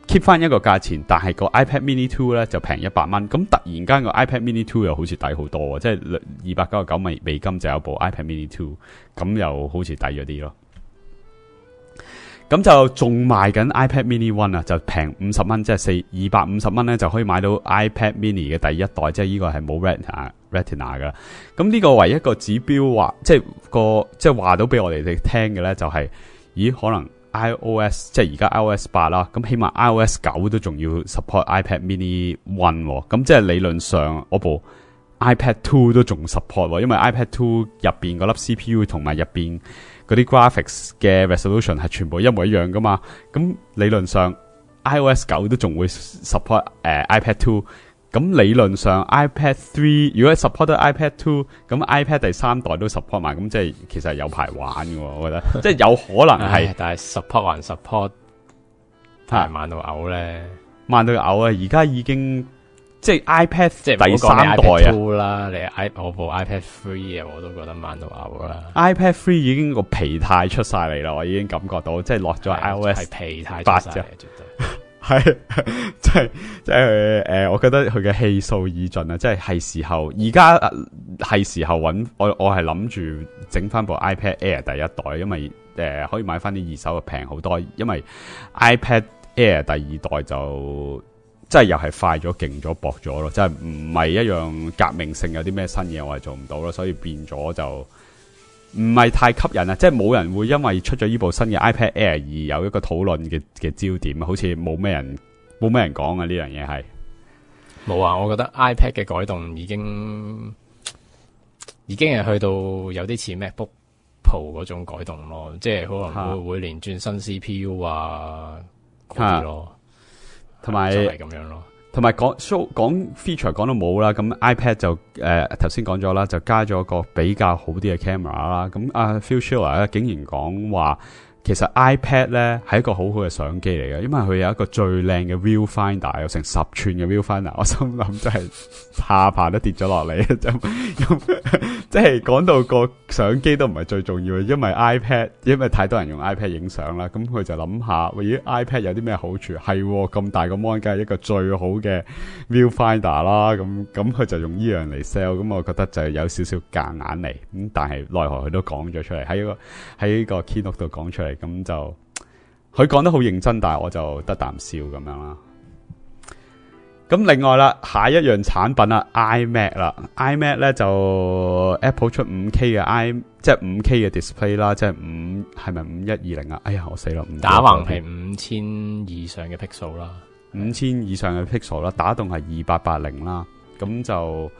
keep 翻一個價錢，但係個 iPad Mini 2咧就平100蚊，咁突然間個 iPad Mini 2又好似抵好多喎，即係299美金就有部 iPad Mini 2，咁又好似抵咗啲咯。咁就仲賣緊 iPad Mini 1啊，就平50蚊，即係250蚊咧就可以買到 iPad Mini 嘅第一代，即係呢個係冇 Retina 噶。咁呢個唯一一個指標話，即係話到俾我哋聽嘅咧，就係咦可能 iOS 即係而家 iOS 8啦，咁起碼 iOS 9都仲要 support iPad Mini 1，咁即係理論上我部 iPad 2都仲 support，因為 iPad 2入邊嗰粒 CPU 同埋入邊嗰啲 graphics 嘅 resolution 係全部一模一樣噶嘛，咁理論上 iOS 9都仲會 support iPad 2，咁理論上 iPad 3如果 support 到 iPad 2，咁 iPad 第3代都 support 埋，咁即係其實有排玩嘅，我覺得即係有可能係， 但係 support 還 support， 係慢到嘔咧， 慢到嘔啊！而家已經即係 iPad 即係第3代啦，你我部 iPad 3我都覺得慢到嘔啦。 iPad 3已經個皮態出晒嚟啦，我已經感覺到，即係落咗 iOS 係皮態出晒嚟，絕對係即係我覺得佢嘅氣數已盡啊！即係時候，而家係時候揾我係諗住整翻部 iPad Air 第一代，因為可以買翻啲二手平好多，因為 iPad Air 第2代就即係又係快咗、勁咗、薄咗咯，即係唔係一樣革命性，有啲咩新嘢我係做唔到咯，所以變咗就唔係太吸引啊！即係冇人會因為出咗呢部新嘅 iPad Air 而有一個討論嘅焦點，好似冇咩人講啊！呢樣嘢係冇啊！我覺得 iPad 嘅改動已經係去到有啲似 MacBook Pro 嗰種改動咯，即係可能會連轉新 CPU 啊嗰啲咯，同埋係咁樣咯。 同埋講 feature 講到冇啦，咁 iPad 就頭先講咗啦，就加咗個比較好啲嘅 camera 啦。咁Phil Schiller 咧竟然講話，其實 iPad 咧係一個好好嘅相機嚟嘅，因為佢有一個最靚嘅 viewfinder， 有成10寸嘅 viewfinder。我心諗真係下巴都跌咗落嚟，即係講到個相機都唔係最重要嘅，因為太多人用 iPad 影相啦。咁佢就諗下，咦 iPad 有啲咩好處？係咁大個 mon 梗係一個最好嘅 viewfinder 啦。咁佢就用呢樣嚟 sell。咁我覺得就有少少夾硬嚟。咁但係奈何佢都講咗出嚟，喺個 keynote 度講出嚟。咁就佢講得好認真，但係我就得啖笑咁樣啦。咁另外啦，下一樣產品啦 ，iMac 啦 ，iMac 咧就 Apple 出 5K 嘅即係 5K 嘅 display 啦，即係係咪5120啊？哎呀，我死啦！ 打橫係5000以上嘅 pixel 啦 ，5000以上嘅 pixel 啦，打動係2880啦，咁就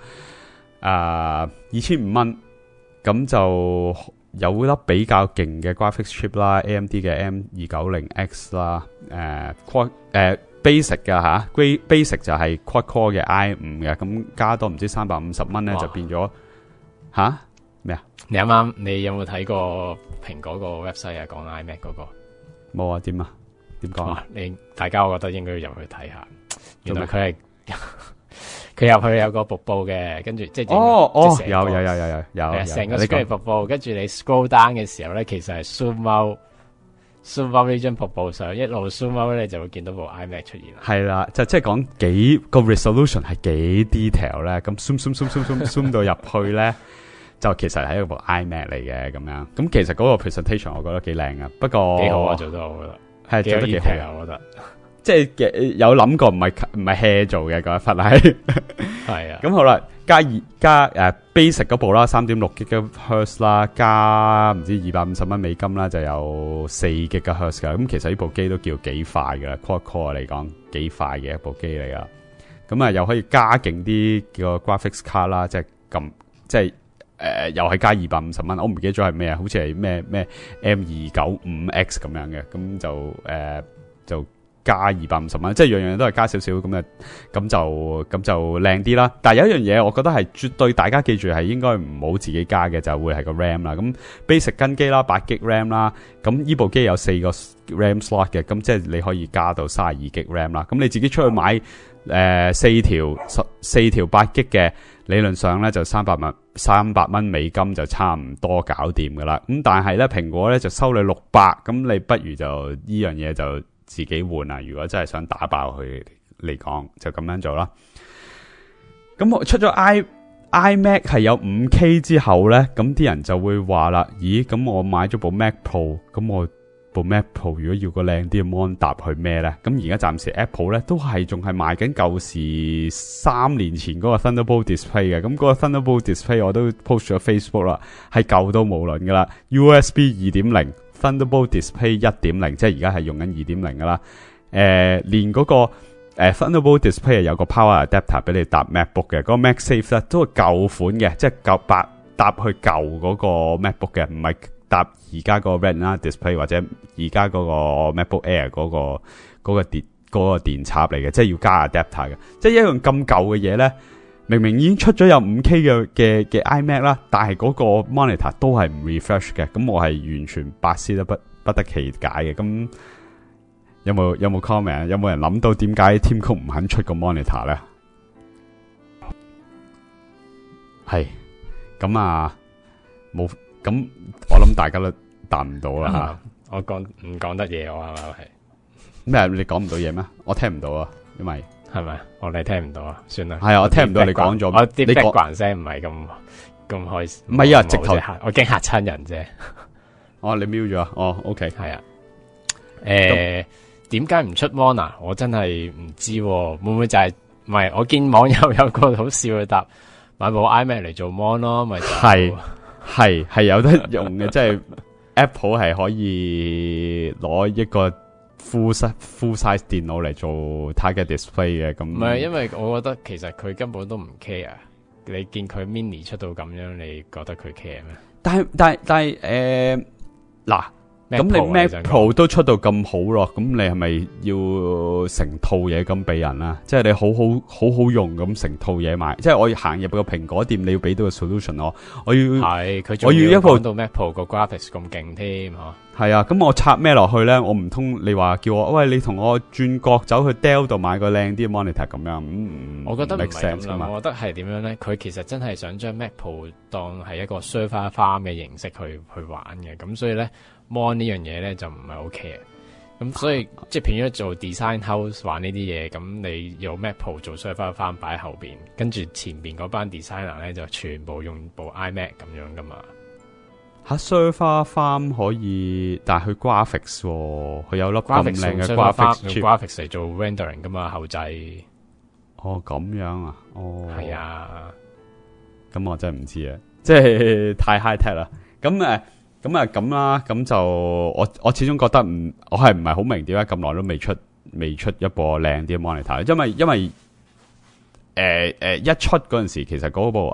2500蚊，咁就有粒比較勁嘅 graphics chip 啦 ，AMD 嘅 M290X 啦，basic 嘅吓 ，basic 就係 quad core 嘅 i5 嘅，咁加多唔知350蚊咧就變咗吓咩啊？ 你啱啱你有冇睇過蘋果個 website 啊？講 iMac 嗰個冇啊？點啊？點講啊？ 大家我覺得應該要入去睇下，原來佢係。佢入去有個瀑布嘅，跟住即係有成個 screen 瀑布，跟住你 scroll down 嘅時候咧，其實係 zoom out 呢張瀑布上，一路 zoom out 咧，你就會見到部 iMac 出現啦。係啦，即係講幾個 resolution 係幾 detail 咧，咁 zoom 到入去咧，就其實係一部 iMac 嚟嘅咁樣。咁其實嗰個 presentation 我覺得幾靚啊，不過幾好啊，做得我覺得係做得幾好啊，我覺得。即係有諗過唔係 hea 做嘅嗰一忽係，係啊。咁好啦，加 basic 嗰部啦，3.6 GHz 啦，加唔知250蚊美金啦，就有4 GHz 噶。咁其實呢部機都叫幾快噶 ，quad core 嚟講幾快嘅一部機嚟噶。咁又可以加勁啲個 graphics card 啦，即係又係加250蚊。我唔記得咗係咩啊，好似係咩 M295X 咁樣嘅。咁就加250蚊，即係樣樣都係加少少咁就靚啲啦。但係有一樣嘢，我覺得係絕對大家記住係應該唔好自己加嘅，就會係個 RAM 啦。咁 basic 跟機啦，8GB RAM 啦。咁呢部機有4個 RAM slot 嘅，咁即係你可以加到32GB RAM 啦。咁你自己出去買4條8GB嘅，理論上咧就300蚊美金就差唔多搞掂噶啦。咁但係咧蘋果咧就收你600，咁你不如就呢樣嘢就自己換啊。如果真係想打爆佢嚟講，就咁樣做啦。咁我出咗 iMac 係有 5K 之後咧，咁啲人就會話啦，咦？咁我買咗部 Mac Pro，咁我部 Mac Pro 如果要個靚啲嘅 mon 搭去咩咧？咁而家暫時 Apple 咧都係仲係賣緊舊時3年前嗰個 Thunderbolt Display 嘅。咁嗰個 Thunderbolt Display 我都 post 咗 Facebook 啦，係舊到無論噶啦。USB 2.0 Thunderbolt Display 1.0，即係而家係用緊 2.0 噶啦。連嗰個Thunderbolt Display 係有個 Power Adapter 俾你搭 MacBook 嘅，嗰個 MagSafe 咧都係舊款嘅，即係舊搭去舊嗰個 MacBook 嘅，唔係搭而家個 Retina Display 或者而家嗰個 MacBook Air 嗰個電插嚟嘅，即係要加 Adapter 嘅，即係一樣咁舊嘅嘢咧。明明已經出咗有 5K 嘅 iMac 啦，但係嗰個 monitor 都係唔 refresh 嘅，咁我係完全百思都不得其解嘅。咁有冇 comment？ 有冇人諗到點解 Tim Cook 唔肯出個 monitor 咧？係咁啊，冇咁，我諗大家都答唔到啦。 我唔講得嘢，我係咪咩？你講唔到嘢咩？我聽唔到啊，因為係咪？我哋聽唔到啊，算啦。 係啊，我聽唔到你講咗。 我啲 background 聲唔係咁開心。 唔係啊，直頭我驚嚇親人啫。 哦，你 mute 咗啊？哦 ，OK， 係啊。點解唔出 mon 啊？我真係唔知喎，會唔會就係唔係？我見網友有個好笑嘅答，買部 iMac 嚟做 mon 咯，咪係有得用嘅，即係 Apple 係可以攞一個 full size 電腦嚟做 target display 嘅。咁唔係，因為我覺得其實佢根本都唔 care。你見佢 mini 出到咁樣，你覺得佢 care 咩？ 但係嗱。咁你 Mac Pro 都出到咁好咯，咁你係咪要成套嘢咁俾人啊？即係你好用咁成套嘢買，即係我要行入個蘋果店，你要俾到個 solution 我要係佢仲要講到 Mac Pro 個 graphics 咁勁添吓。 係啊，咁我插咩落去咧？我唔通你話叫我喂，你同我轉角走去 Dell 度買個靚啲 monitor 咁樣？我覺得唔係咁啦， 我覺得係點樣咧？佢其實真係想將 Mac Pro 當係一個 server farm 嘅形式去玩嘅，咁所以咧 mon 呢樣嘢咧就唔係 OK 嘅。咁所以即係變咗做 design house 玩呢啲嘢，咁你有 Mac Pro 做 server farm 擺喺後邊，跟住前邊嗰班 designer 咧就全部用部 iMac 咁樣噶嘛。吓 server farm 可以，但係佢 graphics 佢有粒咁靚嘅 graphics 嚟做 rendering 噶嘛後製。 哦咁樣啊，哦係啊， 咁我真係唔知啊，即係太 high tech 啦。咁咁啦，咁就我始終覺得我係唔係好明點解咁耐都未出一部靚啲嘅 monitor，因為一出嗰陣時，其實嗰部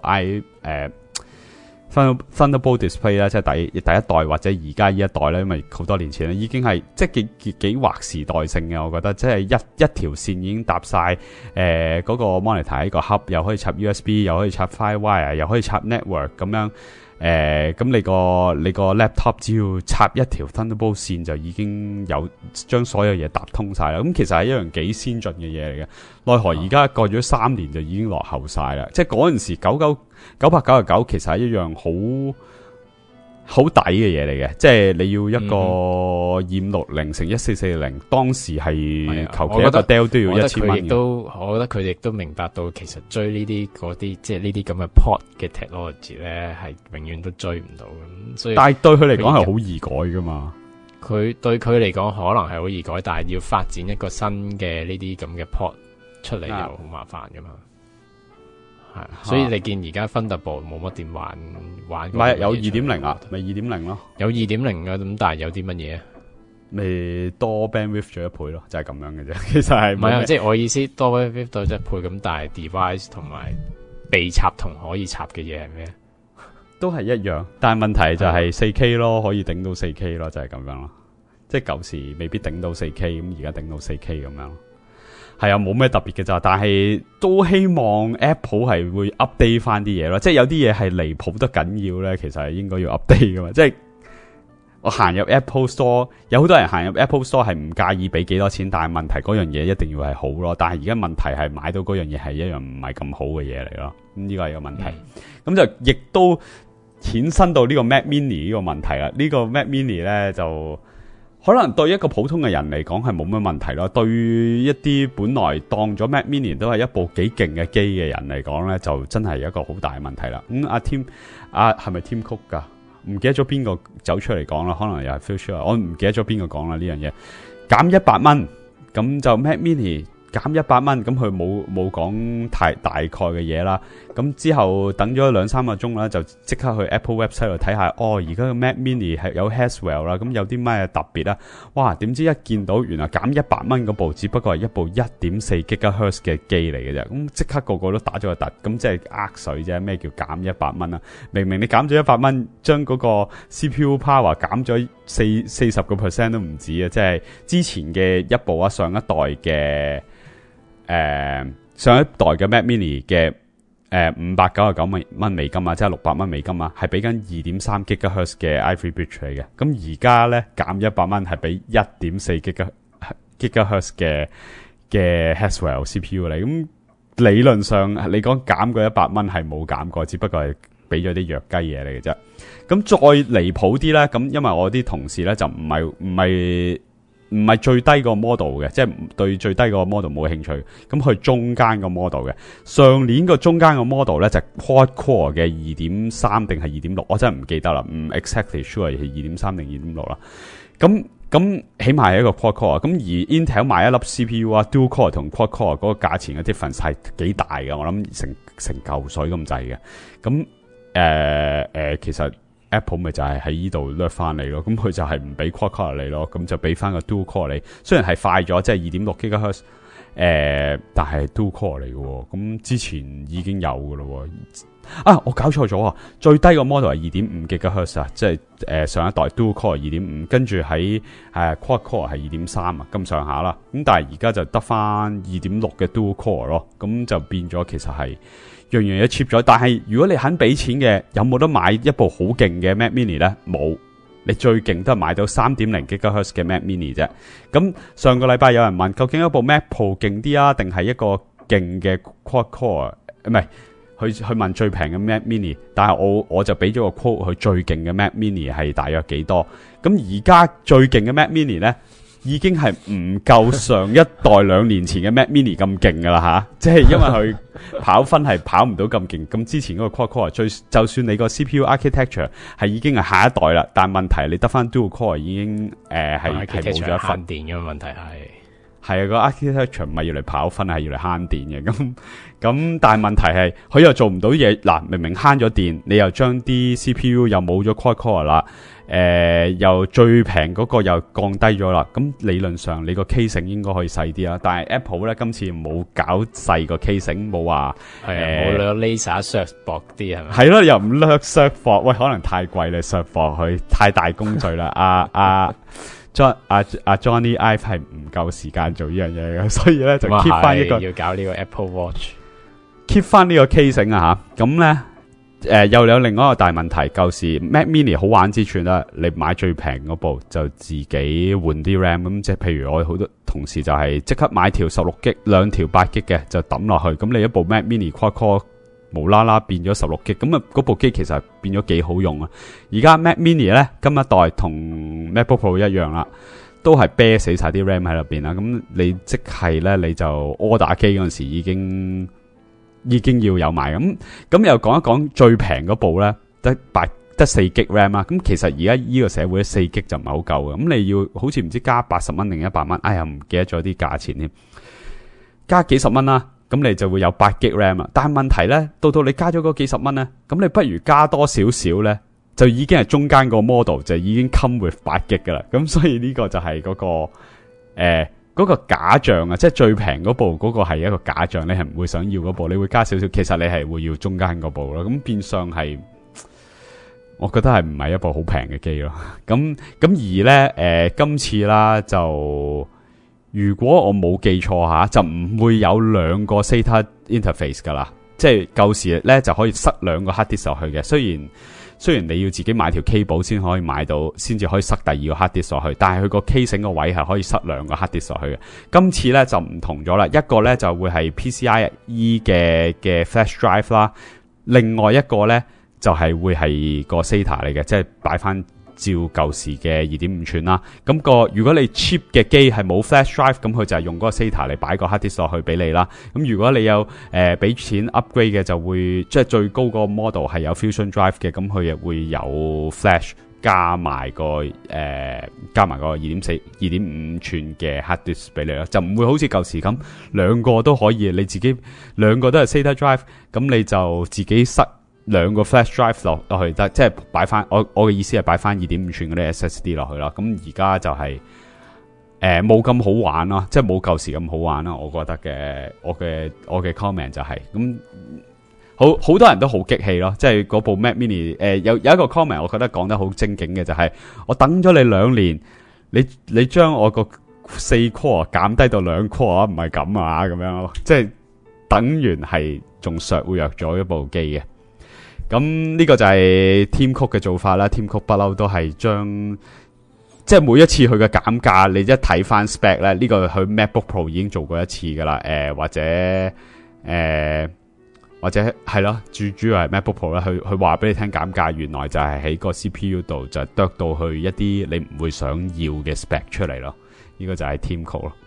Thunderbolt Display 啦，即係第一代或者而家呢一代咧，因為好多年前咧已經係即係幾劃時代性嘅，我覺得即係一條線已經搭晒嗰個 monitor 喺個盒，又可以插 USB， 又可以插 FireWire， 又可以插 network 咁樣。咁你個 laptop 只要插一條 Thunderbolt 線就已經有將所有嘢搭通晒啦。咁其實係一樣幾先進嘅嘢嚟嘅。奈何而家過咗3年就已經落後晒啦。即係嗰陣時999其實係一樣好抵嘅嘢嚟嘅。即係你要一個2560乘1440，當時係求其一個 Dell 都要1000蚊嘅。 我覺得佢亦都明白到，其實追呢啲嗰啲即係呢啲咁嘅 port 嘅 technology 咧，係永遠都追唔到嘅。所以，但係對佢嚟講係好易改噶嘛。佢對佢嚟講可能係好易改，但係要發展一個新嘅呢啲咁嘅 port 出嚟又好麻煩噶嘛。係，所以你見而家 Thunderbolt 冇乜點玩。唔係有 2.0 啊，咪 2.0 咯。有 2.0 嘅咁，但係有啲乜嘢？咪多 bandwidth 咗1倍咯，就係咁樣嘅啫。其實係唔係啊？即係我意思多 bandwidth 咗1倍咁，但係 device 同埋被插同可以插嘅嘢係咩？都係一樣，但係問題就係 4K 咯，可以頂到 4K 咯，就係咁樣咯。即係舊時未必頂到 4K， 咁而家頂到 4K 咁樣。係啊，冇咩特別嘅咋，但係都希望 Apple 係會 update 翻啲嘢咯。即係有啲嘢係離譜得緊要咧，其實係應該要 update 噶嘛。即係我行入 Apple Store， 有好多人行入 Apple Store 係唔介意俾幾多錢，但係問題嗰樣嘢一定要係好咯。但係而家問題係買到嗰樣嘢係一樣唔係咁好嘅嘢嚟咯。咁呢個係個問題。咁就亦都衍生到呢個 Mac Mini 呢個問題啦。呢個 Mac Mini 咧就可能對一個普通嘅人嚟講係冇乜問題咯，對於一啲本來當咗 Mac Mini 都係一部幾勁嘅機嘅人嚟講咧，就真係一個好大嘅問題啦。阿 Tim 係咪 Tim Cook 㗎？唔記得咗邊個走出嚟講啦，可能又係 Phil Schiller，我唔記得咗邊個講啦呢樣嘢。減100蚊，咁就 Mac Mini 減100蚊，咁佢冇講太大概嘅嘢啦。咁之後等咗2-3個鐘啦，就即刻去 Apple website 度睇下，而家嘅 Mac Mini 係有 Haswell 啦，咁有啲咩特別啊？哇！點知一見到原來減100蚊嗰部只不過係一部 1.4 GHz 嘅機嚟嘅啫，咁即刻個個都打咗個突，咁即係呃水啫。咩叫減100蚊啊？明明你減咗100蚊，將嗰個 CPU power 減咗40% 都唔止啊！即係之前嘅一部啊，上一代嘅Mac Mini 嘅599蚊美金啊，即係600蚊美金啊，係俾緊 2.3 GHz 嘅 Ivy Bridge 嚟嘅。咁而家咧減100蚊係俾 1.4 GHz 嘅 Haswell CPU 嚟。咁理論上你講減過100蚊係冇減過，只不過係俾咗啲弱雞嘢嚟嘅啫。咁再離譜啲咧，咁因為我啲同事咧就唔係最低個 model 嘅，即係對最低個 model 冇興趣，咁去中間個 model 嘅。上年個中間個 model 咧就 quad core 嘅 2.3 定係 2.6， 我真係唔記得啦，唔 exactly sure 係 2.3 定 2.6 啦。咁起碼係一個 quad core， 咁而 Intel 賣一粒 CPU 啊 dual core 同 quad core 嗰個價錢嘅 difference 係幾大嘅，我諗成嚿水咁滯嘅。咁其實Apple 咪就係喺呢度掠翻嚟咯，咁佢就係唔俾 quad core 你咯，咁就俾翻個 dual core 你。雖然係快咗，即係 2.6 GHz，但係 dual core 嚟嘅，咁之前已經有嘅咯。我搞錯咗啊！最低個 model 係 2.5 GHz 啊，即係上一代 dual core 2.5，跟住喺quad core 係 2.3啊，咁上下啦。咁但係而家就得翻 2.6 嘅 dual core 咯，咁就變咗其實係樣嘢 cheap 咗。但係如果你肯俾錢嘅，有冇得買一部好勁嘅 Mac Mini 咧？冇，你最勁都係買到 3.0 GHz 嘅 Mac Mini 啫。咁上個禮拜有人問，究竟一部 Mac Pro 勁啲啊，定係一個勁嘅 quad core？唔係。去問最平嘅 Mac Mini， 但係我就俾咗個 quote， 佢最勁嘅 Mac Mini 係大約幾多？咁而家最勁嘅 Mac Mini 咧，已經係唔夠上一代2年前嘅 Mac Mini 咁勁噶啦吓，即係因為佢跑分係跑唔到咁勁。咁之前嗰個 quad core 就算你個 CPU architecture 係已經係下一代啦，但係問題你得翻 dual core 已經係冇咗一分電嘅問題係啊，個 architecture 唔係要嚟跑分，係要嚟慳電嘅。咁但係問題係佢又做唔到嘢。嗱，明明慳咗電，你又將啲 CPU 又冇咗 quad core 啦，又最平嗰個又降低咗啦。咁理論上你個 casing 應該可以細啲啦，但係 Apple 咧今次冇搞細個 casing， 冇話冇兩 laser 削薄啲係咪？ 係咯，又唔略削薄，喂，可能太貴啦，削薄佢太大工序啦。Johnny Ive 係唔夠時間做呢樣嘢嘅，所以咧就 keep 翻一個要搞呢個 Apple Watch，keep 翻呢個 casing 啊吓。咁咧又有另外一個大問題，舊時 Mac Mini 好玩之處啦，你買最平嗰部就自己換啲 RAM， 咁即係譬如我好多同事就係即刻買條16GB 2條8GB嘅就抌落去，咁你一部 Mac Mini quad core無啦啦變咗16GB，咁啊嗰部機其實變咗幾好用啊！而家 Mac Mini 咧今一代同 MacBook Pro 一樣啦，都係啤死晒啲 RAM 喺入邊啦。咁你即係咧你就 order 機嗰陣時已經要有埋咁又講一講最平嗰部咧得4GB RAM 啦。咁其實而家呢個社會4GB 就唔係好夠嘅，咁你要好似唔知加80蚊定100蚊，哎呀唔記得咗啲價錢添，加幾十蚊啦。咁你就會有8GB RAM 啊，但係問題咧，到你加咗嗰幾十蚊咧，咁你不如加多少少咧，就已經係中間個 model 就已經 come with 8GB 噶啦。咁所以呢個就係嗰個假象啊，即係最平嗰部嗰個係一個假象，你係唔會想要嗰部，你會加少少，其實你係會要中間嗰部咯。咁變相係，我覺得係唔係一部好平嘅機咯。咁而咧，今次啦就。如果我冇記錯下，就唔會有2個 SATA interface 噶啦，即係舊時咧就可以塞2個 hard disk 落去嘅。雖然你要自己買條 cable 先可以買到，先至可以塞第2個 hard disk 落去，但係佢個 casing 個位係可以塞2個 hard disk 落去嘅。今次咧就唔同咗啦，一個咧就會係 PCIe 嘅 flash drive 啦，另外一個咧就係會係個 SATA 嚟嘅，即係擺翻照舊時嘅 2.5 寸啦。咁如果你 cheap 嘅機係冇 flash drive，咁佢就係用嗰個 SATA 嚟擺個 hard disk 落去俾你啦。咁如果你有俾錢 upgrade 嘅，就會即係最高個 model 係有 fusion drive 嘅，咁佢亦會有 flash 加埋個 2.5 寸嘅 hard disk 俾你啦，就唔會好似舊時咁兩個都可以，你自己兩個都係 SATA drive， 咁你就自己塞兩個 flash drive 落去得，即係擺翻我嘅意思係擺翻 2.5 寸嗰啲 SSD 落去啦。咁而家就係冇咁好玩啦，即係冇舊時咁好玩啦。我覺得嘅我嘅 comment 就係咁。好多人都好激氣咯，即係嗰部 Mac Mini 有一個 comment 我覺得講得好精警嘅，就係我等咗你2年，你將我個4 core 減低到2 core， 唔係咁啊，咁樣咯，即係等完係仲削弱咗一部機嘅。咁呢個就係 Tim Cook 嘅做法啦。Tim Cook 不嬲都係將即係每一次佢嘅減價，你一睇翻 spec 咧，呢個佢 MacBook Pro 已經做過一次噶啦，或者係咯，主要係 MacBook Pro 啦，佢話俾你聽減價，原來就係喺個 CPU 度就剁到去一啲你唔會想要嘅 spec 出嚟咯。呢個就係 Tim Cook 咯。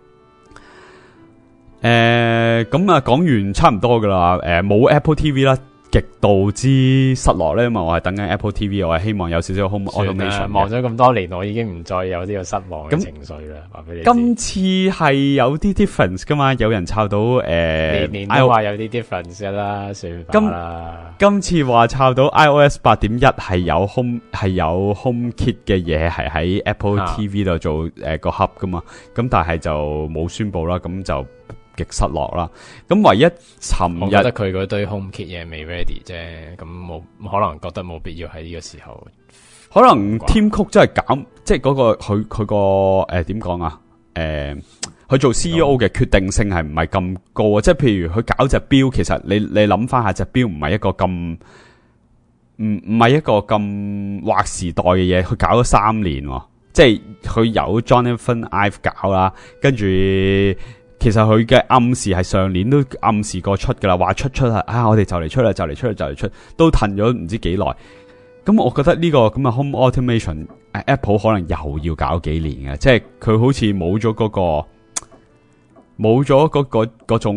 咁啊，講完差唔多噶啦。冇 Apple TV 啦，極度之失落咧，因為我係等緊 Apple TV， 我係希望有少少 Home Automation。 望咗咁多年，我已經唔再有呢個失望嘅情緒啦。話俾你知， 今次係有啲 difference 噶嘛？有人抄到年年都話有啲 difference 啦，算法啦。 今次話抄到 iOS 8.1係有 HomeKit 嘅嘢係喺 Apple TV 度做個 hub 噶嘛？咁但係就冇宣布啦，咁就極失落啦。咁唯一尋日， 我覺得佢嗰堆 HomeKit 嘢未 ready 啫，咁冇可能覺得冇必要喺呢個時候。 可能 Tim Cook 真係減，即係嗰個佢個點講啊？佢做 CEO 嘅決定性係唔係咁高啊？即係譬如佢搞隻錶，其實你諗翻下隻錶唔係一個咁唔係一個咁劃時代嘅嘢，佢搞咗3年，即係佢有 Jonathan Ive 搞啦，跟住。其實佢嘅暗示係上年都暗示過出噶啦，話出我哋就嚟出啦，就嚟出，都褪咗唔知幾耐。咁我覺得呢個咁嘅 Home Automation Apple 可能又要搞幾年嘅，即係佢好似冇咗嗰種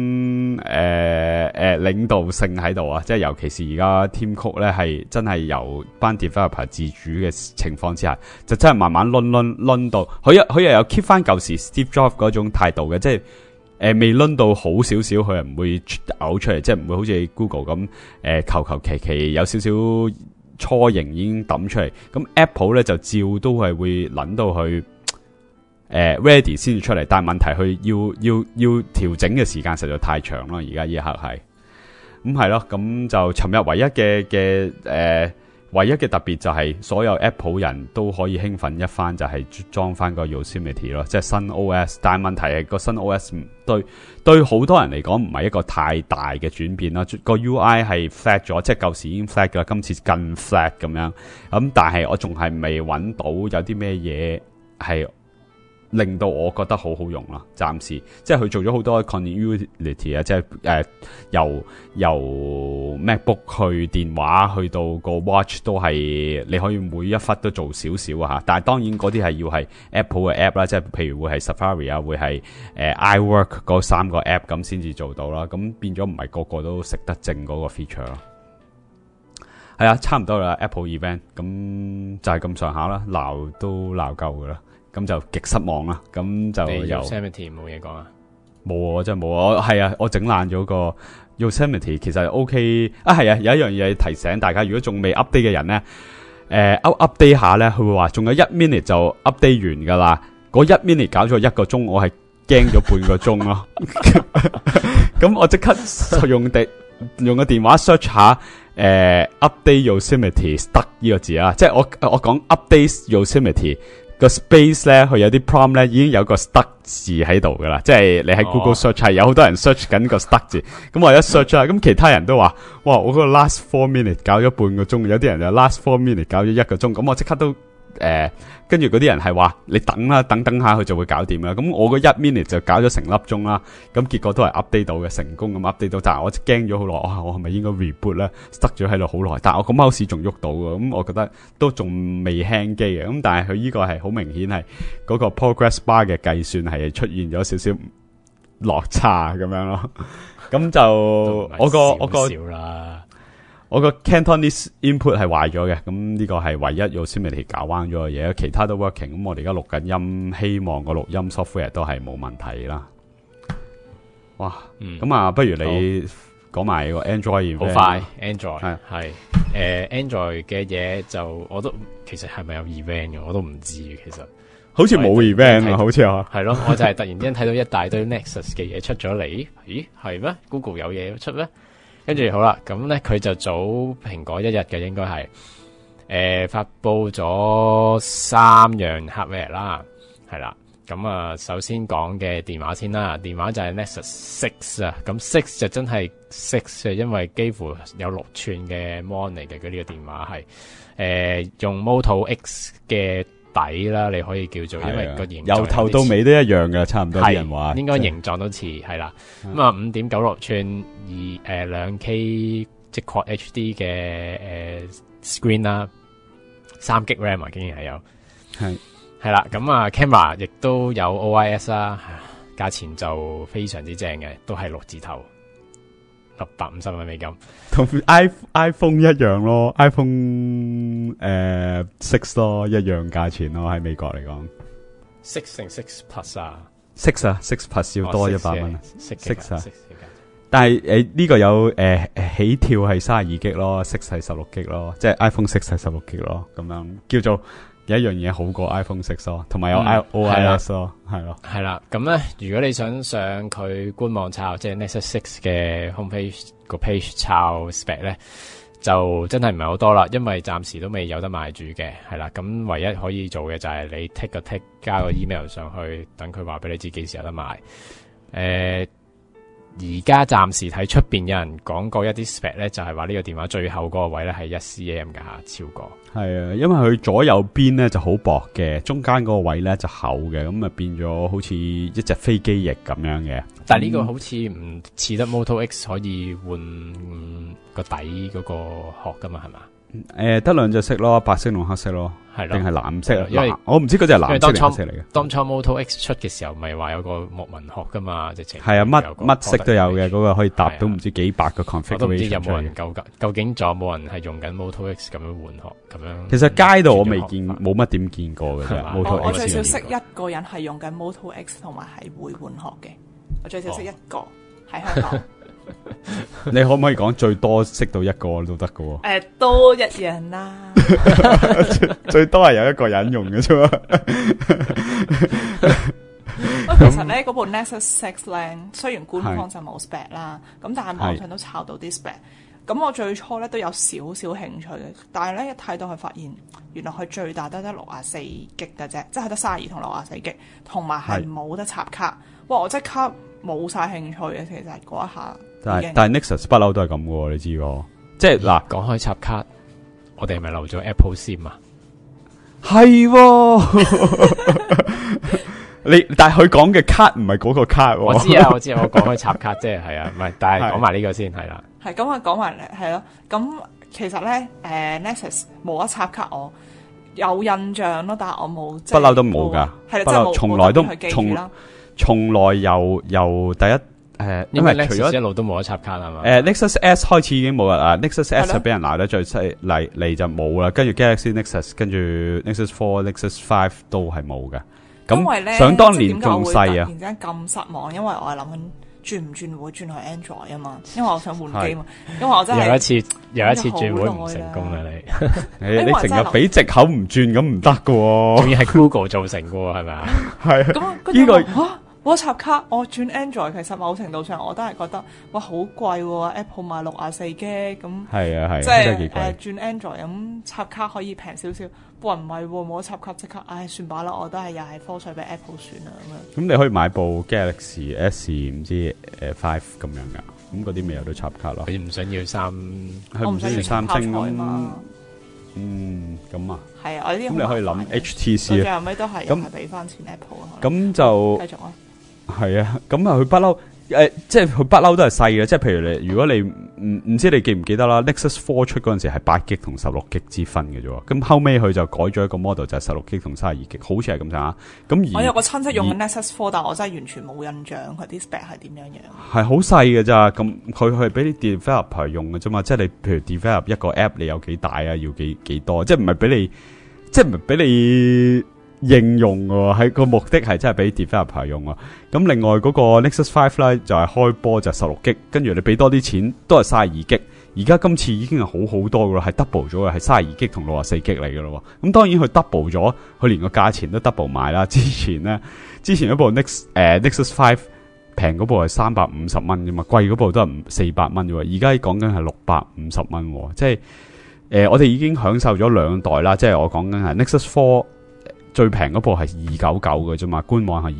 領導性喺度啊！即係尤其是而家 Tim Cook 咧係真係由班 developer 自主嘅情況之下，就真係慢慢輪到佢又有 keep 翻舊時 Steve Jobs 嗰種態度嘅，即係未輪到好少少，佢係唔會嘔出嚟，即係唔會好似 Google 咁求其有少少雛形已經抌出嚟。咁 Apple 咧就照都係會諗到佢。ready 先至出嚟，但係問題佢要調整嘅時間實在太長咯。而家呢一刻係咁係咯，咁就尋日唯一嘅特別就係所有 Apple 人都可以興奮一番，就係裝翻個 Yosemite 咯，即係新 OS。但係問題係個新 OS 對好多人嚟講唔係一個太大嘅轉變啦。個 UI 係 flat 咗，即係舊時已經 flat 噶啦，今次更 flat 咁樣。咁但係我仲係未揾到有啲咩嘢係令到我覺得好好用啦，暫時即係佢做咗好多 continuity 啊，即係由 MacBook 去電話去到個 Watch 都係你可以每一忽都做少少啊吓，但係當然嗰啲係要係 Apple 嘅 app 啦，即係譬如會係 Safari 啊，會係iWork 嗰3個 app 咁先至做到啦，咁變咗唔係個個都食得正嗰個 feature 咯。係啊，差唔多啦 Apple event， 咁就係咁上下啦，鬧都鬧夠噶啦。咁就極失望啦，咁就有 Yosemite 冇嘢講啊， 冇啊，我真係冇啊，係啊，我整爛咗個 Yosemite， 其實 OK 啊，係啊，有一樣嘢提醒大家，如果仲未 update 嘅人咧，update 下咧，佢會話仲有1 minute 就 update 完噶啦，嗰1 minute 搞咗1個鐘，我係驚咗半個鐘咯，咁我即刻用個電話 search 下update Yosemite stuck 呢個字啊，即係我講 update Yosemite。個 space 咧，佢有啲 prompt 咧，已經有個 stuck 字喺度噶啦，即係你喺 Google search 係有好多人 search 緊個 stuck 字，咁我一 search 啦，咁其他人都話，哇，我嗰個 last 4 minutes 搞咗半個鐘，有啲人就 last 4 minutes 搞咗1個鐘，咁我即刻都跟住嗰啲人係話你等啦，等下佢就會搞掂啦。咁我個1 minute 就搞咗成粒鐘啦。咁結果都係 update 到嘅，成功咁 update 到。但係我驚咗好耐，我係咪應該 reboot 咧？塞咗喺度好耐。但係我個 mouse 仲喐到嘅，咁我覺得都仲未 hang 機嘅。咁但係佢呢個係好明顯係嗰個 progress bar 嘅計算係出現咗少少落差咁樣咯。咁就我個 Cantonese input 係壞咗嘅，咁呢個係唯一有 Yosemite 搞彎咗嘅嘢，其他都 working。咁我哋而家錄緊音，希望個錄音 software 都係冇問題啦。哇，咁不如你講埋個 Android。好快 Android 係Android 嘅嘢就我都其實係咪有 event 嘅我都唔知其實。 好似冇 event 啊，好似係咯，我就係突然之間睇到一大堆 Nexus 嘅嘢出咗嚟，咦係咩 ？Google 有嘢出咩？跟住好啦，咁咧佢就早蘋果1日嘅應該係，發佈咗3樣 hardware 啦，係啦，咁首先講嘅電話先啦，電話就係 Nexus 6啊，咁6就真係6，因為幾乎有6寸嘅 mon 嚟嘅，佢呢個電話係，用 Moto X 嘅底啦，你可以叫做，因為個形狀由頭到尾都一樣嘅，差唔多啲人話， 應該形狀都似係啦。咁5.96寸2K 即 Quad HD 嘅screen 啦，3GB RAM 啊，竟然係有，係啦。咁camera 亦都有 OIS 啦，價錢就非常之正嘅，都係6字頭，650蚊美金， 同 iPhone 一樣咯 ，iPhone 6咯，一樣價錢咯，喺美國嚟講。 6定6 Plus 啊 ？6啊，6 Plus 要多100蚊啊 ，6啊。 但係呢個有起跳係32GB咯，6係16GB咯，即係 iPhone 6係16GB咯，咁樣叫做有一樣嘢好過 iPhone 6咯，同埋有 OIS 咯，係咯。 係啦，咁咧如果你想上佢官網抄，即係 Nexus 6嘅 homepage 個 page 抄 spec 咧，就真係唔係好多啦，因為暫時都未有得賣住嘅，係啦。咁唯一可以做嘅就係你 tick 個 tick 加個 email 上去，等佢話俾你知幾時有得賣。而家暫時睇出邊有人講過一啲 spec 咧，就係話呢個電話最後嗰個位咧係1 cm 噶吓，超過。係啊，因為佢左右邊咧就好薄嘅，中間嗰個位咧就厚嘅，咁啊變咗好似一隻飛機翼咁樣嘅。但係呢個好似唔似得 Moto X 可以換個底嗰個殼噶嘛，係嘛？得兩隻色咯，白色同黑色咯，係咯，定係藍色？因為我唔知嗰隻係藍色定黑色嚟嘅。當初 Moto X 出嘅時候，咪話有個莫文殼噶嘛，直情係啊，乜色都有嘅，嗰個可以搭到唔知幾百個 configuration。我都唔知有冇人究竟仲有冇人係用緊 Moto X 咁樣換殼咁樣？其實街度我未見，冇乜點見過嘅啫。我最少識一個人係用緊 Moto X 同埋係會換殼嘅，我最少識一個喺香港。你可唔可以講最多識到一個都得噶？都一樣啦。最多係有一個人用嘅啫嘛。其實咧嗰部 Nexus 6咧，雖然官方就冇 spec 啦，咁但係網上都抄到啲 spec。咁我最初咧都有少少興趣嘅，但係咧一睇到佢發現，原來佢最大得64GB嘅啫，即係得32同64GB，同埋係冇得插卡。哇！我即刻冇晒興趣嘅，其實嗰一下。但係 Nexus 不嬲都係咁嘅，你知喎。即係嗱，講開插卡，我哋係咪漏咗 Apple SIM 啊？係，但係佢講嘅卡唔係嗰個卡。我知啊，我講開插卡啫，係啊，唔係，但係講埋呢個先係啦。係咁啊，講埋係咯。咁其實咧，Nexus 冇得插卡，我有印象咯，但係我冇。不嬲都冇噶，係啦，即係從來都從來由第一。因為 Nexus 一路都冇得插卡係嘛？Nexus S 開始已經冇啦，Nexus S 就俾人鬧得最犀利嚟就冇啦，跟住 Galaxy Nexus， 跟住 Nexus 4、Nexus 5都係冇嘅。咁想當年仲細啊！突然之間咁失望，因為我係諗緊轉唔轉會轉去 Android 啊嘛，因為我想換機嘛，因為我真係有一次轉會唔成功啦你成日俾藉口唔轉咁唔得噶，仲要係 Google 造成噶係咪啊？係咁呢個。我插卡，我轉 Android， 其實某程度上我都係覺得，哇好貴喎 ，Apple 賣64GB咁，係啊係，即係轉 Android 咁插卡可以平少少，不過唔係冇插卡即刻，唉算罷啦，我都係又係科水俾 Apple 算啦咁樣。咁你可以買部 Galaxy S 唔知5咁樣噶，咁嗰啲咪有得插卡咯。佢唔想要佢唔想要三星咁。 咁啊， 係啊，我呢啲咁你可以諗到 HTC 最啊， 後尾都係咁係俾翻錢 Apple 啊。 咁就繼續啊。 係啊，咁啊佢不嬲。即係佢不嬲都係細嘅，即係譬如你，如果你唔知你記唔記得啦 ，Nexus 4出嗰陣時係8GB 同16GB之分嘅啫，咁後尾佢就改咗一個 model 就係16GB同32GB，好似係咁上下。咁我有個親戚用緊 Nexus 4，但我真係完全冇印象佢啲 spec 係點樣。 係好細嘅咋，咁佢係俾啲 developer 用嘅啫嘛，即係你譬如 develop 一個 app，你有幾大啊，要幾多，即係唔係俾你，即係唔係俾你。應用喎，係個目的係真係俾 developer 用喎。咁另外嗰個 Nexus 5咧就係開波就16GB，跟住你俾多啲錢都係32GB。而家今次已經係好多噶啦，係 double 咗嘅，係32GB同64GB嚟噶咯。咁當然佢 double 咗，佢連個價錢都 double 埋啦。之前嗰部 Nexus 5平嗰部係350蚊啫嘛，貴嗰部都係400蚊啫喎。而家講緊係650蚊，即係我哋已經享受咗2代啦。即係我講緊係 Nexus 4。最平嗰部係299嘅啫嘛，官網係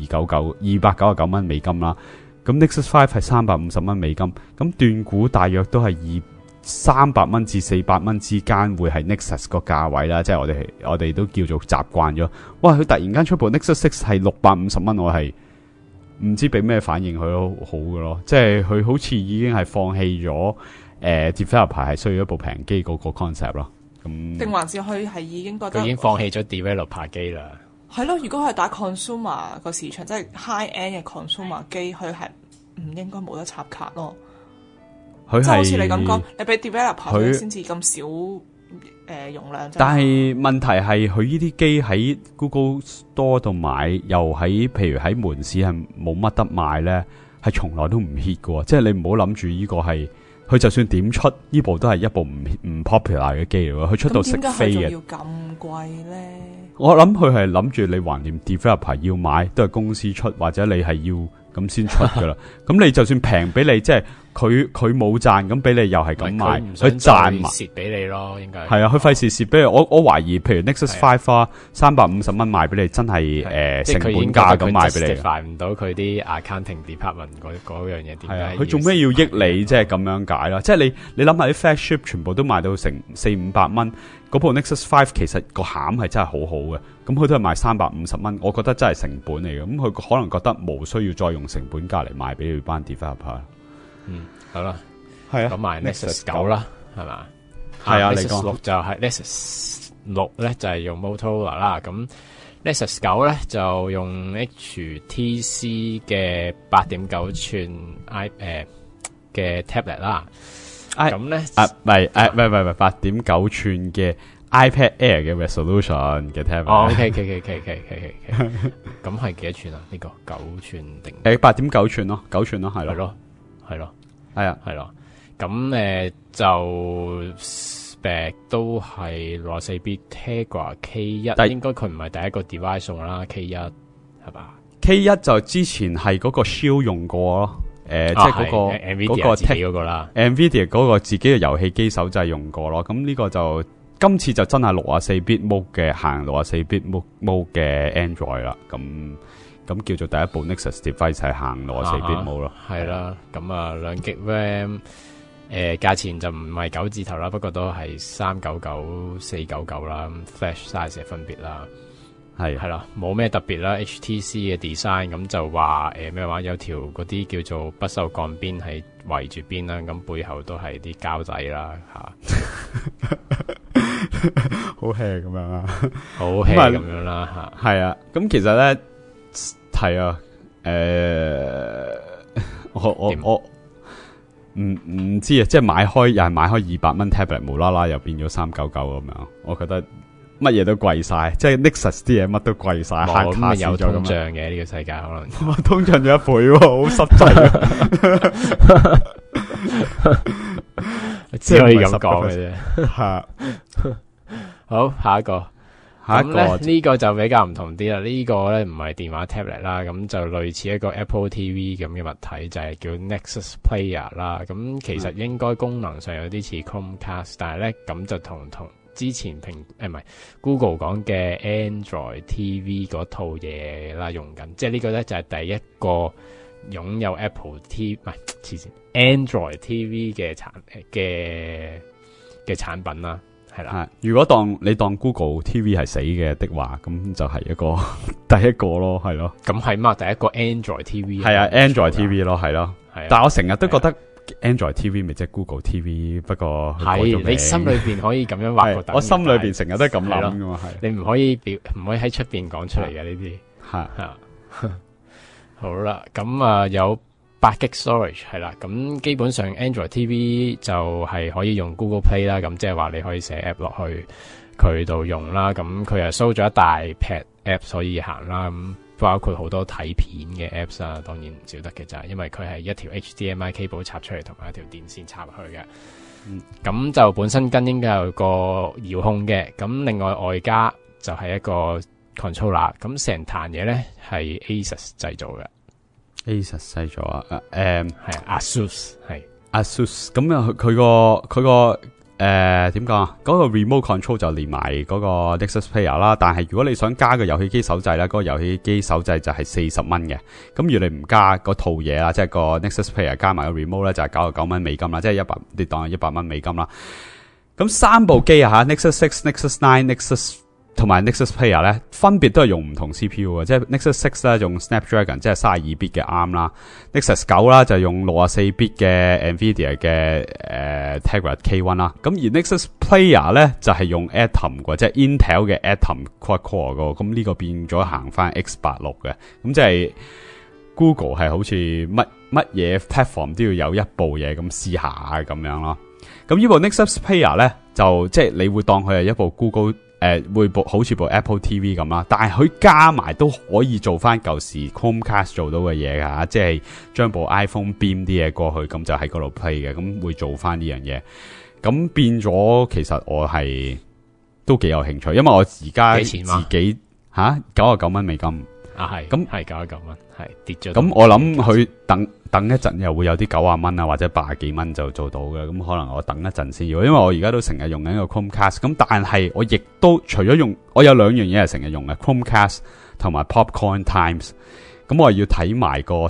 299蚊美金啦。咁 Nexus 5係350蚊美金，咁斷估大約都係300蚊至400蚊之間會係 Nexus 個價位啦。即係我哋都叫做習慣咗。哇！佢突然間出部 Nexus 6係650蚊，我係唔知俾咩反應佢都好嘅咯。即係佢好似已經係放棄咗developer 係需要一部平機嗰個 concept 咯。 定還是佢係已經覺得佢已經放棄咗 developer 機啦。 係咯，如果佢係打 consumer 個市場，即係 high end 嘅 consumer 機，佢係唔應該冇得插卡咯。即係好似你咁講，你俾 developer 佢先至咁少容量。 但係問題係佢呢啲機喺 Google Store 度買，又喺譬如喺門市係冇乜得賣咧，係從來都唔 hit 嘅。即係你唔好諗住呢個係。佢就算點出呢部都係一部唔 popular 嘅機嚟喎，佢出到食飛嘅。咁點解佢仲要咁貴咧？ 我諗佢係諗住你橫掂 developer 要買，都係公司出，或者你係要咁先出噶啦。咁你就算平俾你，即係佢冇賺，咁俾你又係咁買，佢賺埋蝕俾你咯，應該係啊，佢費事蝕俾你。我懷疑，譬如 Nexus 5啊，350蚊賣俾你，真係成本價咁賣俾你。 justify唔到佢啲 accounting department 嗰樣嘢點解？ 佢做咩要益你？即係咁樣解啦。即係你諗下啲 flagship 全部都賣到成400-500蚊，嗰部 Nexus 5其實個餡係真係好好嘅。咁佢都係賣350蚊，我覺得真係成本嚟嘅。咁佢可能覺得冇需要再用成本價嚟賣俾佢班 developer。 好啦， 係啊， 咁埋 Nexus 9啦，係嘛？ 係啊，你講 Nexus 6就係 Nexus 6咧就係用 Motorola 啦，咁 Nexus 9咧就用 HTC 嘅8.9寸嘅 tablet 啦，咁咧唔係8.9寸嘅 iPad Air 嘅 resolution 嘅 tablet。 哦 ，OK，咁係幾多寸啊？呢個9寸定 8.9寸咯，9寸咯，係咯，係啊， 係咯，咁就 spec 都係64bit Tegra K1，但應該佢唔係第一個 device 送啦 K1 係嘛 ？K1 就之前係嗰個 Shield 用過咯，即係嗰個 NVIDIA 自己嗰個啦 ，NVIDIA 嗰個自己嘅遊戲機手掣用過咯，咁呢個就今次就真係64bit mode 嘅行64bit mode 嘅 Android 啦，咁叫做第一部 Nexus device 係行64bit mode 咯， 係啦，咁2GB RAM，價錢就唔係9字頭啦，不過都係399、499啦 ，Flash size 嘅分別啦，係啦，冇咩特別啦 ，HTC 嘅 design 咁就話咩話有條嗰啲叫做不鏽鋼邊係圍住邊啦，咁背後都係啲膠仔啦嚇。 好 hea 咁樣啦， 好 hea 咁樣啦吓， 係啊，咁其實咧係啊，我唔知啊，即係買開又係買開200蚊 tablet， 無啦啦又變咗399咁樣，我覺得乜嘢都貴晒，即係 Nexus 啲嘢乜都貴晒，慳卡有通脹嘅呢個世界可能， 通脹咗1倍，好濕滯。 只可以咁講嘅啫。 係好，下一個呢個就比較唔同啲啦。呢個咧唔係電話 tablet 啦，咁就類似一個 Apple TV 咁嘅物體，就係叫 Nexus Player 啦。咁其實應該功能上有啲似 Chromecast，但係咧咁就同之前唔係 Google 講嘅 Android TV 嗰套嘢啦用緊，即係呢個咧就係第一個擁有 Apple TV 唔係黐線 Android TV 嘅產品啦。 係啦。 如果你當 Google TV 係死嘅的話，咁就係一個第一個咯，係咯。 咁係嘛，第一個 Android TV 係啊 ，Android TV 咯，係咯。但係我成日都覺得 Android TV 咪即係 Google TV，不過係你心裏邊可以咁樣畫個等。 我心裏邊成日都係咁諗噶嘛，係。 你唔可以喺出邊講出嚟嘅呢啲。係好啦，咁有8GB storage 係啦，咁基本上 Android TV 就係可以用 Google Play 啦，咁即係話你可以寫 app 落去佢度用啦，咁佢又 show 咗一大撇 app 可以行啦，咁包括好多睇片嘅 apps 啊，當然唔少得嘅就係因為佢係一條 HDMI cable 插出嚟，同埋一條電線插入去嘅。咁就本身跟應該有個遙控嘅，咁另外外加就係一個 controller， 咁成壇嘢咧係 Asus 製造嘅。 Asus 製造啊， 係 Asus 係 Asus， 咁啊佢個點講啊？嗰個 remote control 就連埋嗰個 Nexus Player 啦，但係如果你想加個遊戲機手掣咧，嗰個遊戲機手掣就係40蚊嘅。咁如果你唔加嗰套嘢啦，即係個 Nexus Player 加埋個 remote 咧，就係99蚊美金啦，即係你當係100蚊美金啦。咁3部機啊吓 Nexus 6、Nexus 9、Nexus 同埋 Nexus Player 咧，分別都係用唔同 CPU 嘅，即係 Nexus 6咧用 Snapdragon 即係 32bit 嘅 ARM 啦 ，Nexus 9啦就用 64bit 嘅 Nvidia 嘅Tegra K1 啦，咁而 Nexus Player 咧就係用 Atom 嘅，即係 Intel 嘅 Atom Quad Core 個，咁呢個變咗行翻 X86 嘅，咁即係 Google 係好似乜嘢 platform 都要有一部嘢咁試下咁樣咯。咁呢部 Nexus Player 咧就即係你會當佢係一部 Google。會好似部 Apple TV 咁啦，但係佢加埋都可以做翻舊時 Chromecast 做到嘅嘢噶，即係將部 iPhone beam 啲嘢過去，咁就喺嗰度 play 嘅，咁會做翻呢樣嘢。咁變咗，其實我係都幾有興趣，因為我而家自己99蚊美金啊，係咁係99蚊，係跌咗。 咁我諗佢等一陣又會有啲90蚊啊，或者80幾蚊就做到嘅，咁可能我等一陣先要，因為我而家都成日用緊個 Chromecast，咁但係我亦都除咗用，我有2樣嘢係成日用嘅 Chromecast 同埋 Popcorn Times， 咁我要睇埋個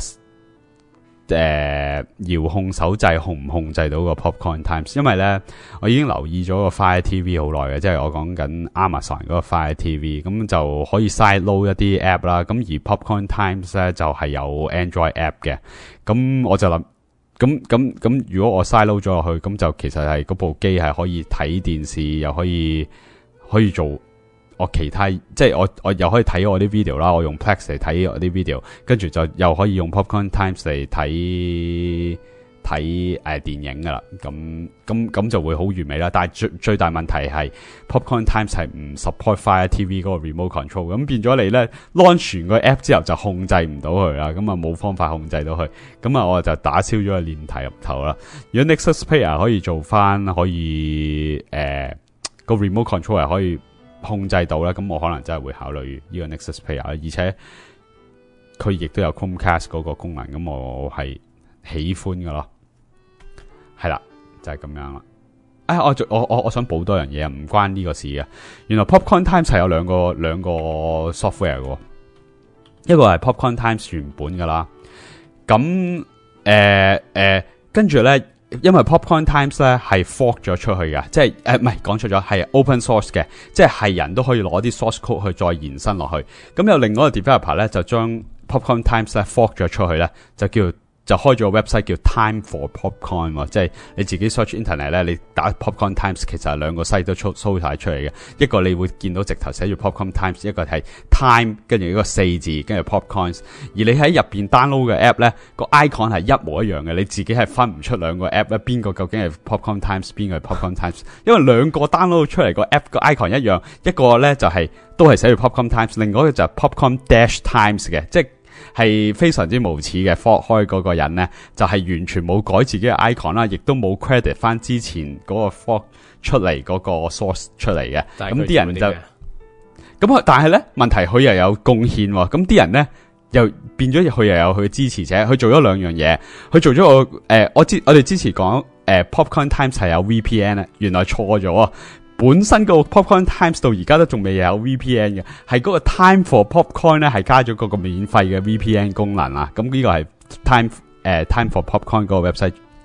遙控手掣控唔控制到個 Popcorn Times， 因為咧我已經留意咗個 Fire TV 好耐嘅，即係我講緊 Amazon 嗰個 Fire TV， 咁就可以 side load 一啲 app 啦，咁而 Popcorn Times 咧就係有 Android app 嘅，咁我就諗咁如果我 side load 咗落去，咁就其實係嗰部機係可以睇電視，又可以做我其他，即係我又可以睇我啲 video 啦，我用 Plex 嚟睇我啲 video， 跟住就又可以用 Popcorn Times 嚟睇電影噶啦，咁就會好完美啦。但係最大問題係 Popcorn Times 係唔 support Fire TV 嗰個 remote control， 咁變咗你咧 launch 完個 app 之後就控制唔到佢啦，咁啊冇方法控制到佢，咁啊我就打消咗個念頭入頭啦。如果 Nexus Player 可以做翻，可以個 remote control 係可以控制到咧，咁我可能真係會考慮呢個 Nexus Player， 而且佢亦都有 Chromecast 嗰個功能，咁我係喜歡噶咯。係啦，就係咁樣啦。我想補多樣嘢，唔關呢個事嘅。原來 Popcorn Times 係有兩個 software 嘅，一個係 Popcorn Times 原本噶啦。咁跟住咧。因為 Popcorn Times 咧係 fork 咗出去嘅，即係唔係講錯咗，係 open source 嘅，即係人都可以攞啲 source code 去再延伸落去。咁有另外一個 developer 咧就將 Popcorn Times 咧 fork 咗出去咧，就開咗個 website 叫 Time for Popcorn， 即係你自己 search internet 咧，你打 Popcorn Times 其實係兩個 site 都show 晒出嚟嘅。一個你會見到直頭寫住 Popcorn Times， 一個係 Time 跟住一個4字跟住 Popcorns。而你喺入邊 download 嘅 app 咧，個 icon 係一模一樣嘅，你自己係分唔出兩個 app 咧邊個究竟係 Popcorn Times， 邊個係 Popcorn Times， 因為兩個 download 出嚟個 app 個 icon 一樣，一個咧就係都係寫住 Popcorn Times， 另外一個就係 Popcorn Dash Times 嘅，即係非常之無恥嘅 fork 開嗰個人咧，就係完全冇改自己嘅 icon 啦，亦都冇 credit 翻之前嗰個 fork 出嚟嗰個 source 出嚟嘅。咁啲人就咁，但係咧問題佢又有貢獻喎。咁啲人咧又變咗佢又有佢支持者，佢做咗兩樣嘢。佢做咗我哋之前講Popcorn Times 係有 VPN 咧，原來錯咗啊！本身個 Popcorn Times 到而家都仲未有 VPN 嘅，係嗰個 Time for Popcorn 咧係加咗嗰個免費嘅 VPN 功能啦。咁呢個係Time for Popcorn 嗰個 website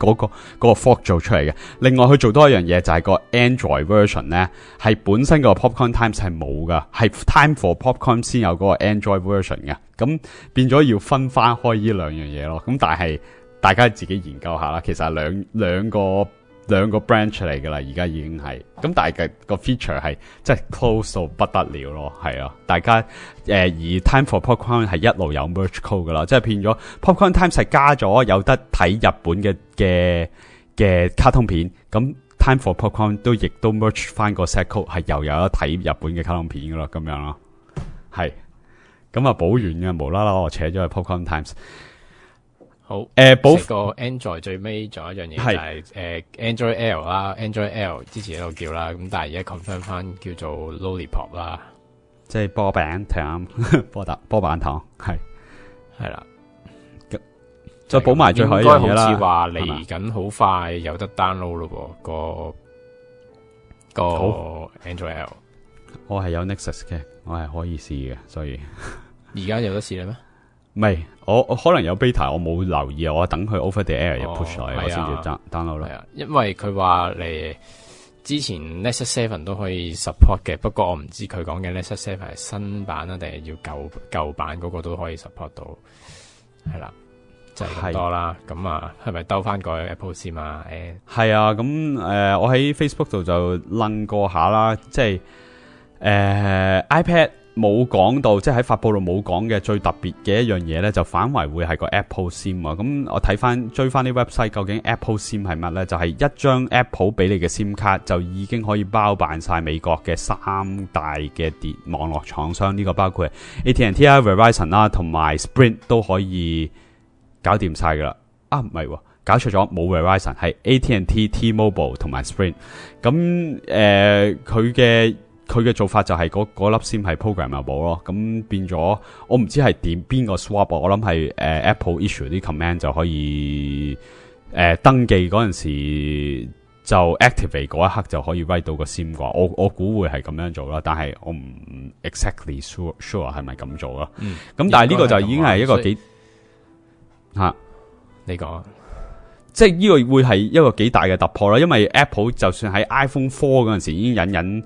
嗰個 fork 做出嚟嘅。另外佢做多一樣嘢就係個 Android version 咧，係本身個 Popcorn Times 係冇噶，係 Time for Popcorn 先有嗰個 Android version 嘅。咁變咗要分翻開呢兩樣嘢咯。咁但係大家自己研究下啦。其實係兩個 branch 嚟噶啦，而家已經係咁，但係個 feature 係即係 close 到不得了咯，係啊，大家而 Time for Popcorn 係一路有 merge code 噶啦，即係變咗 Popcorn Times 係加咗有得睇日本嘅卡通片，咁 Time for Popcorn 都亦都 merge 翻個 set code 係又有得睇日本嘅卡通片噶啦，咁樣咯，係咁啊補完嘅，無啦啦我扯咗去 Popcorn Times。 好， 補個 Android 最尾仲有一樣嘢就係Android L 啦 ，Android L 之前喺度叫啦，咁但係而家 confirm 翻叫做 Lollipop 啦， 即係波餅糖，波板糖係啦， 再補埋最後一樣嘢啦。 好似話嚟緊好快有得 download 咯，個 Android L， 我係有 Nexus 嘅，我係可以試嘅，所以而家有得試啦咩？ 唔係，我可能有 beta， 我冇留意啊。我等佢 over the air 入 push 嚟，我先至 download 咯。係啊， 因為佢話嚟之前 Nexus 7都可以 support 嘅，不過我唔知佢講嘅 Nexus 7係新版啊，定係要舊版嗰個都可以 support 到。係啦，就係咁多啦。咁啊，係咪兜翻個 Apple SIM 啊？ 係啊，咁我喺 Facebook 度就楞過下啦，即係iPad。冇講到，即係喺發佈度冇講嘅最特別嘅一樣嘢咧，就反為會係個 Apple SIM 啊！咁我睇翻追翻啲 website， 究竟 Apple SIM 係乜咧？就係一張 Apple 俾你嘅 SIM 卡，就已經可以包辦晒美國嘅3大嘅網絡廠商，呢個包括 AT&T 啦、Verizon 啦，同埋 Sprint 都可以搞掂晒噶啦。啊，唔係，搞錯咗，冇 Verizon， 係 AT&T、T-Mobile 同埋 Sprint。咁佢嘅做法就係嗰粒 SIM 係 programmable 咯，咁變咗我唔知係邊個 swap， 我諗係Apple issue 啲 command 就可以登記嗰陣時就 activate 嗰一刻就可以 write 到個 SIM 啩，我估會係咁樣做啦，但係我唔 exactly sure 係咪咁做啦。咁但係呢個就已經係一個幾吓，你講啊。即係呢個會係一個幾大嘅突破啦，因為 Apple 就算喺 iPhone 4嗰陣時已經隱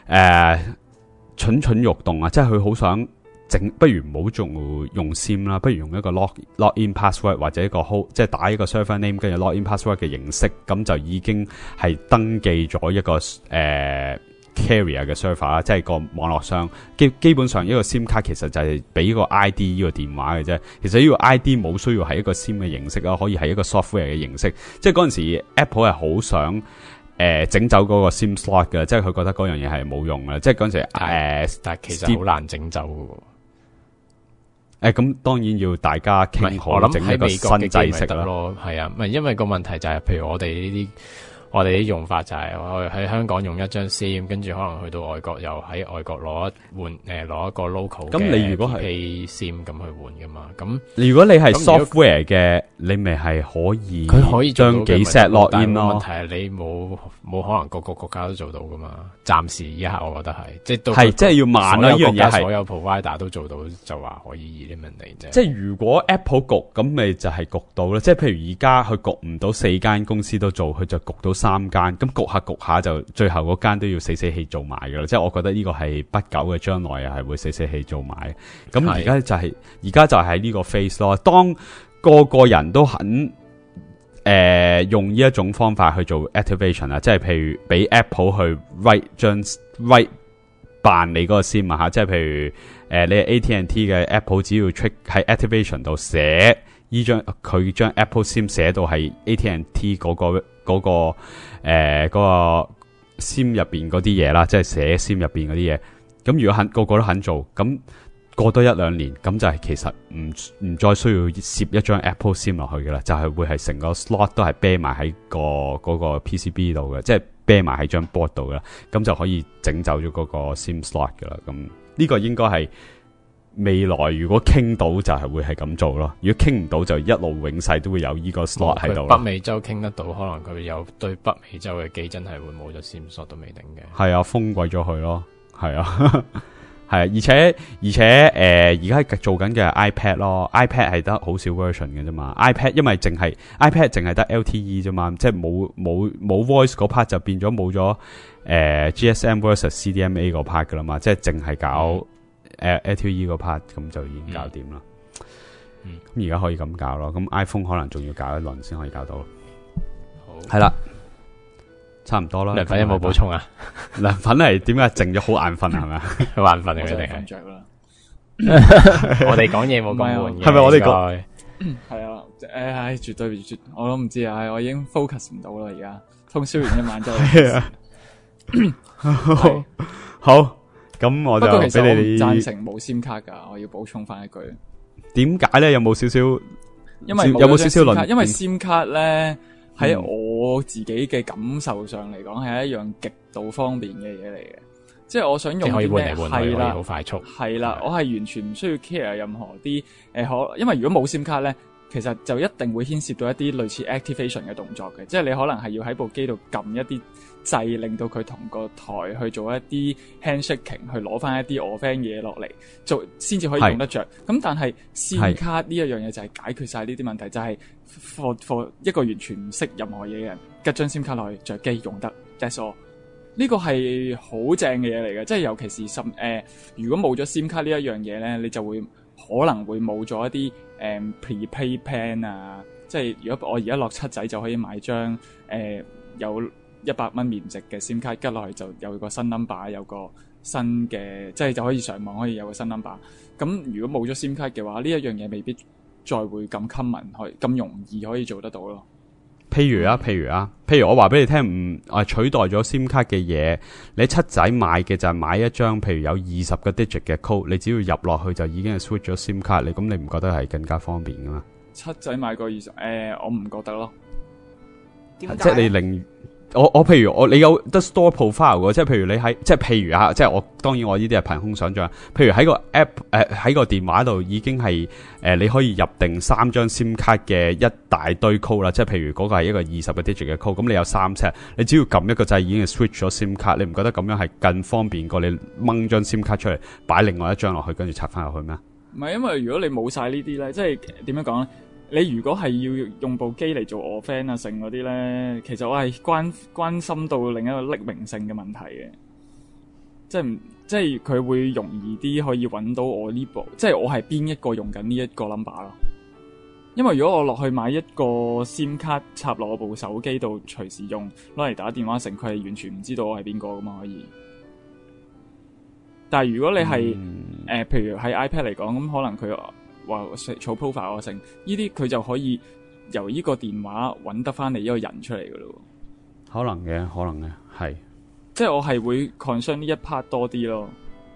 蠢欲動啊！即係佢好想整，不如唔好做用 SIM 啦，不如用一個 login password 或者一個 即係打一個 server name 跟住 login password 嘅形式，咁就已經係登記咗一個carrier 嘅 server 啦，即係個網絡商基本上一個 SIM 卡其實就係俾個 ID 呢個電話嘅啫。其實呢個 ID 冇需要係一個 SIM 嘅形式啦，可以係一個 software 嘅形式。即係嗰陣時 Apple 係好想整走嗰個 SIM slot 嘅，即係佢覺得嗰樣嘢係冇用嘅。即係嗰陣時但係其實好難整走嘅。 咁當然要大家傾好整一個新制式咯。係啊，唔係因為個問題就係，譬如我哋呢啲。我哋啲用法就係我喺香港用一張 SIM， 跟住可能去到外國又喺外國攞一個 local 嘅 PP SIM 咁去換噶嘛。咁如果你係 software 嘅，你咪係可以將幾 set login 咯。問題係你冇可能個國家都做到噶嘛。暫時依家我覺得係即係即係要慢啦。呢樣嘢係所有 provider 都做到，就話可以 eliminate 啫。即係如果 Apple 焗咁，咪就係焗到啦。即係譬如而家佢焗唔到4間公司都做，佢就焗到3間，咁焗下就最後嗰間都要死氣做埋噶啦，即係我覺得呢個係不久嘅將來又係會死氣做埋。咁而家就係呢個 phase 咯。當個人都肯用呢一種方法去做 activation 啊，即係譬如俾 Apple 去 write 辦你嗰個 SIM 啊，即係譬如你係 AT&T 嘅 Apple， 只要 trick 喺 activation 度寫佢將 Apple SIM 寫到係 AT&T 嗰個 SIM 入邊嗰啲嘢啦，即係寫 SIM 入邊嗰啲嘢。咁如果個個都肯做，咁過多1-2年，咁就係其實唔再需要攝一張 Apple SIM 落去嘅啦，就係會係成個 slot 都係啤埋喺嗰個 PCB 度嘅，即係啤埋喺張 board 度嘅啦，咁就可以整走咗嗰個 SIM slot 嘅啦。咁呢個應該係未來如果傾到就係會係咁做咯，如果傾唔到就一路永世都會有呢個 slot 喺度。北美洲傾得到，可能佢有對北美洲嘅機真係會冇咗 SIM slot 都未定嘅。係啊，封鬼咗佢咯，係啊。 係啊，而且而家做緊嘅 iPad 咯 ，iPad 係得好少 version 嘅啫嘛。iPad 因為iPad 淨係得 LTE 啫嘛，即係冇 voice 嗰 part 就變咗冇咗GSM versus CDMA 嗰 part 噶啦嘛，即係淨係搞LTE 嗰 part 咁就已經搞掂啦。咁而家可以咁搞咯，咁 iPhone 可能仲要搞一輪先可以搞到。好，係啦。差唔多啦。 涼粉有冇補充啊？ 涼粉係點解靜咗好眼瞓係咪？ 好眼瞓嚟嘅定係？ 瞓着啦。 我哋講嘢冇咁悶嘅， 係咪我哋講？ 係啊，絕對絕，我都唔知啊，我已經 focus 唔到啦，而家通宵完一晚真係。 好，咁我就俾你。 不過其實我唔贊成冇 SIM 卡噶，我要補充翻一句。 點解咧？有冇少少？ 因為有冇少少論？ 因為 SIM 卡咧。喺我自己嘅感受上嚟講，係一樣極度方便嘅嘢嚟嘅。即係我想用啲咩係啦，好快速係啦，我係完全唔需要 care 任何啲因為如果冇 SIM 卡咧，其實就一定會牽涉到一啲類似 activation 嘅動作嘅。即係你可能係要喺部機度撳一啲掣，令到佢同個台去做一啲 handshaking， 去攞翻一啲 offend 嘢落嚟，做先至可以用得着。咁但係 SIM 卡呢一樣嘢就係解決晒呢啲問題，就係 for 一個完全唔識任何嘢嘅人，吉張 SIM 卡落去着機用得 ，that's all。呢個係好正嘅嘢嚟嘅，即係尤其是如果冇咗 SIM 卡呢一樣嘢咧，你就會可能會冇咗一啲prepaid plan 啊，即係如果我而家落七仔就可以買張有100蚊面值嘅 SIM 卡，吉落去就有個新 number， 有個新嘅，即係就可以上網可以有個新 number。咁如果冇咗 SIM 卡嘅話，呢一樣嘢未必再會咁 common，咁容易可以做得到咯。 譬如我話俾你聽，取代咗 SIM 卡嘅嘢，你七仔買嘅就係買一張，譬如有20個 digit 嘅 code， 你只要入落去就已經係 switch 咗 SIM 卡，咁你唔覺得係更加方便噶嘛？ 七仔買個20，我唔覺得咯。 點解？ 即係你令我譬如你有得 store profile 嘅，即係譬如你喺即係譬如即係我當然我呢啲係憑空想象。譬如喺個 app 喺個電話度已經係你可以入定3張 SIM 卡嘅一大堆 code 啦，即係譬如嗰個係一個20個 digit 嘅 code， 咁你有3 set， 你只要撳一個掣已經係 switch 咗 SIM 卡，你唔覺得咁樣係更方便過你掹張 SIM 卡出嚟擺另外一張落去跟住插翻入去咩？ 唔係，因為如果你冇晒呢啲咧，即係點樣講咧？你如果係要用部機嚟做 offend 啊剩嗰啲咧，其實我係關心到另一個匿名性嘅問題嘅，即係佢會容易啲可以揾到我呢部，即係我係邊一個用緊呢一個 number 咯。因為如果我落去買一個 SIM 卡插落我部手機度隨時用攞嚟打電話成，佢係完全唔知道我係邊個噶嘛可以。但係如果你係譬如喺 iPad 嚟講，咁可能佢話儲 profile 成呢啲，佢就可以由呢個電話揾得翻你呢個人出嚟噶咯。 可能嘅係，即係我係會 concern 呢一 part 多啲咯。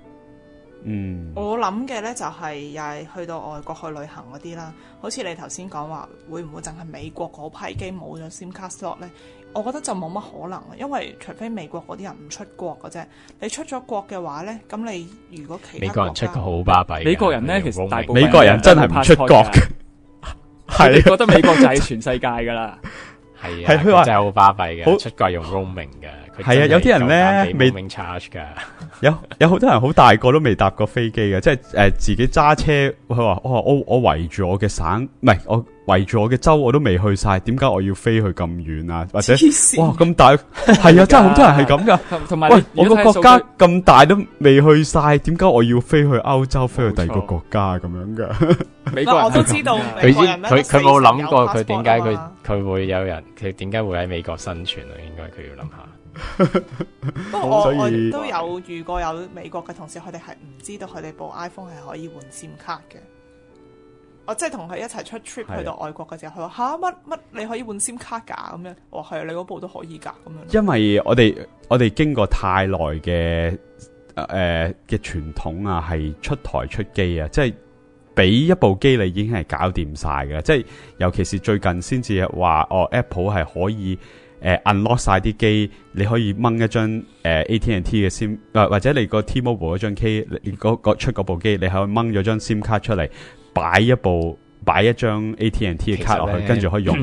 我諗嘅咧就係又係去到外國去旅行嗰啲啦，好似你頭先講話會唔會淨係美國嗰批機冇咗 SIM 卡 slot 咧？我覺得就冇乜可能，因為除非美國嗰啲人唔出國嘅啫。你出咗國嘅話咧，咁你如果其他美國人出國好巴閉， 美國人咧其實大部分美國人真係唔出國嘅， 係你覺得美國就係全世界噶啦。 係啊，佢真係好巴閉嘅，出國用 roaming 嘅。係啊，有啲人咧未 roaming charge 噶。 有好多人好大個都未搭過飛機嘅，即係自己揸車。佢話我圍住我嘅省，唔係我圍住我嘅州，我都未去晒，點解我要飛去咁遠啊？或者哇咁大，係啊，真係好多人係咁噶。同埋，喂，我個國家咁大都未去晒，點解我要飛去歐洲，飛去第二個國家咁樣噶？ 美國人我都知道， 佢冇諗過佢點解佢會有人，佢點解會喺美國生存啊？應該佢要諗下。 不過我都有遇過有美國嘅同事，佢哋係唔知道佢哋部 iPhone 係可以換 SIM 卡嘅。我即係同佢一齊出 trip 去到外國嘅時候，佢話乜你可以換 SIM 卡㗎咁樣？我話係你嗰部都可以㗎咁樣。 因為我哋經過太耐嘅傳統啊，係出台出機啊，即係俾一部機你已經係搞掂晒嘅，即係尤其是最近先至話Apple 係可以。unlock 晒啲機，你可以掹一張AT&T 嘅 SIM，或者你個 T-Mobile 嗰張機，你出嗰部機，你可以掹咗張 SIM 卡出嚟，擺一張 AT&T 嘅卡落去，跟住可以用。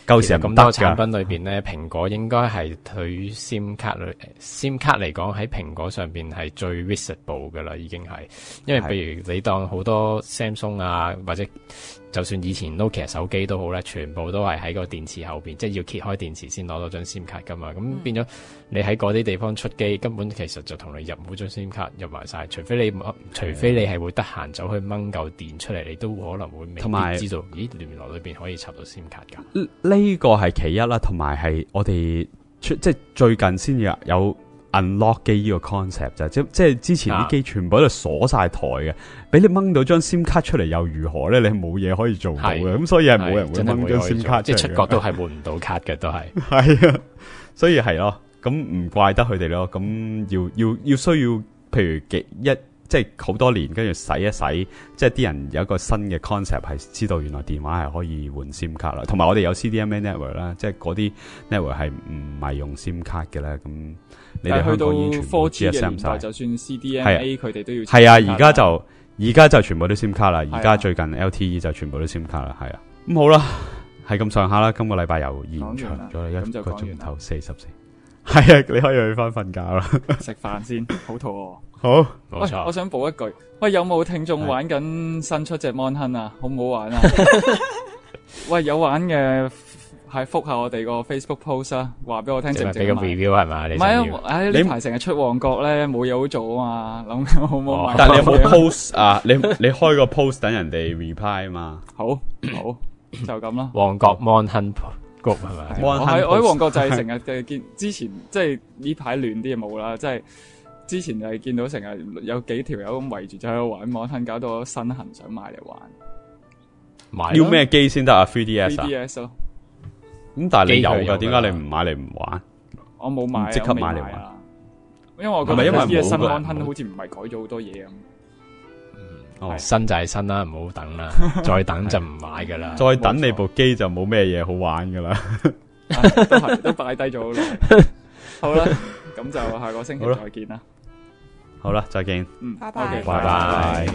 舊時咁多產品裏邊咧，蘋果應該係對 SIM 卡嚟講喺蘋果上邊係最 visible 噶啦，已經係。因為譬如你當好多 Samsung 啊，或者就算以前 Nokia 手機都好咧，全部都係喺個電池後邊，即係要揭開電池先攞到張 SIM 卡噶嘛。咁變咗你喺嗰啲地方出機，根本其實就同你入每張 SIM 卡入埋晒，除非你係會得閒走去掹嚿電出嚟，你都可能會未必知道，咦，原來裏邊可以插到 SIM 卡噶。 呢個係其一啦，同埋係我哋即係最近先有 unlock 機呢個 concept 就即係之前啲機全部喺度鎖晒台嘅，俾你掹到張 SIM 卡出嚟又如何咧？你係冇嘢可以做到嘅，咁所以係冇人會掹張 SIM 卡出嚟， 即係出國都係換唔到卡嘅，都係係啊，所以係咯，咁唔怪得佢哋咯，咁要需要，譬如即係好多年，跟住洗一洗，即係啲人有一個新嘅 concept 係知道原來電話係可以換 SIM 卡啦，同埋我哋有 CDMA network 啦，即係嗰啲 network 係唔係用 SIM 卡嘅咧？咁你哋香港已經全部 GSM 晒， 就算 CDMA 佢哋都要係啊，而家就全部都 SIM 卡啦，而家最近 LTE 就全部都 SIM 卡啦，係啊，咁好啦，係咁上下啦，今個禮拜又延長咗啦1個鐘頭44，係啊，你可以去翻瞓覺啦， 食飯先，好肚餓。 好， 冇錯。我想補一句，喂，有冇聽眾玩緊新出隻 Mon Hun 啊？好唔好玩啊？喂，有玩嘅係覆下我哋個 Facebook post 啊，話俾我聽值唔值得買。俾個 review 係嘛？唔係啊，呢排成日出旺角咧，冇嘢好做啊嘛，諗好唔好買？ 但係你有冇 post 啊？你開個 post 等人哋 reply 啊嘛？ 好，就咁啦。 旺角 Mon Hun group 係咪？ 我喺旺角就係成日嘅見，之前即係呢排亂啲冇啦，即係。之前就係見到成日有幾條友咁圍住就喺度玩Mon Hun，搞到我身痕想買嚟玩。 要咩機先得啊 ？3DS 啊 ？3DS 咯。 咁但係你有㗎，點解你唔買嚟唔玩？ 我冇買， 即刻買嚟玩。 因為我覺得啲新Mon Hun好似唔係改咗好多嘢咁。 新就係新啦，唔好等啦，再等就唔買噶啦。 再等你部機就冇咩嘢好玩噶啦。 都擺低咗好耐。好啦，咁就下個星期再見啦。 好啦，再見。 拜拜。 拜拜。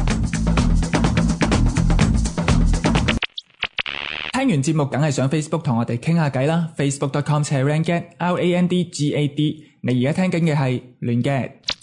聽完節目梗係上 Facebook 同我哋傾下偈啦。Facebook.com/Rangad，RANDGAD。你而家聽緊嘅係亂 gad。